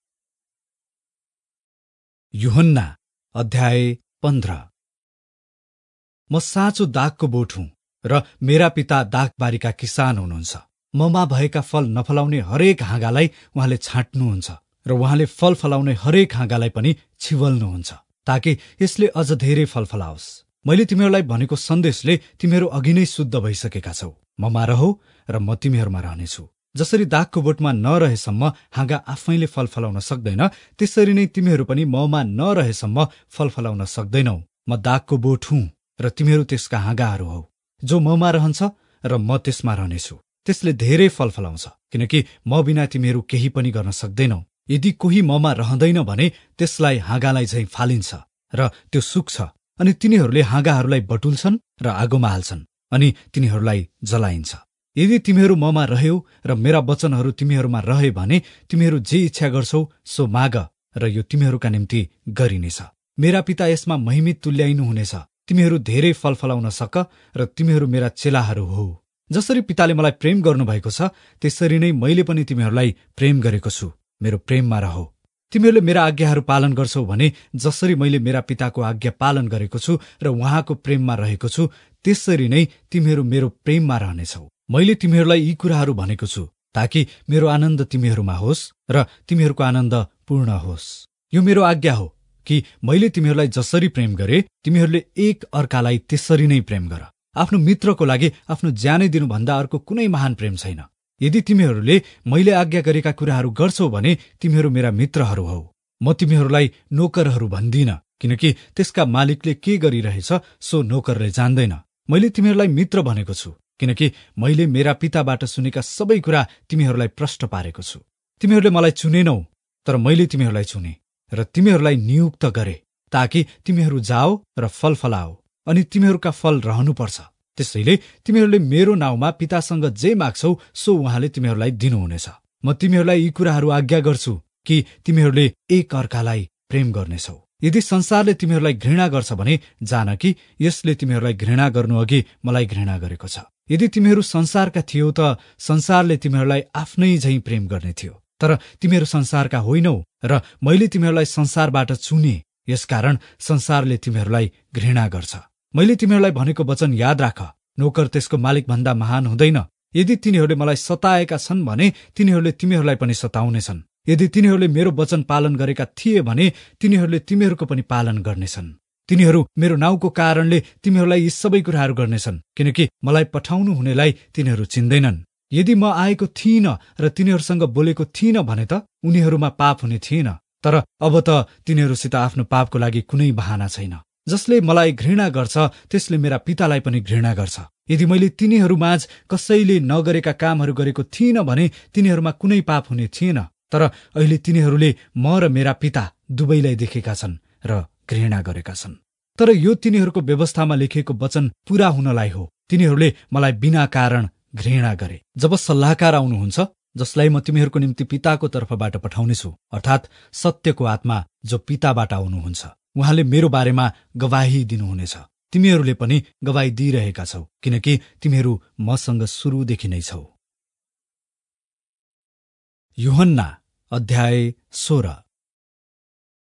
यूहन्ना अध्याय 15। म साँचो दागको बोट हुँ र मेरा पिता दागबारीका किसान हुनुहुन्छ। ममा भएका फल नफलाउने हरेक हाँगालाई उहाँले छाँट्नुहुन्छ र उहाँले फल फलाउने हरेक हाँगालाई पनि छिवल्नुहुन्छ, ताकि यसले अझ धेरै फल फलाओस्। मैले तिमीहरूलाई भनेको सन्देशले तिमीहरू अघि नै शुद्ध भइसकेका छौ। ममा रहो र म तिमीहरूमा रहनेछु। जसरी दागको बोटमा नरहेसम्म हाँगा आफैले फल फलाउन सक्दैन, त्यसरी नै तिमीहरू पनि ममा नरहेसम्म फल फलाउन सक्दैनौ। म दागको बोट हुँ र तिमीहरू त्यसका हाँगाहरू हौ। जो ममा रहन्छ र म त्यसमा रहनेछु, त्यसले धेरै फल फलाउँछ, किनकि म बिना तिमीहरू केही पनि गर्न सक्दैनौ। यदि कोही ममा रहँदैन भने त्यसलाई हाँगालाई झैं फालिन्छ र त्यो सुक्छ, अनि तिनीहरूले हाँगाहरूलाई बटुल्छन् र आगोमा हाल्छन्, अनि तिनीहरूलाई जलाइन्छ। यदि तिमीहरू ममा रह्यौ र मेरा वचनहरू तिमीहरूमा रहे भने तिमीहरू जे इच्छा गर्छौ सो माग र यो तिमीहरूका निम्ति गरिनेछ। मेरा पिता यसमा महिमित तुल्याइनुहुनेछ। तिमीहरू धेरै फल फलाउन सक र तिमीहरू मेरा चेलाहरू हो। जसरी पिताले मलाई प्रेम गर्नुभएको छ त्यसरी नै मैले पनि तिमीहरूलाई प्रेम गरेको छु। मेरो प्रेममा रह। तिमीहरूले मेरा आज्ञाहरू पालन गर्छौ भने जसरी मैले मेरा पिताको आज्ञा पालन गरेको छु र उहाँको प्रेममा रहेको छु, त्यसरी नै तिमीहरू मेरो प्रेममा रहनेछौ। मैले तिमीहरूलाई यी कुराहरू भनेको छु ताकि मेरो आनन्द तिमीहरूमा होस् र तिमीहरूको आनन्द पूर्ण होस्। यो मेरो आज्ञा हो कि मैले तिमीहरूलाई जसरी प्रेम गरे तिमीहरूले एक अर्कालाई त्यसरी नै प्रेम गर। आफ्नो मित्रको लागि आफ्नो ज्यानै दिनुभन्दा अर्को कुनै महान प्रेम छैन। यदि तिमीहरूले मैले आज्ञा गरेका कुराहरू गर्छौ भने तिमीहरू मेरा मित्रहरू हौ। म तिमीहरूलाई नोकरहरू भन्दिन, किनकि त्यसका मालिकले के गरिरहेछ सो नोकरले जान्दैन। मैले तिमीहरूलाई मित्र भनेको छु, किनकि मैले मेरा पिताबाट सुनेका सबै कुरा तिमीहरूलाई प्रष्ट पारेको छु। तिमीहरूले मलाई चुनेनौ, तर मैले तिमीहरूलाई चुने र तिमीहरूलाई नियुक्त गरे, ताकि तिमीहरू जाओ र फल फलाओ, अनि तिमीहरूका फल रहनुपर्छ। त्यसैले तिमीहरूले मेरो नाउँमा पितासँग जे माग्छौ सो उहाँले तिमीहरूलाई दिनुहुनेछ। म तिमीहरूलाई यी कुराहरू आज्ञा गर्छु कि तिमीहरूले एक अर्कालाई प्रेम गर्नेछौ। यदि संसारले तिमीहरूलाई घृणा गर्छ भने जान कि यसले तिमीहरूलाई घृणा गर्नु अघि मलाई घृणा गरेको छ। यदि तिमीहरू संसारका थियौ त संसारले तिमीहरूलाई आफ्नै झैं प्रेम गर्ने थियो। तर तिमीहरू संसारका होइनौ र मैले तिमीहरूलाई संसारबाट चुने, यसकारण संसारले तिमीहरूलाई घृणा गर्छ। मैले तिमीहरूलाई भनेको वचन याद राख, नोकर त्यसको मालिक भन्दा महान हुँदैन। यदि तिनीहरूले मलाई सताएका छन् भने तिनीहरूले तिमीहरूलाई पनि सताउनेछन्। यदि तिनीहरूले मेरो वचन पालन गरेका थिए भने तिनीहरूले तिमीहरूको पनि पालन गर्नेछन्। तिनीहरू मेरो नाउँको कारणले तिमीहरूलाई यी सबै कुराहरू गर्नेछन्, किनकि मलाई पठाउनु हुनेलाई तिनीहरू चिन्दैनन्। यदि म आएको थिइनँ र तिनीहरूसँग बोलेको थिइनँ भने त उनीहरूमा पाप हुने थिएन। तर अब त तिनीहरूसित आफ्नो पापको लागि कुनै बहाना छैन। जसले मलाई घृणा गर्छ त्यसले मेरा पितालाई पनि घृणा गर्छ। यदि मैले तिनीहरूमाझ कसैले नगरेका कामहरू गरेको थिइनँ भने तिनीहरूमा कुनै पाप हुने थिएन। तर अहिले तिनीहरूले म र मेरा पिता दुवैलाई देखेका छन् र घृणा गरेका छन्। तर यो तिनीहरूको व्यवस्थामा लेखिएको वचन पूरा हुनलाई हो। तिनीहरूले मलाई बिना कारण घृणा गरे। जब सल्लाहकार आउनुहुन्छ, जसलाई म तिमीहरूको निम्ति पिताको तर्फबाट पठाउनेछु, अर्थात् सत्यको आत्मा जो पिताबाट आउनुहुन्छ, उहाँले मेरो बारेमा गवाही दिनुहुनेछ। तिमीहरूले पनि गवाही दिइरहेका छौ, किनकि तिमीहरू मसँग सुरुदेखि नै छौ। यूहन्ना अध्याय 16।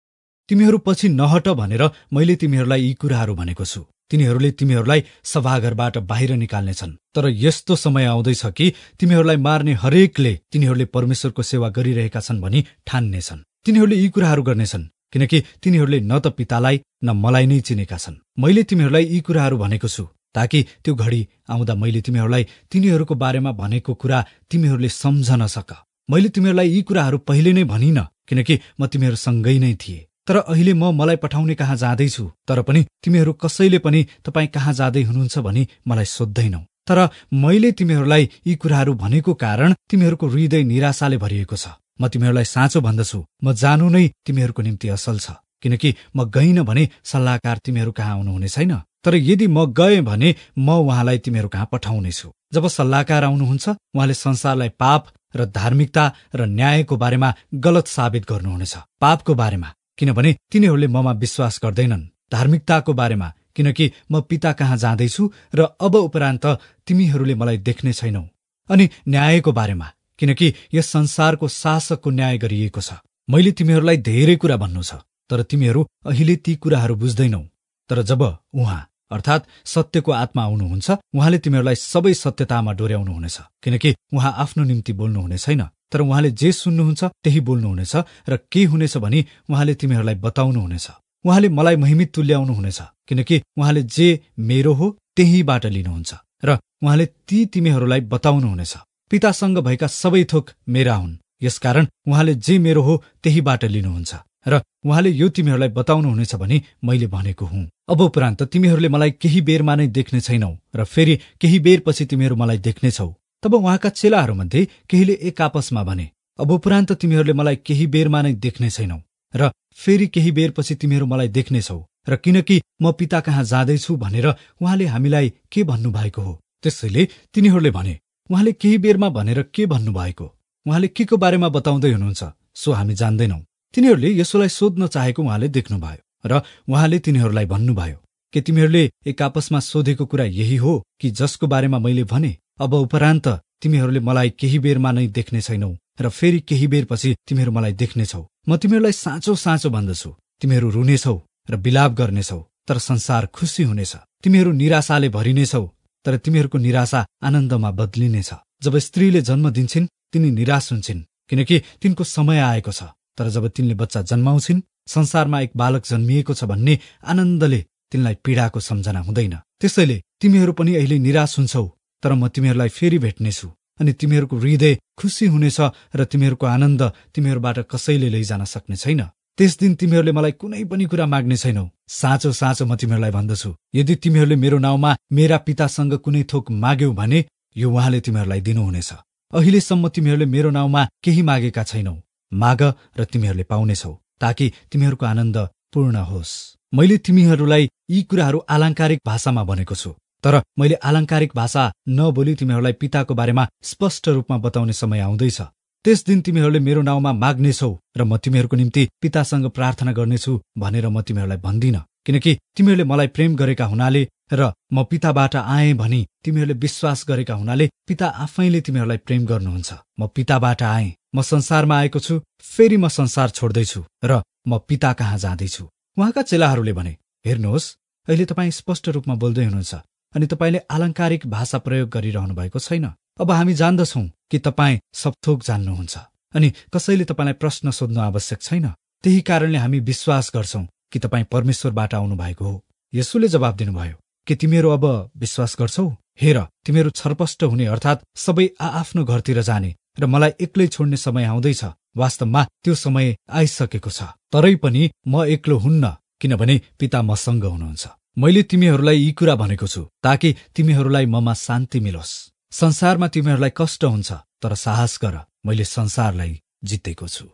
तिमीहरू पछि नहट भनेर मैले तिमीहरूलाई यी कुराहरू भनेको छु। तिनीहरूले तिमीहरूलाई सभाघरबाट बाहिर निकाल्नेछन्। तर यस्तो समय आउँदैछ कि तिमीहरूलाई मार्ने हरेकले तिनीहरूले परमेश्वरको सेवा गरिरहेका छन् भनी ठान्नेछन्। तिनीहरूले यी कुराहरू गर्नेछन् किनकि तिनीहरूले न त पितालाई न मलाई नै चिनेका छन्। मैले तिमीहरूलाई यी कुराहरू भनेको छु ताकि त्यो घडी आउँदा मैले तिमीहरूलाई तिनीहरूको बारेमा भनेको कुरा तिमीहरूले सम्झन सक। मैले तिमीहरूलाई यी कुराहरू पहिले नै भनिन किनकि म तिमीहरूसँगै नै थिएँ। तर अहिले म मलाई पठाउने कहाँ जाँदैछु, तर पनि तिमीहरू कसैले पनि तपाईँ कहाँ जाँदै हुनुहुन्छ भनी मलाई सोध्दैनौ। तर मैले तिमीहरूलाई यी कुराहरू भनेको कारण तिमीहरूको हृदय निराशाले भरिएको छ। म तिमीहरूलाई साँचो भन्दछु, म जानु नै तिमीहरूको निम्ति असल छ, किनकि म गइन भने सल्लाहकार तिमीहरू कहाँ आउनुहुने छैन। तर यदि म गएँ भने म उहाँलाई तिमीहरू कहाँ पठाउनेछु। जब सल्लाहकार आउनुहुन्छ उहाँले संसारलाई पाप र धार्मिकता र न्यायको बारेमा गलत साबित गर्नुहुनेछ। पापको बारेमा किनभने तिनीहरूले ममा विश्वास गर्दैनन्, धार्मिकताको बारेमा किनकि म पिता कहाँ जाँदैछु र अब उपरान्त तिमीहरूले मलाई देख्ने छैनौ, अनि न्यायको बारेमा किनकि यस संसारको शासकको न्याय गरिएको छ। मैले तिमीहरूलाई धेरै कुरा भन्नु छ, तर तिमीहरू अहिले ती कुराहरू बुझ्दैनौ। तर जब उहाँ अर्थात् सत्यको आत्मा आउनुहुन्छ उहाँले तिमीहरूलाई सबै सत्यतामा डोर्याउनुहुनेछ, किनकि उहाँ आफ्नो निम्ति बोल्नुहुने छैन, तर उहाँले जे सुन्नुहुन्छ त्यही बोल्नुहुनेछ र के हुनेछ भनी उहाँले तिमीहरूलाई बताउनुहुनेछ। उहाँले मलाई महिमित तुल्याउनुहुनेछ किनकि उहाँले जे मेरो हो त्यहीबाट लिनुहुन्छ र उहाँले ती तिमीहरूलाई बताउनुहुनेछ। पितासँग भएका सबै थोक मेरा हुन्, यसकारण उहाँले जे मेरो हो त्यहीबाट लिनुहुन्छ र उहाँले यो तिमीहरूलाई बताउनुहुनेछ भनी मैले भनेको हुँ। अब उपरान्त तिमीहरूले मलाई केही बेरमा नै देख्ने छैनौ र फेरि केही बेरपछि तिमीहरू मलाई देख्नेछौ। तब उहाँका चेलाहरूमध्ये केहीले एक आपसमा भने, अब उपरान्त तिमीहरूले मलाई केही बेरमा नै देख्ने छैनौ र फेरि केही बेरपछि तिमीहरू मलाई देख्नेछौ, र किनकि म पिता कहाँ जाँदैछु भनेर उहाँले हामीलाई के भन्नुभएको हो। त्यसैले तिनीहरूले भने, उहाँले केही बेरमा भनेर के भन्नुभएको, उहाँले के को बारेमा बताउँदै हुनुहुन्छ सो हामी जान्दैनौ। तिनीहरूले यसोलाई सोध्न चाहेको उहाँले देख्नुभयो र उहाँले तिनीहरूलाई भन्नुभयो, के तिमीहरूले एक आपसमा सोधेको कुरा यही हो कि जसको बारेमा मैले भने, अब उपरान्त तिमीहरूले मलाई केही बेरमा नै देख्ने छैनौ र फेरि केही बेरपछि तिमीहरू मलाई देख्नेछौ। म तिमीहरूलाई साँचो साँचो भन्दछु, तिमीहरू रुनेछौ र विलाप गर्नेछौ, तर संसार खुसी हुनेछ। तिमीहरू निराशाले भरिनेछौ, तर तिमीहरूको निराशा आनन्दमा बदलिनेछ। जब स्त्रीले जन्म दिन्छन् तिनी निराश हुन्छन् किनकि तिनको समय आएको छ, तर जब तिनले बच्चा जन्माउँछिन् संसारमा एक बालक जन्मिएको छ भन्ने आनन्दले तिनलाई पीडाको सम्झना हुँदैन। त्यसैले तिमीहरू पनि अहिले निराश हुन्छौ, तर म तिमीहरूलाई फेरि भेट्नेछु अनि तिमीहरूको हृदय खुसी हुनेछ र तिमीहरूको आनन्द तिमीहरूबाट कसैले लैजान सक्ने छैन। त्यस दिन तिमीहरूले मलाई कुनै पनि कुरा माग्ने छैनौ। साँचो साँचो म तिमीहरूलाई भन्दछु, यदि तिमीहरूले मेरो नाउँमा मेरा पितासँग कुनै थोक माग्यौ भने यो उहाँले तिमीहरूलाई दिनुहुनेछ। अहिलेसम्म तिमीहरूले मेरो नाउँमा केही मागेका छैनौ। माग र तिमीहरूले पाउनेछौ, ताकि तिमीहरूको आनन्द पूर्ण होस्। मैले तिमीहरूलाई यी कुराहरू आलङ्कारिक भाषामा भनेको छु, तर मैले आलङ्कारिक भाषा नबोली तिमीहरूलाई पिताको बारेमा स्पष्ट रूपमा बताउने समय आउँदैछ। त्यस दिन तिमीहरूले मेरो नाउँमा माग्नेछौ र म तिमीहरूको निम्ति पितासँग प्रार्थना गर्नेछु भनेर म तिमीहरूलाई भन्दिन, किनकि तिमीहरूले मलाई प्रेम गरेका हुनाले र म पिताबाट आएँ भनी तिमीहरूले विश्वास गरेका हुनाले पिता आफैले तिमीहरूलाई प्रेम गर्नुहुन्छ। म पिताबाट आएँ, म संसारमा आएको छु, फेरि म संसार छोड्दैछु र म पिता कहाँ जाँदैछु। उहाँका चेलाहरूले भने, हेर्नुहोस्, अहिले तपाईँ स्पष्ट रूपमा बोल्दै हुनुहुन्छ अनि तपाईँले आलङ्कारिक भाषा प्रयोग गरिरहनु भएको छैन। अब हामी जान्दछौं कि तपाईँ सबथोक जान्नुहुन्छ अनि कसैले तपाईँलाई प्रश्न सोध्नु आवश्यक छैन। त्यही कारणले हामी विश्वास गर्छौं कि तपाईँ परमेश्वरबाट आउनु भएको हो। यसुले जवाब दिनुभयो, के तिमीहरू अब विश्वास गर्छौ? हेर, तिमीहरू छरपष्ट हुने अर्थात् सबै आआफ्नो घरतिर जाने र मलाई एक्लै छोड्ने समय आउँदैछ। वास्तवमा त्यो समय आइसकेको छ, तरै पनि म एक्लो हुन्न, किनभने पिता मसँग हुनुहुन्छ। मैले तिमीहरूलाई यी कुरा भनेको छु ताकि तिमीहरूलाई ममा शान्ति मिलोस्। संसारमा तिमीहरूलाई कष्ट हुन्छ, तर साहस गर, मैले संसारलाई जितेको छु।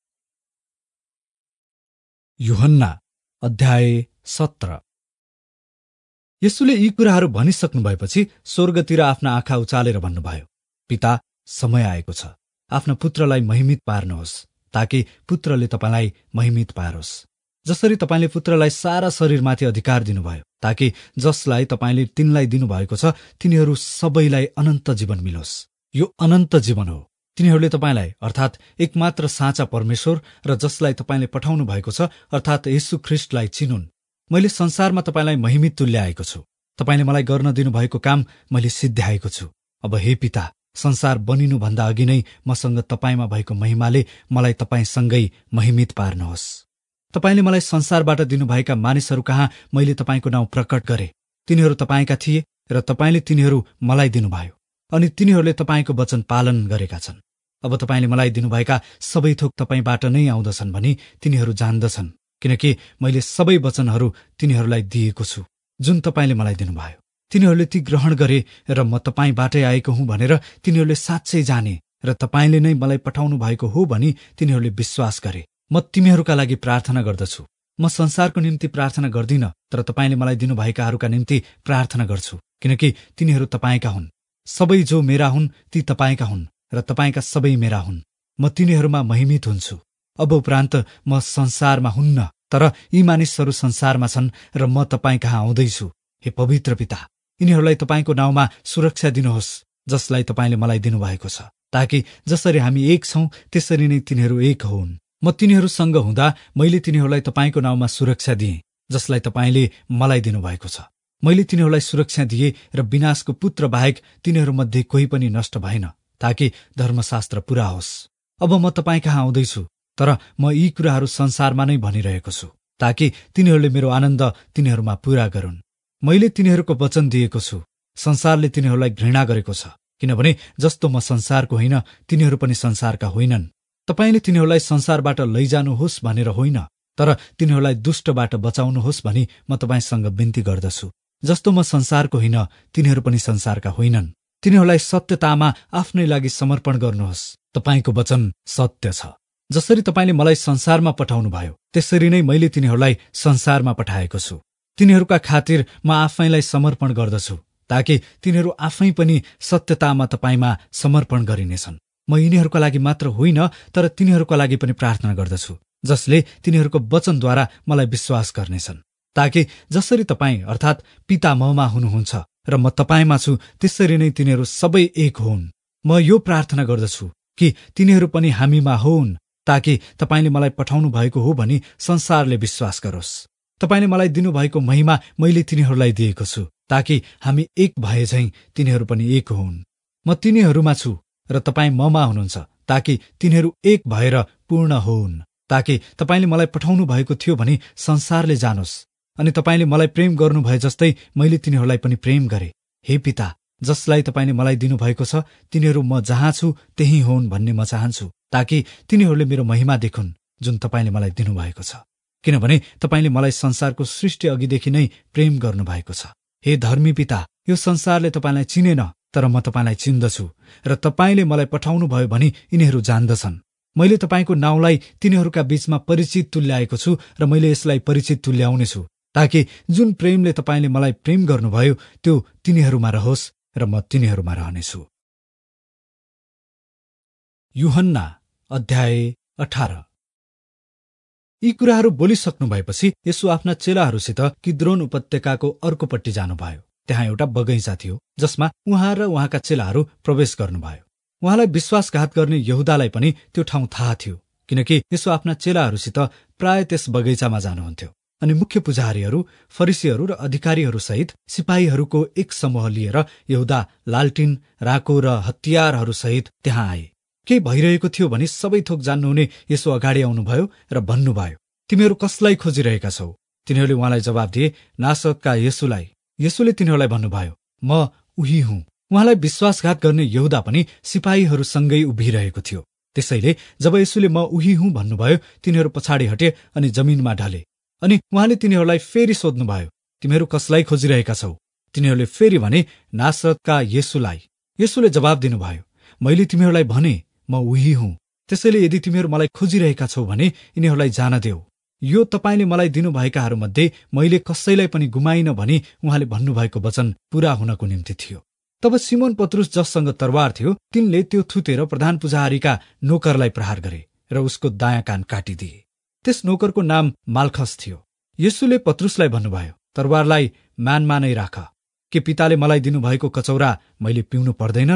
यूहन्ना अध्याय 17। येशूले यी कुराहरू भनिसक्नु भएपछि स्वर्गतिर आफ्ना आँखा उचालेर भन्नुभयो, पिता, समय आएको छ, आफ्ना पुत्रलाई महिमित पार्नुहोस्, ताकि पुत्रले तपाईलाई महिमित पारोस्। जसरी तपाईले पुत्रलाई सारा शरीरमाथि अधिकार दिनुभयो, ताकि जसलाई तपाईले तिनलाई दिनुभएको छ तिनीहरू सबैलाई अनन्त जीवन मिलोस्। यो अनन्त जीवन हो तिनीहरूले तपाईलाई अर्थात् एकमात्र साँचा परमेश्वर र जसलाई तपाईले पठाउनु भएको छ अर्थात् येशू ख्रीष्टलाई चिनुन्। मैले संसारमा तपाईलाई महिमित तुल्याएको छु। तपाईले मलाई गर्न दिनुभएको काम मैले सिद्ध्याएको छु। अब हे पिता, संसार बनिनुभन्दा अघि नै मसँग तपाईमा भएको महिमाले मलाई तपाईसँगै महिमित पार्नुहोस्। तपाईले मलाई संसारबाट दिनुभएका मानिसहरू कहाँ मैले तपाईको नाउँ प्रकट गरे। तिनीहरू तपाईका थिए र तपाईले तिनीहरू मलाई दिनुभयो अनि तिनीहरूले तपाईको वचन पालन गरेका छन्। अब तपाईले मलाई दिनुभएका सबै थोक तपाईबाट नै आउँदछन् भनी तिनीहरू जान्दछन्, किनकि मैले सबै वचनहरू तिनीहरूलाई दिएको छु जुन तपाईले मलाई दिनुभयो। तिनीहरूले ती ग्रहण गरे र म तपाईबाटै आएको हुँ भनेर तिनीहरूले साँच्चै जाने र तपाईले नै मलाई पठाउनु भएको हो भनी तिनीहरूले विश्वास गरे। म तिमीहरूका लागि प्रार्थना गर्दछु। म संसारको निम्ति प्रार्थना गर्दिन, तर तपाईले मलाई दिनुभएकाहरूका निम्ति प्रार्थना गर्छु, किनकि तिनीहरू तपाईका हुन्। सबै जो मेरा हुन् ती तपाईका हुन् र तपाईका सबै मेरा हुन्। म तिनीहरूमा महिमित हुन्छु। अब उपरान्त म संसारमा हुन्न, तर यी मानिसहरू संसारमा छन् र म तपाईँ कहाँ आउँदैछु। हे पवित्र पिता, यिनीहरूलाई तपाईको नाउँमा सुरक्षा दिनुहोस् जसलाई तपाईले मलाई दिनुभएको छ, ताकि जसरी हामी एक छौं त्यसरी नै तिनीहरू एक होउन्। म तिनीहरूसँग हुँदा मैले तिनीहरूलाई तपाईको नाउँमा सुरक्षा दिएँ जसलाई तपाईले मलाई दिनुभएको छ। मैले तिनीहरूलाई सुरक्षा दिए र विनाशको पुत्र बाहेक तिनीहरूमध्ये कोही पनि नष्ट भएन, ताकि धर्मशास्त्र पूरा होस्। अब म तपाईँ कहाँ आउँदैछु, तर म यी कुराहरू संसारमा नै भनिरहेको छु, ताकि तिनीहरूले मेरो आनन्द तिनीहरूमा पूरा गरून्। मैले तिनीहरूको वचन दिएको छु। संसारले तिनीहरूलाई घृणा गरेको छ, किनभने जस्तो म संसारको होइन तिनीहरू पनि संसारका होइनन्। तपाईले तिनीहरूलाई संसारबाट लैजानुहोस् भनेर होइन, तर तिनीहरूलाई दुष्टबाट बचाउनुहोस् भनी म तपाईसँग बिन्ती गर्दछु। जस्तो म संसारको होइन तिनीहरू पनि संसारका होइनन्। तिनीहरूलाई सत्यतामा आफ्नै लागि समर्पण गर्नुहोस्। तपाईको वचन सत्य छ। जसरी तपाईले मलाई संसारमा पठाउनुभयो त्यसरी नै मैले तिनीहरूलाई संसारमा पठाएको छु। तिनीहरूका खातिर म आफैलाई समर्पण गर्दछु, ताकि तिनीहरू आफै पनि सत्यतामा तपाईमा समर्पण गरिनेछन्। म यिनीहरूका लागि मात्र होइन, तर तिनीहरूका लागि पनि प्रार्थना गर्दछु, जसले तिनीहरूको वचनद्वारा मलाई विश्वास गर्नेछन्, ताकि जसरी तपाईँ अर्थात् पिता ममा हुनुहुन्छ र म तपाईमा छु त्यसरी नै तिनीहरू सबै एक होउन्। म यो प्रार्थना गर्दछु कि तिनीहरू पनि हामीमा होउन्, ताकि तपाईले मलाई पठाउनु भएको हो भनी संसारले विश्वास गरोस्। तपाईले मलाई दिनुभएको महिमा मैले तिनीहरूलाई दिएको छु, ताकि हामी एक भए झैं तिनीहरू पनि एक होउन्। म तिनीहरूमा छु र तपाईँ ममा हुनुहुन्छ, ताकि तिनीहरू एक भएर पूर्ण होउन्, ताकि तपाईले मलाई पठाउनु भएको थियो भनी संसारले जानोस्। अनि तपाईले मलाई प्रेम गर्नुभए जस्तै मैले तिनीहरूलाई पनि प्रेम गरे। हे पिता, जसलाई तपाईले मलाई दिनुभएको छ तिनीहरू म जहाँ छु त्यही होउन् भन्ने म चाहन्छु, ताकि तिनीहरूले मेरो महिमा देखुन् जुन तपाईले मलाई दिनुभएको छ, किनभने तपाईले मलाई संसारको सृष्टि अघिदेखि नै प्रेम गर्नुभएको छ। हे धर्मी पिता, यो संसारले तपाईलाई चिनेन, तर म तपाईलाई चिन्दछु र तपाईले मलाई पठाउनु भयो भनी यिनीहरू जान्दछन्। मैले तपाईको नाउँलाई तिनीहरूका बीचमा परिचित तुल्याएको छु र मैले यसलाई परिचित तुल्याउनेछु, ताकि जुन प्रेमले तपाईले मलाई प्रेम गर्नुभयो त्यो तिनीहरूमा रहोस् र म तिनीहरूमा रहनेछु। यूहन्ना अध्याय 18। यी कुराहरू बोलिसक्नु भएपछि येशू आफ्ना चेलाहरूसित किद्रोन उपत्यकाको अर्कोपट्टि जानुभयो। त्यहाँ एउटा बगैँचा थियो जसमा उहाँ र उहाँका चेलाहरू प्रवेश गर्नुभयो। उहाँलाई विश्वासघात गर्ने यहुदालाई पनि त्यो ठाउँ थाहा थियो, किनकि येशू आफ्ना चेलाहरूसित प्राय त्यस बगैँचामा जानुहुन्थ्यो। अनि मुख्य पुजारीहरू, फरिसीहरू र अधिकारीहरू सहित सिपाहीहरूको एक समूह लिएर यहुदा लालटिन, राको र हतियारहरू सहित त्यहाँ आए। के भइरहेको थियो भनी सबै थोक जान्नुहुने येशू अगाडि आउनुभयो र भन्नुभयो, तिमीहरू कसलाई खोजिरहेका छौ? तिनीहरूले उहाँलाई जवाब दिए, नासरतका येशूलाई। येशूले तिनीहरूलाई भन्नुभयो, म उही हुँ। उहाँलाई विश्वासघात गर्ने यहुदा पनि सिपाहीहरूसँगै उभिरहेको थियो। त्यसैले जब येशूले म उही हुँ भन्नुभयो तिनीहरू पछाडि हटे अनि जमिनमा ढले। अनि उहाँले तिनीहरूलाई फेरि सोध्नुभयो, तिमीहरू कसलाई खोजिरहेका छौ? तिनीहरूले फेरि भने, नासरतका येशूलाई। येशूले जवाब दिनुभयो, मैले तिमीहरूलाई भने म उही हुँ। त्यसैले यदि तिमीहरू मलाई खोजिरहेका छौ भने यिनीहरूलाई जान देऊ। यो तपाईले मलाई दिनुभएकाहरूमध्ये मैले कसैलाई पनि गुमाइन भनी उहाँले भन्नुभएको वचन पूरा हुनको निम्ति थियो। तब सिमोन पत्रुस, जससँग तरवार थियो, तिनले त्यो थुतेर प्रधान पुजारीका नोकरलाई प्रहार गरे र उसको दायाँ कान काटिदिए। त्यस नोकरको नाम माल्खस थियो। येशूले पत्रुसलाई भन्नुभयो, तरवारलाई म्यानमा नै राख। के पिताले मलाई दिनुभएको कचौरा मैले पिउनु पर्दैन र?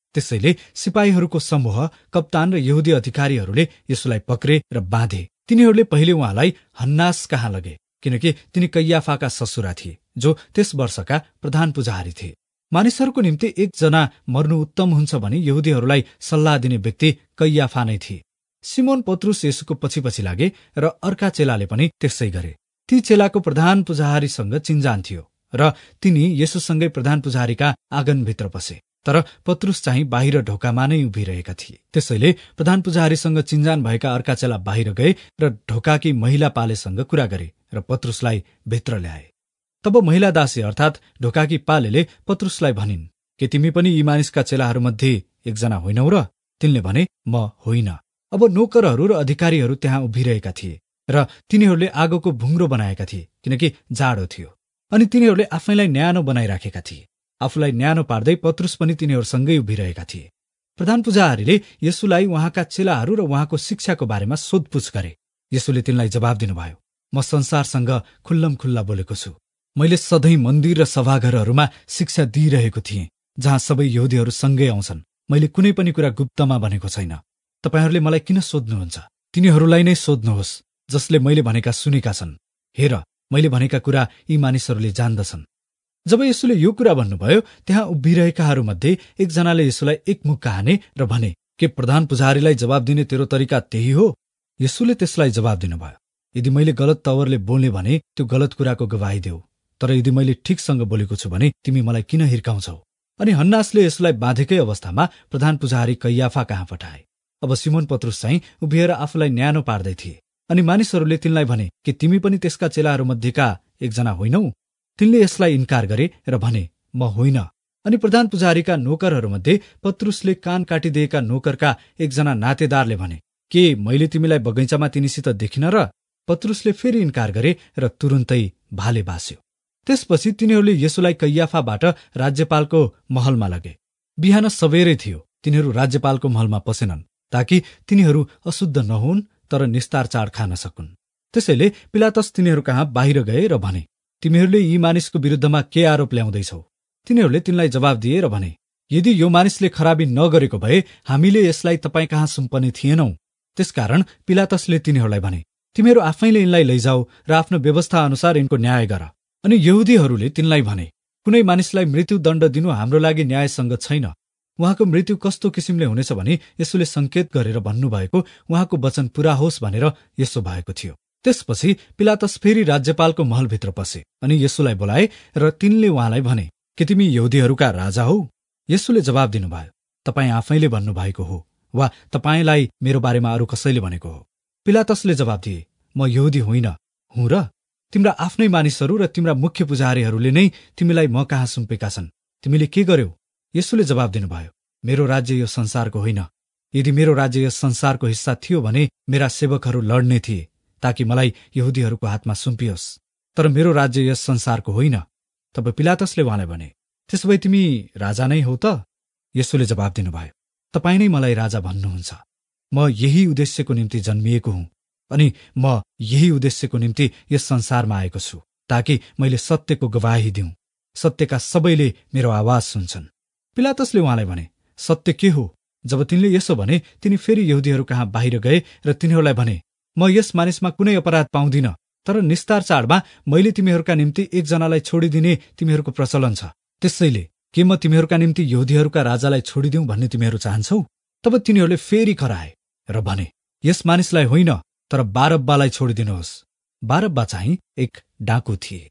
त्यसैले सिपाहीहरूको समूह, कप्तान र यहुदी अधिकारीहरूले यसुलाई पक्रे र बाँधे। तिनीहरूले पहिले उहाँलाई हन्नास कहाँ लगे, किनकि तिनी कैयाफाका ससुरा थिए, जो त्यस वर्षका प्रधान पुजारी थिए। मानिसहरूको निम्ति एकजना मर्नु उत्तम हुन्छ भनी यहुदीहरूलाई सल्लाह दिने व्यक्ति कैयाफा नै थिए। सिमोन पत्रुस येशूको पछि पछि लागे र अर्का चेलाले पनि त्यसै गरे। ती चेलाको प्रधान पुजारीसँग चिन्जान थियो र तिनी येशूसँगै प्रधान पुजारीका आँगनभित्र पसे। तर पत्रुस चाहिँ बाहिर ढोकामा नै उभिरहेका थिए। त्यसैले प्रधान पुजारीसँग चिन्जान भएका अर्का चेला बाहिर गए र ढोकाकी महिला पालेसँग कुरा गरे र पत्रुसलाई भित्र ल्याए। तब महिला दासी अर्थात् ढोकाकी पालेले पत्रुसलाई भनिन्, के तिमी पनि यी मानिसका चेलाहरूमध्ये एकजना होइनौ र? तिनले भने, म होइन। अब नोकरहरू र अधिकारीहरू त्यहाँ उभिरहेका थिए र तिनीहरूले आगोको भुङ्रो बनाएका थिए, किनकि जाडो थियो। अनि तिनीहरूले आफैलाई न्यानो बनाइराखेका थिए। आफूलाई न्यानो पार्दै पत्रुस पनि तिनीहरूसँगै उभिरहेका थिए। प्रधान पुजारीले येशूलाई उहाँका चेलाहरू र उहाँको शिक्षाको बारेमा सोधपुछ गरे। येशूले तिनलाई जवाब दिनुभयो, म संसारसँग खुल्लम खुल्ला बोलेको छु। मैले सधैँ मन्दिर र सभाघरहरूमा शिक्षा दिइरहेको थिएँ, जहाँ सबै यहुदीहरू सँगै आउँछन्। मैले कुनै पनि कुरा गुप्तमा भनेको छैन। तपाईहरूले मलाई किन सोध्नुहुन्छ? तिनीहरूलाई नै सोध्नुहोस् जसले मैले भनेका सुनेका छन्। हेर, मैले भनेका कुरा यी मानिसहरूले जान्दछन्। जब येशूले यो कुरा भन्नुभयो, त्यहाँ उभिरहेकाहरूमध्ये एकजनाले येशूलाई एक मुक्का हाने र भने, के प्रधान पुजारीलाई जवाब दिने तेरो तरिका त्यही हो? येशूले त्यसलाई जवाब दिनुभयो, यदि मैले गलत तवरले बोल्ने भने त्यो गलत कुराको गवाही देऊ, तर यदि मैले ठिकसँग बोलेको छु भने तिमी मलाई किन हिर्काउँछौ? अनि हन्नासले यसलाई बाँधेकै अवस्थामा प्रधान पुजारी कैयाफा कहाँ पठाए। अब सिमोन पत्रुस चाहिँ उभिएर आफूलाई न्यानो पार्दै थिए। अनि मानिसहरूले तिनलाई भने, के तिमी पनि त्यसका चेलाहरूमध्येका एकजना होइनौ? तिनले यसलाई इन्कार गरे र भने, म होइन। अनि प्रधान पुजारीका नोकरहरूमध्ये पत्रुसले कान काटिदिएका नोकरका एकजना नातेदारले भने, के मैले तिमीलाई बगैँचामा तिनीसित देखिन र? पत्रुसले फेरि इन्कार गरे र तुरुन्तै भाले बास्यो। त्यसपछि तिनीहरूले येशूलाई कैयाफाबाट राज्यपालको महलमा लगे। बिहान सबेरै थियो। तिनीहरू राज्यपालको महलमा पसेनन्, ताकि तिनीहरू अशुद्ध नहुन् तर निस्तार चाड खान सकुन्। त्यसैले पिलातस तिनीहरू कहाँ बाहिर गए र भने, तिमीहरूले यी मानिसको विरुद्धमा के आरोप ल्याउँदैछौ? तिनीहरूले तिनलाई जवाब दिए र भने, यदि यो मानिसले खराबी नगरेको भए हामीले यसलाई तपाईँ कहाँ सुम्पने थिएनौ। त्यसकारण पिलातसले तिनीहरूलाई भने, तिमीहरू आफैले यिनलाई लैजाऊ र आफ्नो व्यवस्था अनुसार यिनको न्याय गर। अनि यहुदीहरूले तिनलाई भने, कुनै मानिसलाई मृत्युदण्ड दिनु हाम्रो लागि न्यायसँग छैन। उहाँको मृत्यु कस्तो किसिमले हुनेछ भने यसोले संकेत गरेर भन्नुभएको उहाँको वचन पूरा होस् भनेर यसो भएको थियो। त्यसपछि पिलातस फेरि राज्यपालको महलभित्र पसे अनि येशूलाई बोलाए र तिनले उहाँलाई भने, के तिमी यहुदीहरूका राजा हौ? येशूले जवाब दिनुभयो, तपाईँ आफैले भन्नुभएको हो, वा तपाईँलाई मेरो बारेमा अरू कसैले भनेको हो? पिलातसले जवाब दिए, म यहुदी होइन हुँ र? तिम्रा आफ्नै मानिसहरू र तिम्रा मुख्य पुजारीहरूले नै तिमीलाई म कहाँ सुम्पेका छन्। तिमीले के गर्यौ? येशूले जवाब दिनुभयो, मेरो राज्य यो संसारको होइन। यदि मेरो राज्य यस संसारको हिस्सा थियो भने मेरा सेवकहरू लड्ने थिए, ताकि मलाई यहुदीहरूको हातमा सुम्पियोस्। तर मेरो राज्य यस संसारको होइन। तब पिलातसले उहाँलाई भने, त्यसो भए तिमी राजा नै हौ त? येशूले जवाब दिनुभयो, तपाईँ नै मलाई राजा भन्नुहुन्छ। म यही उद्देश्यको निम्ति जन्मिएको हुँ अनि म यही उद्देश्यको निम्ति यस संसारमा आएको छु, ताकि मैले सत्यको गवाही दिउँ। सत्यका सबैले मेरो आवाज सुन्छन्। पिलातसले उहाँलाई भने, सत्य के हो? जब तिनले यसो भने तिनी फेरि यहुदीहरू कहाँ बाहिर गए र तिनीहरूलाई भने, म यस मानिसमा कुनै अपराध पाउँदिन, तर निस्तार चाडमा मैले तिमीहरूका निम्ति एकजनालाई छोडिदिने तिमीहरूको प्रचलन छ। त्यसैले के म तिमीहरूका निम्ति यहुदीहरूका राजालाई छोडिदिउँ भन्ने तिमीहरू चाहन्छौ? तब तिनीहरूले फेरि कराए र भने, यस मानिसलाई होइन, तर बारब्बालाई छोडिदिनुहोस्। बारब्बा चाहिँ एक डाकु थिए।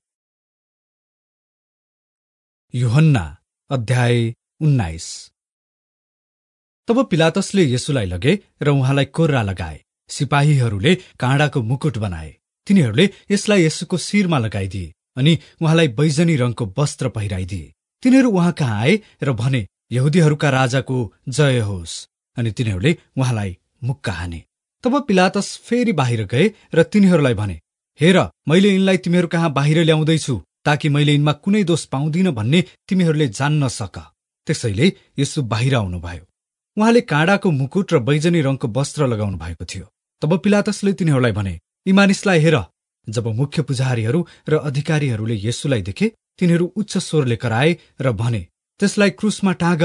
यूहन्ना अध्याय 19। तब पिलातसले येशूलाई लगे र उहाँलाई कोर्रा लगाए। सिपाहीहरूले काँडाको मुकुट बनाए। तिनीहरूले यसलाई येशूको शिरमा लगाइदिए अनि उहाँलाई बैजनी रङको वस्त्र पहिराइदिए। तिनीहरू उहाँ कहाँ आए र भने, यहुदीहरूका राजाको जय होस्। अनि तिनीहरूले उहाँलाई मुक्का हाने। तब पिलातस फेरि बाहिर गए र तिनीहरूलाई भने, हेर, मैले यिनलाई तिमीहरू कहाँ बाहिर ल्याउँदैछु, ताकि मैले यिनमा कुनै दोष पाउँदिन भन्ने तिमीहरूले जान्न सक। त्यसैले येशू बाहिर आउनुभयो। उहाँले काँडाको मुकुट र बैजनी रङको वस्त्र लगाउनु भएको थियो। तब पिलातसले तिनीहरूलाई भने, यी मानिसलाई हेर। जब मुख्य पुजारीहरू र अधिकारीहरूले येशूलाई देखे, तिनीहरू उच्च स्वरले कराए र भने, त्यसलाई क्रुसमा टाँग,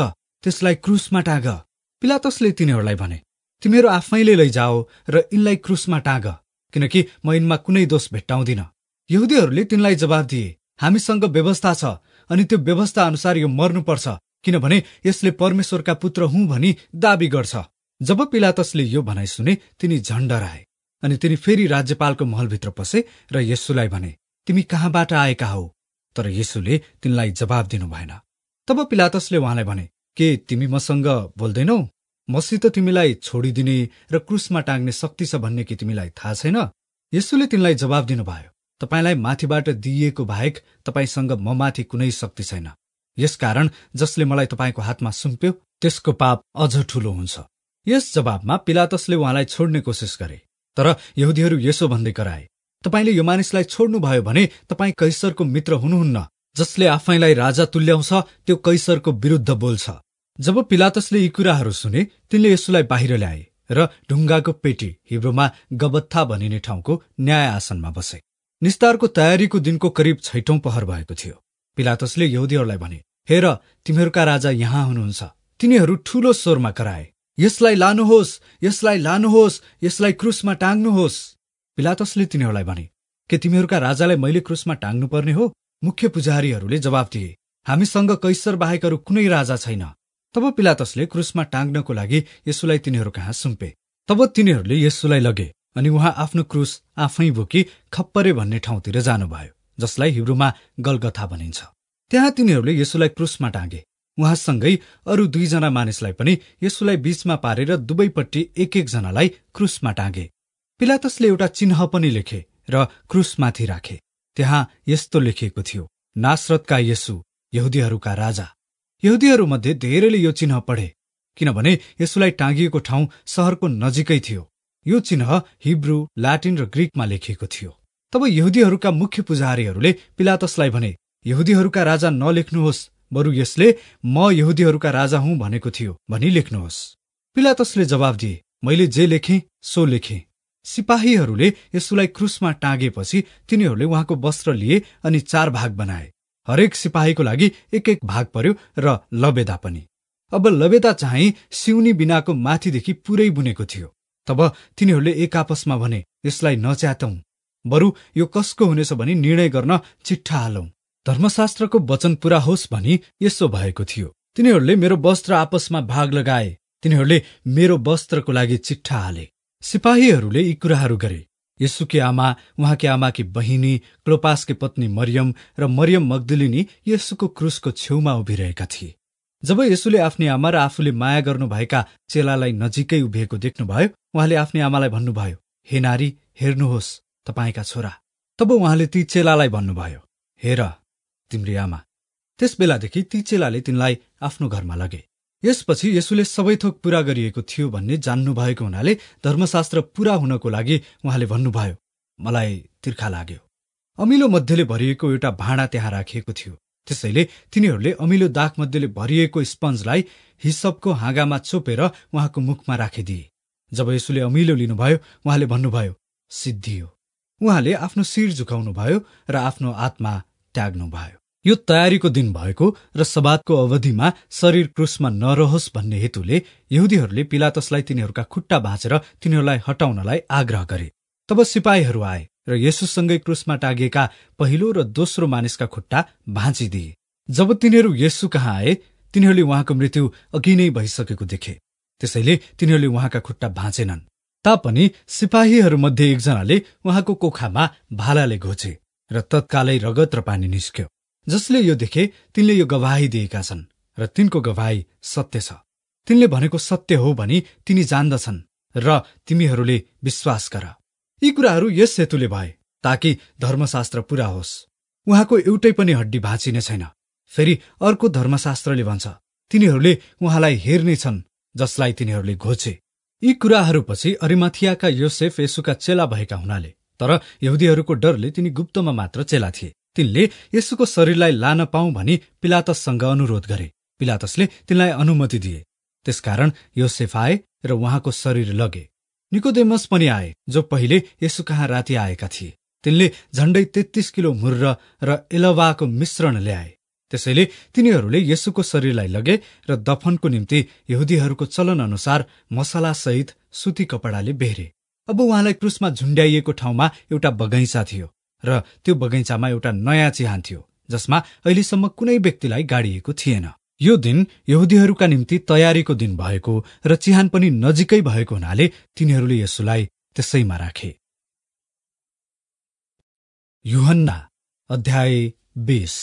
त्यसलाई क्रुसमा टाँग। पिलातसले तिनीहरूलाई भने, तिमीहरू आफैले लैजाओ र यिनलाई क्रुसमा टाँग, किनकि म यिनमा कुनै दोष भेट्टाउँदिन। यहुदीहरूले तिनलाई जवाब दिए, हामीसँग व्यवस्था छ अनि त्यो व्यवस्था अनुसार यो मर्नुपर्छ, किनभने यसले परमेश्वरका पुत्र हुँ भनी दाबी गर्छ। जब पिलातसले यो भनाइ सुने तिनी झन् डराए अनि तिनी फेरि राज्यपालको महलभित्र पसे र येशूलाई भने, तिमी कहाँबाट आएका हौ? तर येशूले तिनलाई जवाब दिनु भएन। तब पिलातसले उहाँलाई भने, के तिमी मसँग बोल्दैनौ? मसित तिमीलाई छोडिदिने र क्रुसमा टाँग्ने शक्ति छ भन्ने कि तिमीलाई थाहा छैन? येशूले तिनलाई जवाब दिनुभयो, तपाईलाई माथिबाट दिइएको बाहेक तपाईसँग ममाथि कुनै शक्ति छैन। यसकारण जसले मलाई तपाईको हातमा सुम्प्यो त्यसको पाप अझ ठूलो हुन्छ। यस जवाबमा पिलातसले उहाँलाई छोड्ने कोसिस गरे, तर यहुदीहरू यसो भन्दै कराए, तपाईले यो मानिसलाई छोड्नुभयो भने तपाई कैसरको मित्र हुनुहुन्न। जसले आफैलाई राजा तुल्याउँछ त्यो कैसरको विरुद्ध बोल्छ। जब पिलातसले यी कुराहरू सुने तिनले येशूलाई बाहिर ल्याए र ढुङ्गाको पेटी, हिब्रूमा गबत्था भनिने ठाउँको न्याय आसनमा बसे। निस्तारको तयारीको दिनको करिब 6औं पहर भएको थियो। पिलातसले यहुदीहरूलाई भने, हेर, तिमीहरूका राजा यहाँ हुनुहुन्छ। तिनीहरू ठूलो स्वरमा कराए, यसलाई लानुहोस्, यसलाई लानुहोस्, यसलाई क्रुसमा टाँग्नुहोस्। पिलातसले तिनीहरूलाई भने, के तिमीहरूका राजालाई मैले क्रुसमा टाँग्नु पर्ने हो? मुख्य पुजारीहरूले जवाब दिए, हामीसँग कैसर बाहेक अरू कुनै राजा छैन। तब पिलातसले क्रुसमा टाँग्नको लागि येशूलाई तिनीहरू कहाँ सुम्पे। तब तिनीहरूले येशूलाई लगे अनि उहाँ आफ्नो क्रुस आफै बोकी खप्परे भन्ने ठाउँतिर जानुभयो, जसलाई हिब्रूमा गलगथा भनिन्छ। त्यहाँ तिनीहरूले येशूलाई क्रुसमा टाँगे। उहाँसँगै अरू 2 जना मानिसलाई पनि येशूलाई बीचमा पारेर दुवैपट्टि एक जनालाई क्रुसमा टाँगे। पिलातसले एउटा चिन्ह पनि लेखे र क्रुसमाथि राखे। त्यहाँ यस्तो लेखिएको थियो, नासरतका येशू, यहुदीहरूका राजा। यहुदीहरूमध्ये धेरैले यो चिन्ह पढे, किनभने येशूलाई टाँगिएको ठाउँ शहरको नजिकै थियो। यो चिन्ह हिब्रू, ल्याटिन र ग्रीकमा लेखिएको थियो। तब यहुदीहरूका मुख्य पुजारीहरूले पिलातसलाई भने, यहुदीहरूका राजा नलेख्नुहोस्, बरु यसले म यहुदीहरूका राजा हुँ भनेको थियो भनी लेख्नुहोस्। पिलातसले जवाब दिए, मैले जे लेखेँ सो लेखेँ। सिपाहीहरूले येशूलाई क्रुसमा टाँगेपछि तिनीहरूले उहाँको वस्त्र लिए अनि 4 भाग बनाए। हरेक सिपाहीको लागि एक भाग पर्यो र लबेदा पनि। अब लबेदा चाहिँ सिउनी बिनाको माथिदेखि पुरै बुनेको थियो। तब तिनीहरूले एक आपसमा भने, यसलाई नच्यातौं, बरु यो कसको हुनेछ भनी निर्णय गर्न चिट्ठा हालौं। धर्मशास्त्रको वचन पूरा होस् भनी यसो भएको थियो। तिनीहरूले मेरो वस्त्र आपसमा भाग लगाए। तिनीहरूले मेरो वस्त्रको लागि चिट्ठा हाले। सिपाहीहरूले यी कुराहरू गरे। येशूकी आमा, उहाँकी आमाकी बहिनी, क्लोपासकी पत्नी मरियम र मरियम मग्दलिनी येशूको क्रुसको छेउमा उभिरहेका थिए। जब येशूले आफ्नी आमा र आफूले माया गर्नुभएका चेलालाई नजिकै उभिएको देख्नुभयो, उहाँले आफ्नी आमालाई भन्नुभयो, हे नारी, हेर्नुहोस् तपाईका छोरा। तब उहाँले ती चेलालाई भन्नुभयो, हेर तिम्री आमा। त्यस बेलादेखि ती चेलाले तिनलाई आफ्नो घरमा लगे। यसपछि येशूले सबै थोक पूरा गरिएको थियो भन्ने जान्नुभएको हुनाले धर्मशास्त्र पूरा हुनको लागि उहाँले भन्नुभयो, मलाई तिर्खा लाग्यो। अमिलो मध्यले भरिएको एउटा भाँडा त्यहाँ राखिएको थियो। त्यसैले तिनीहरूले अमिलो दाग मध्यले भरिएको स्पन्जलाई हिसपको हाँगामा चोपेर उहाँको मुखमा राखिदिए। जब येशूले अमिलो लिनुभयो, उहाँले भन्नुभयो, सिद्धियो। उहाँले आफ्नो शिर झुकाउनुभयो र आफ्नो आत्मा त्याग्नुभयो। यो तयारीको दिन भएको र सबातको अवधिमा शरीर क्रुसमा नरहोस् भन्ने हेतुले यहुदीहरूले पिलातसलाई तिनीहरूका खुट्टा भाँचेर तिनीहरूलाई हटाउनलाई आग्रह गरे। तब सिपाहीहरू आए र येशूसँगै क्रुसमा टाँगिएका पहिलो र दोस्रो मानिसका खुट्टा भाँचिदिए। जब तिनीहरू येशू कहाँ आए, तिनीहरूले उहाँको मृत्यु अघि नै भइसकेको देखे। त्यसैले तिनीहरूले उहाँका खुट्टा भाँचेनन्। तापनि सिपाहीहरूमध्ये एकजनाले उहाँको कोखामा भालाले घोचे र तत्कालै रगत र पानी निस्क्यो। जसले यो देखे तिनले यो गवाही दिएका छन् र तिनको गवाही सत्य छ। तिनले भनेको सत्य हो भनी तिनी जान्दछन् र तिमीहरूले विश्वास गर। यी कुराहरू यस हेतुले भए ताकि धर्मशास्त्र पूरा होस्। उहाँको एउटै पनि हड्डी भाँचिने छैन। फेरि अर्को धर्मशास्त्रले भन्छ, तिनीहरूले उहाँलाई हेर्नेछन् जसलाई तिनीहरूले घोचे। यी कुराहरूपछि अरिमाथियाका योसेफ येशूका चेला भएका हुनाले, तर यहुदीहरूको डरले तिनी गुप्तमा मात्र चेला थिए। तिनले येशूको शरीरलाई लान पाऊँ भनी पिलातससँग अनुरोध गरे। पिलातसले तिनलाई अनुमति दिए। त्यसकारण योसेफ आए र उहाँको शरीर लगे। निकोदेमस पनि आए, जो पहिले येशू कहाँ राति आएका थिए। तिनले झण्डै 33 किलो मुर्र र एलवाको मिश्रण ल्याए। त्यसैले तिनीहरूले येशूको शरीरलाई लगे र दफनको निम्ति यहुदीहरूको चलन अनुसार मसलासहित सुती कपडाले बेरे। अब उहाँलाई क्रुसमा झुण्ड्याइएको ठाउँमा एउटा बगैँचा थियो र त्यो बगैँचामा एउटा नयाँ चिहान थियो जसमा अहिलेसम्म कुनै व्यक्तिलाई गाडिएको थिएन। यो दिन यहुदीहरूका निम्ति तयारीको दिन भएको र चिहान पनि नजिकै भएको हुनाले तिनीहरूले येशूलाई त्यसैमा राखे। यूहन्ना अध्याय 20।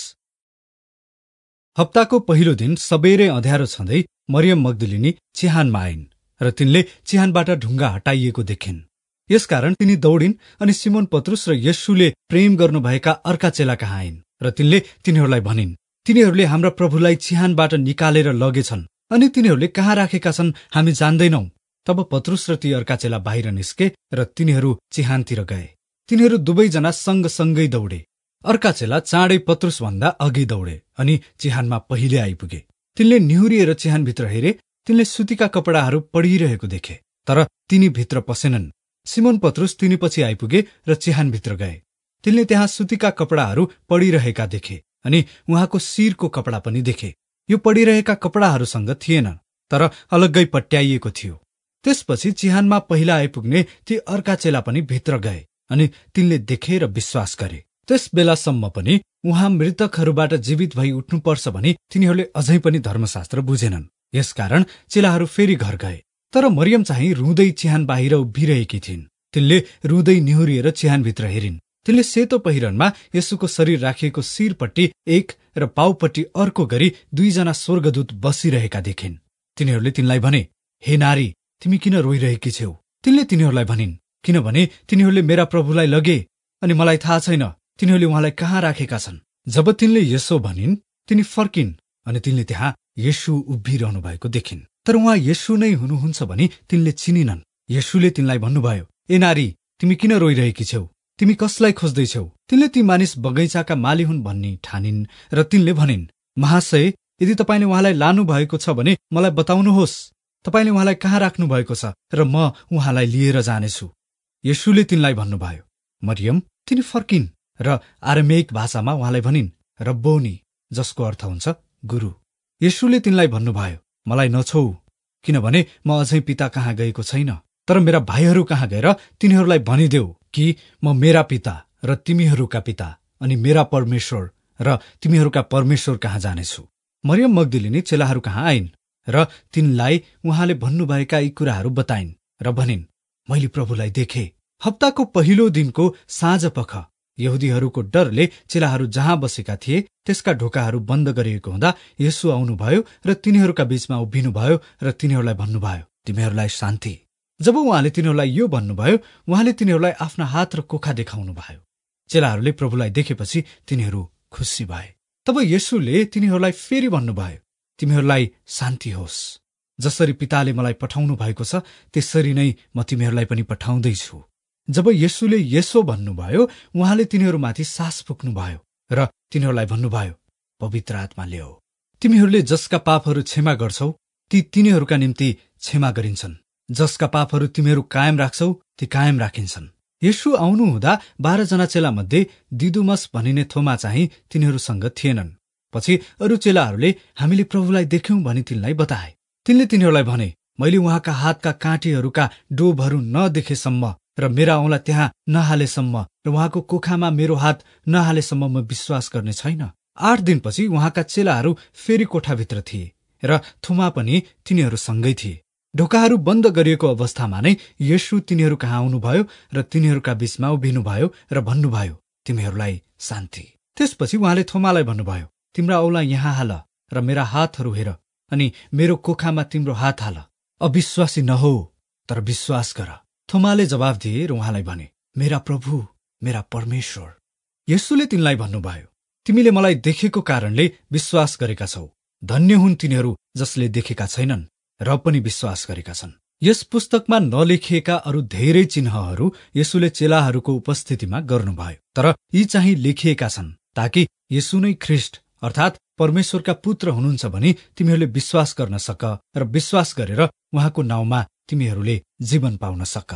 हप्ताको पहिलो दिन सबेरै अँध्यारो छँदै मरियम मग्दलिनी चिहानमा आइन् र तिनले चिहानबाट ढुङ्गा हटाइएको देखिन्। यसकारण तिनी दौडिन् अनि सिमोन पत्रुस र येशूले प्रेम गर्नुभएका अर्का चेला कहाँ आइन् र तिनले तिनीहरूलाई भनिन्, तिनीहरूले हाम्रा प्रभुलाई चिहानबाट निकालेर लगेछन् अनि तिनीहरूले कहाँ राखेका छन् हामी जान्दैनौ। तब पत्रुस र ती अर्का चेला बाहिर निस्के र तिनीहरू चिहानतिर गए। तिनीहरू दुवैजना सँगसँगै दौडे। अर्का चेला चाँडै पत्रुस भन्दा अघि दौडे अनि चिहानमा पहिले आइपुगे। तिनले निहुरिएर चिहानभित्र हेरे, तिनले सुतीका कपडाहरू पडिरहेको देखे, तर तिनी भित्र पसेनन्। सिमोन पत्रुस तिनी पछि आइपुगे र चिहानभित्र गए। तिनले त्यहाँ सुतीका कपडाहरू पडिरहेका देखे अनि उहाँको शिरको कपडा पनि देखे। यो पडिरहेका कपडाहरूसँग थिएन, तर अलग्गै पट्याइएको थियो। त्यसपछि चिहानमा पहिला आइपुग्ने ती अर्का चेला पनि भित्र गए अनि तिनले देखे र विश्वास गरे। त्यस बेलासम्म पनि उहाँ मृतकहरूबाट जीवित भई उठ्नुपर्छ भनी तिनीहरूले अझै पनि धर्मशास्त्र बुझेनन्। यसकारण चेलाहरू फेरि घर गए। तर मरियम चाहिँ रुँदै चिहान बाहिर उभिरहेकी थिइन्। तिनले रुँदै निहुरिएर चिहानभित्र हेरिन्। तिनले सेतो पहिरनमा येशूको शरीर राखिएको शिरपट्टि एक र पाउपट्टि अर्को गरी दुईजना स्वर्गदूत बसिरहेका देखिन्। तिनीहरूले तिनलाई भने, हे नारी, तिमी किन रोइरहेकी छेउ? तिनले तिनीहरूलाई भनिन्, किनभने तिनीहरूले मेरा प्रभुलाई लगे अनि मलाई थाहा छैन तिनीहरूले उहाँलाई कहाँ राखेका छन्। जब तिनले यसो भनिन्, तिनी फर्किन् अनि तिनले त्यहाँ येशू उभिरहनु भएको देखिन्। तर उहाँ येशू नै हुनुहुन्छ भनी तिनले चिनिनन्। येशूले तिनलाई भन्नुभयो, ए नारी, तिमी किन रोइरहेकी छेउ? तिमी कसलाई खोज्दैछौ? तिनले ती मानिस बगैँचाका माली हुन् भन्ने ठानिन् र तिनले भनिन्, महाशय, यदि तपाईँले उहाँलाई लानु भएको छ भने मलाई बताउनुहोस्। तपाईँले उहाँलाई कहाँ राख्नु भएको छ र म उहाँलाई लिएर जानेछु। येशूले तिनलाई भन्नुभयो, मरियम। तिनी फर्किन् र आरामेइक भाषामा उहाँलाई भनिन्, रब्बोनी, जसको अर्थ हुन्छ गुरु। येशूले तिनलाई भन्नुभयो, मलाई नछोउ, किनभने म अझै पिता कहाँ गएको छैन। तर मेरा भाइहरू कहाँ गएर तिनीहरूलाई भनिदेऊ कि म मेरा पिता र तिमीहरूका पिता अनि मेरा परमेश्वर र तिमीहरूका परमेश्वर कहाँ जानेछु। मरियम मग्दलिनी चेलाहरू कहाँ आइन् र तिनलाई उहाँले भन्नुभएका यी कुराहरू बताइन् र भनिन्, मैले प्रभुलाई देखे। हप्ताको पहिलो दिनको साँझपख यहुदीहरूको डरले चेलाहरू जहाँ बसेका थिए त्यसका ढोकाहरू बन्द गरिएको हुँदा येशू आउनुभयो र तिनीहरूका बीचमा उभिनुभयो र तिनीहरूलाई भन्नुभयो, तिमीहरूलाई शान्ति। जब उहाँले तिनीहरूलाई यो भन्नुभयो, उहाँले तिनीहरूलाई आफ्ना हात र कोखा देखाउनुभयो। चेलाहरूले प्रभुलाई देखेपछि तिनीहरू खुसी भए। तब येशूले तिनीहरूलाई फेरि भन्नुभयो, तिमीहरूलाई शान्ति होस्। जसरी पिताले मलाई पठाउनु भएको छ त्यसरी नै म तिमीहरूलाई पनि पठाउँदैछु। जब येशूले यसो भन्नुभयो, उहाँले तिनीहरूमाथि सास फुक्नुभयो र तिनीहरूलाई भन्नुभयो, पवित्र आत्मा ल्याऊ। तिमीहरूले जसका पापहरू क्षमा गर्छौ ती तिनीहरूका निम्ति क्षमा गरिन्छन्, जसका पापहरू तिमीहरू कायम राख्छौ ती कायम राखिन्छन्। येशू आउनुहुँदा 12 जना चेला मध्ये दिदुमस भनिने थोमा चाहिँ तिनीहरूसँग थिएनन्। पछि अरू चेलाहरूले हामीले प्रभुलाई देख्यौं भनी तिनलाई बताए। तिनले तिनीहरूलाई भने, मैले उहाँका हातका काँटीहरूका डोबहरू नदेखेसम्म र मेरा औँला त्यहाँ नहालेसम्म र उहाँको कोखामा मेरो हात नहालेसम्म म विश्वास गर्ने छैन। 8 दिनपछि उहाँका चेलाहरू फेरि कोठाभित्र थिए र थोमा पनि तिनीहरूसँगै थिए। ढोकाहरू बन्द गरिएको अवस्थामा नै येशू तिनीहरू कहाँ आउनुभयो र तिनीहरूका बीचमा उभिनुभयो र भन्नुभयो, तिमीहरूलाई शान्ति। त्यसपछि उहाँले थोमालाई भन्नुभयो, तिम्रा औँला यहाँ हाल र मेरा हातहरू हेर अनि मेरो कोखामा तिम्रो हात हाल। अविश्वासी नहो तर विश्वास गर। थोमाले जवाफ दिए र उहाँलाई भने, मेरा प्रभु, मेरा परमेश्वर। येशूले तिनलाई भन्नुभयो, तिमीले मलाई देखेको कारणले विश्वास गरेका छौ। धन्य हुन् तिनीहरू जसले देखेका छैनन् र पनि विश्वास गरेका छन्। यस पुस्तकमा नलेखिएका अरू धेरै चिन्हहरू येशूले चेलाहरूको उपस्थितिमा गर्नुभयो, तर यी चाहिँ लेखिएका छन् ताकि येशू नै ख्रीष्ट अर्थात् परमेश्वरका पुत्र हुनुहुन्छ भनी तिमीहरूले विश्वास गर्न सक र विश्वास गरेर उहाँको नाउँमा तिमीहरूले जीवन पाउन सक।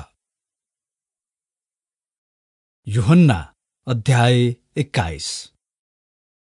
यूहन्ना अध्याय 21।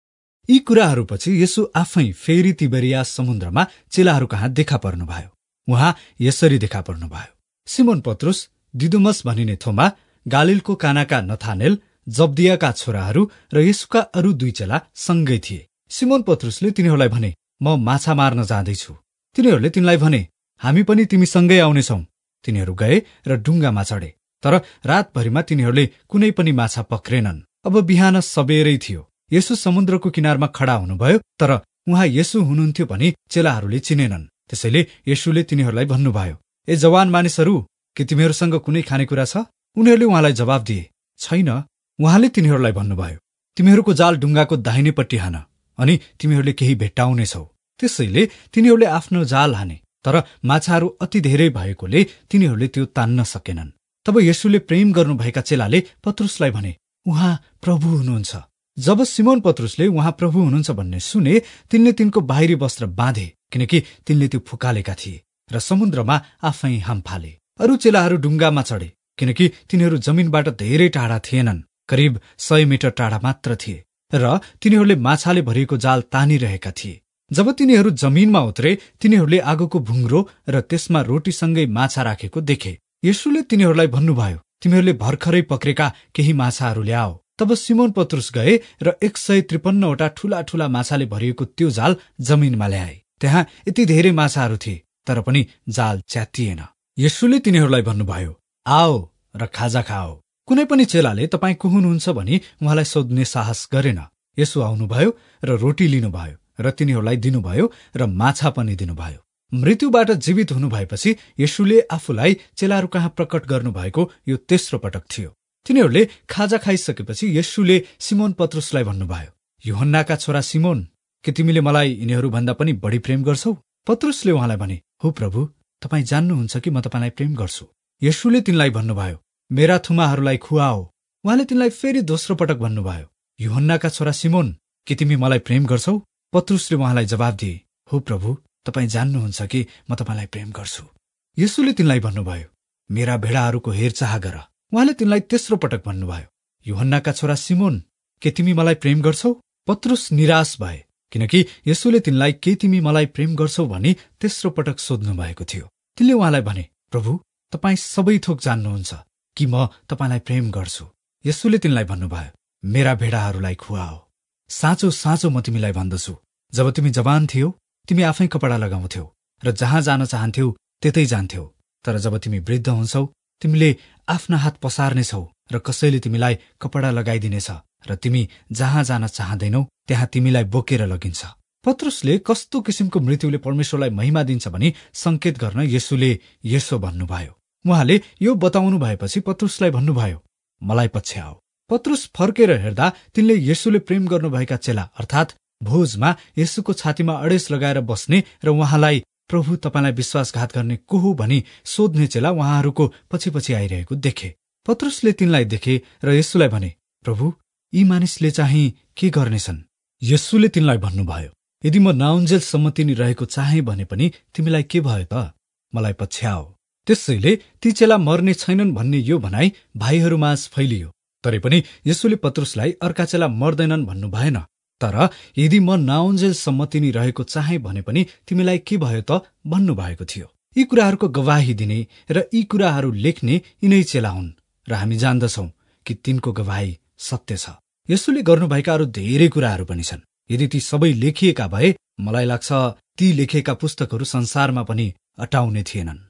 यी कुराहरूपछि येशू आफै फेरि तिबेरियास समुद्रमा चेलाहरू कहाँ देखा पर्नुभयो। उहाँ यसरी देखा पर्नुभयो। सिमोन पत्रुस, दिदुमस भनिने थोमा, गालिलको कानाका नथानेल, जब्दियाका छोराहरू र येशूका अरू 2 चेला सँगै थिए। सिमोन पत्रुसले तिनीहरूलाई भने, म माछा मार्न जाँदैछु। तिनीहरूले तिनलाई भने, हामी पनि तिमीसँगै आउनेछौं। तिनीहरू गए र डुङ्गामा चढे, तर रातभरिमा तिनीहरूले कुनै पनि माछा पक्रेनन्। अब बिहान सबेरै थियो। येशू समुद्रको किनारमा खडा हुनुभयो, तर उहाँ येशू हुनुहुन्थ्यो भनी चेलाहरूले चिनेनन्। त्यसैले येशूले तिनीहरूलाई भन्नुभयो, ए जवान मानिसहरू, के तिमीहरूसँग कुनै खानेकुरा छ? उनीहरूले उहाँलाई जवाफ दिए, छैन। उहाँले तिनीहरूलाई भन्नुभयो, तिमीहरूको जाल डुङ्गाको दाहिनेपट्टि हान, अनि तिमीहरूले केही भेट्टाउनेछौ। त्यसैले तिनीहरूले आफ्नो जाल हाने, तर माछाहरू अति धेरै भएकोले तिनीहरूले त्यो तान्न सकेनन्। तब येशूले प्रेम गर्नुभएका चेलाले पत्रुसलाई भने, उहाँ प्रभु हुनुहुन्छ। जब सिमोन पत्रुसले उहाँ प्रभु हुनुहुन्छ भन्ने सुने, तिनले तिनको बाहिरी वस्त्र बाँधे, किनकि तिनले त्यो फुकालेका थिए, र समुद्रमा आफै हाम फाले। अरू चेलाहरू डुङ्गामा चढे, किनकि तिनीहरू जमिनबाट धेरै टाढा थिएनन्, करिब 100 मिटर टाढा मात्र थिए, र तिनीहरूले माछाले भरिएको जाल तानिरहेका थिए। जब तिनीहरू जमिनमा उत्रे, तिनीहरूले आगोको भुङ्ग्रो र त्यसमा रोटीसँगै माछा राखेको देखे। येशूले तिनीहरूलाई भन्नुभयो, तिमीहरूले भर्खरै पक्रेका केही माछाहरू ल्याओ। तब सिमोन पत्रुस गए र 153 वटा ठूला ठूला माछाले भरिएको त्यो जाल जमिनमा ल्याए। त्यहाँ यति धेरै माछाहरू थिए, तर पनि जाल च्यातिएन। येशूले तिनीहरूलाई भन्नुभयो, आओ र खाजा खाओ। कुनै पनि चेलाले तपाईँ को हुनुहुन्छ भनी उहाँलाई सोध्ने साहस गरेन। येशू आउनुभयो र रोटी लिनुभयो र तिनीहरूलाई दिनुभयो र माछा पनि दिनुभयो। मृत्युबाट जीवित हुनु भएपछि येशूले आफूलाई चेलाहरू कहाँ प्रकट गर्नुभएको यो तेस्रो पटक थियो। तिनीहरूले खाजा खाइसकेपछि येशूले सिमोन पत्रुसलाई भन्नुभयो, यूहन्नाका छोरा सिमोन, के तिमीले मलाई यिनीहरूभन्दा पनि बढी प्रेम गर्छौ? पत्रुसले उहाँलाई भने, हो प्रभु, तपाईँ जान्नुहुन्छ कि म तपाईँलाई प्रेम गर्छु। येशूले तिनलाई भन्नुभयो, मेरा थुमाहरूलाई खुवाओ। उहाँले तिनलाई फेरि दोस्रो पटक भन्नुभयो, यूहन्नाका छोरा सिमोन, के तिमी मलाई प्रेम गर्छौ? पत्रुसले उहाँलाई जवाफ दिए, हो प्रभु, तपाईँ जान्नुहुन्छ कि म तपाईँलाई प्रेम गर्छु। येशूले तिनलाई भन्नुभयो, मेरा भेडाहरूको हेरचाह गर। उहाँले तिनलाई तेस्रो पटक भन्नुभयो, यूहन्नाका छोरा सिमोन, के तिमी मलाई प्रेम गर्छौ? पत्रुस निराश भए, किनकि येशूले तिनलाई के तिमी मलाई प्रेम गर्छौ भनी तेस्रो पटक सोध्नु भएको थियो। तिनले उहाँलाई भने, प्रभु, तपाईँ सबै थोक जान्नुहुन्छ कि म तपाईँलाई प्रेम गर्छु। येशूले तिनलाई भन्नुभयो, मेरा भेडाहरूलाई खुवाओ। साँचो साँचो म तिमीलाई भन्दछु, जब तिमी जवान थियौ, तिमी आफै कपडा लगाउँथ्यौ र जहाँ जान चाहन्थ्यौ त्यतै जान्थ्यौ। तर जब तिमी वृद्ध हुन्छौ, तिमीले आफ्ना हात पसार्नेछौ र कसैले तिमीलाई कपडा लगाइदिनेछ र तिमी जहाँ जान चाहँदैनौ त्यहाँ तिमीलाई बोकेर लगिन्छ। पत्रुसले कस्तो किसिमको मृत्युले परमेश्वरलाई महिमा दिन्छ भनी संकेत गर्न येशूले यसो भन्नुभयो। उहाँले यो बताउनु भएपछि पत्रुसलाई भन्नुभयो, मलाई पछ्याओ। पत्रुस फर्केर हेर्दा तिनले येशूले प्रेम गर्नुभएका चेला अर्थात् भोजमा येशूको छातीमा अडेस लगाएर बस्ने र उहाँलाई प्रभु तपाईलाई विश्वासघात गर्ने को हो भनी सोध्ने चेला उहाँहरूको पछि पछि आइरहेको देखे। पत्रुसले तिनलाई देखे र येशूलाई भने, प्रभु, यी मानिसले चाहिँ के गर्नेछन्? येशूले तिनलाई भन्नुभयो, यदि म नआउन्जेलसम्म तिनी रहेको चाहे भने पनि तिमीलाई के भयो त? मलाई पछ्याओ। त्यसैले ती चेला मर्ने छैनन् भन्ने यो भनाइ भाइहरूमाझ फैलियो। तरै पनि येशूले पत्रुसलाई अर्का चेला मर्दैनन् भन्नु भएन, तर यदि म नआउन्जेलसम्म तिनी रहेको चाहे भने पनि तिमीलाई के भयो त भन्नुभएको थियो। यी कुराहरूको गवाही दिने र यी कुराहरू लेख्ने यिनै चेला हुन् र हामी जान्दछौं कि तिनको गवाही सत्य छ। येशूले गर्नुभएका अरू धेरै कुराहरू पनि छन्। यदि ती सबै लेखिएका भए मलाई लाग्छ ती लेखेका पुस्तकहरू संसारमा पनि अटाउने थिएनन्।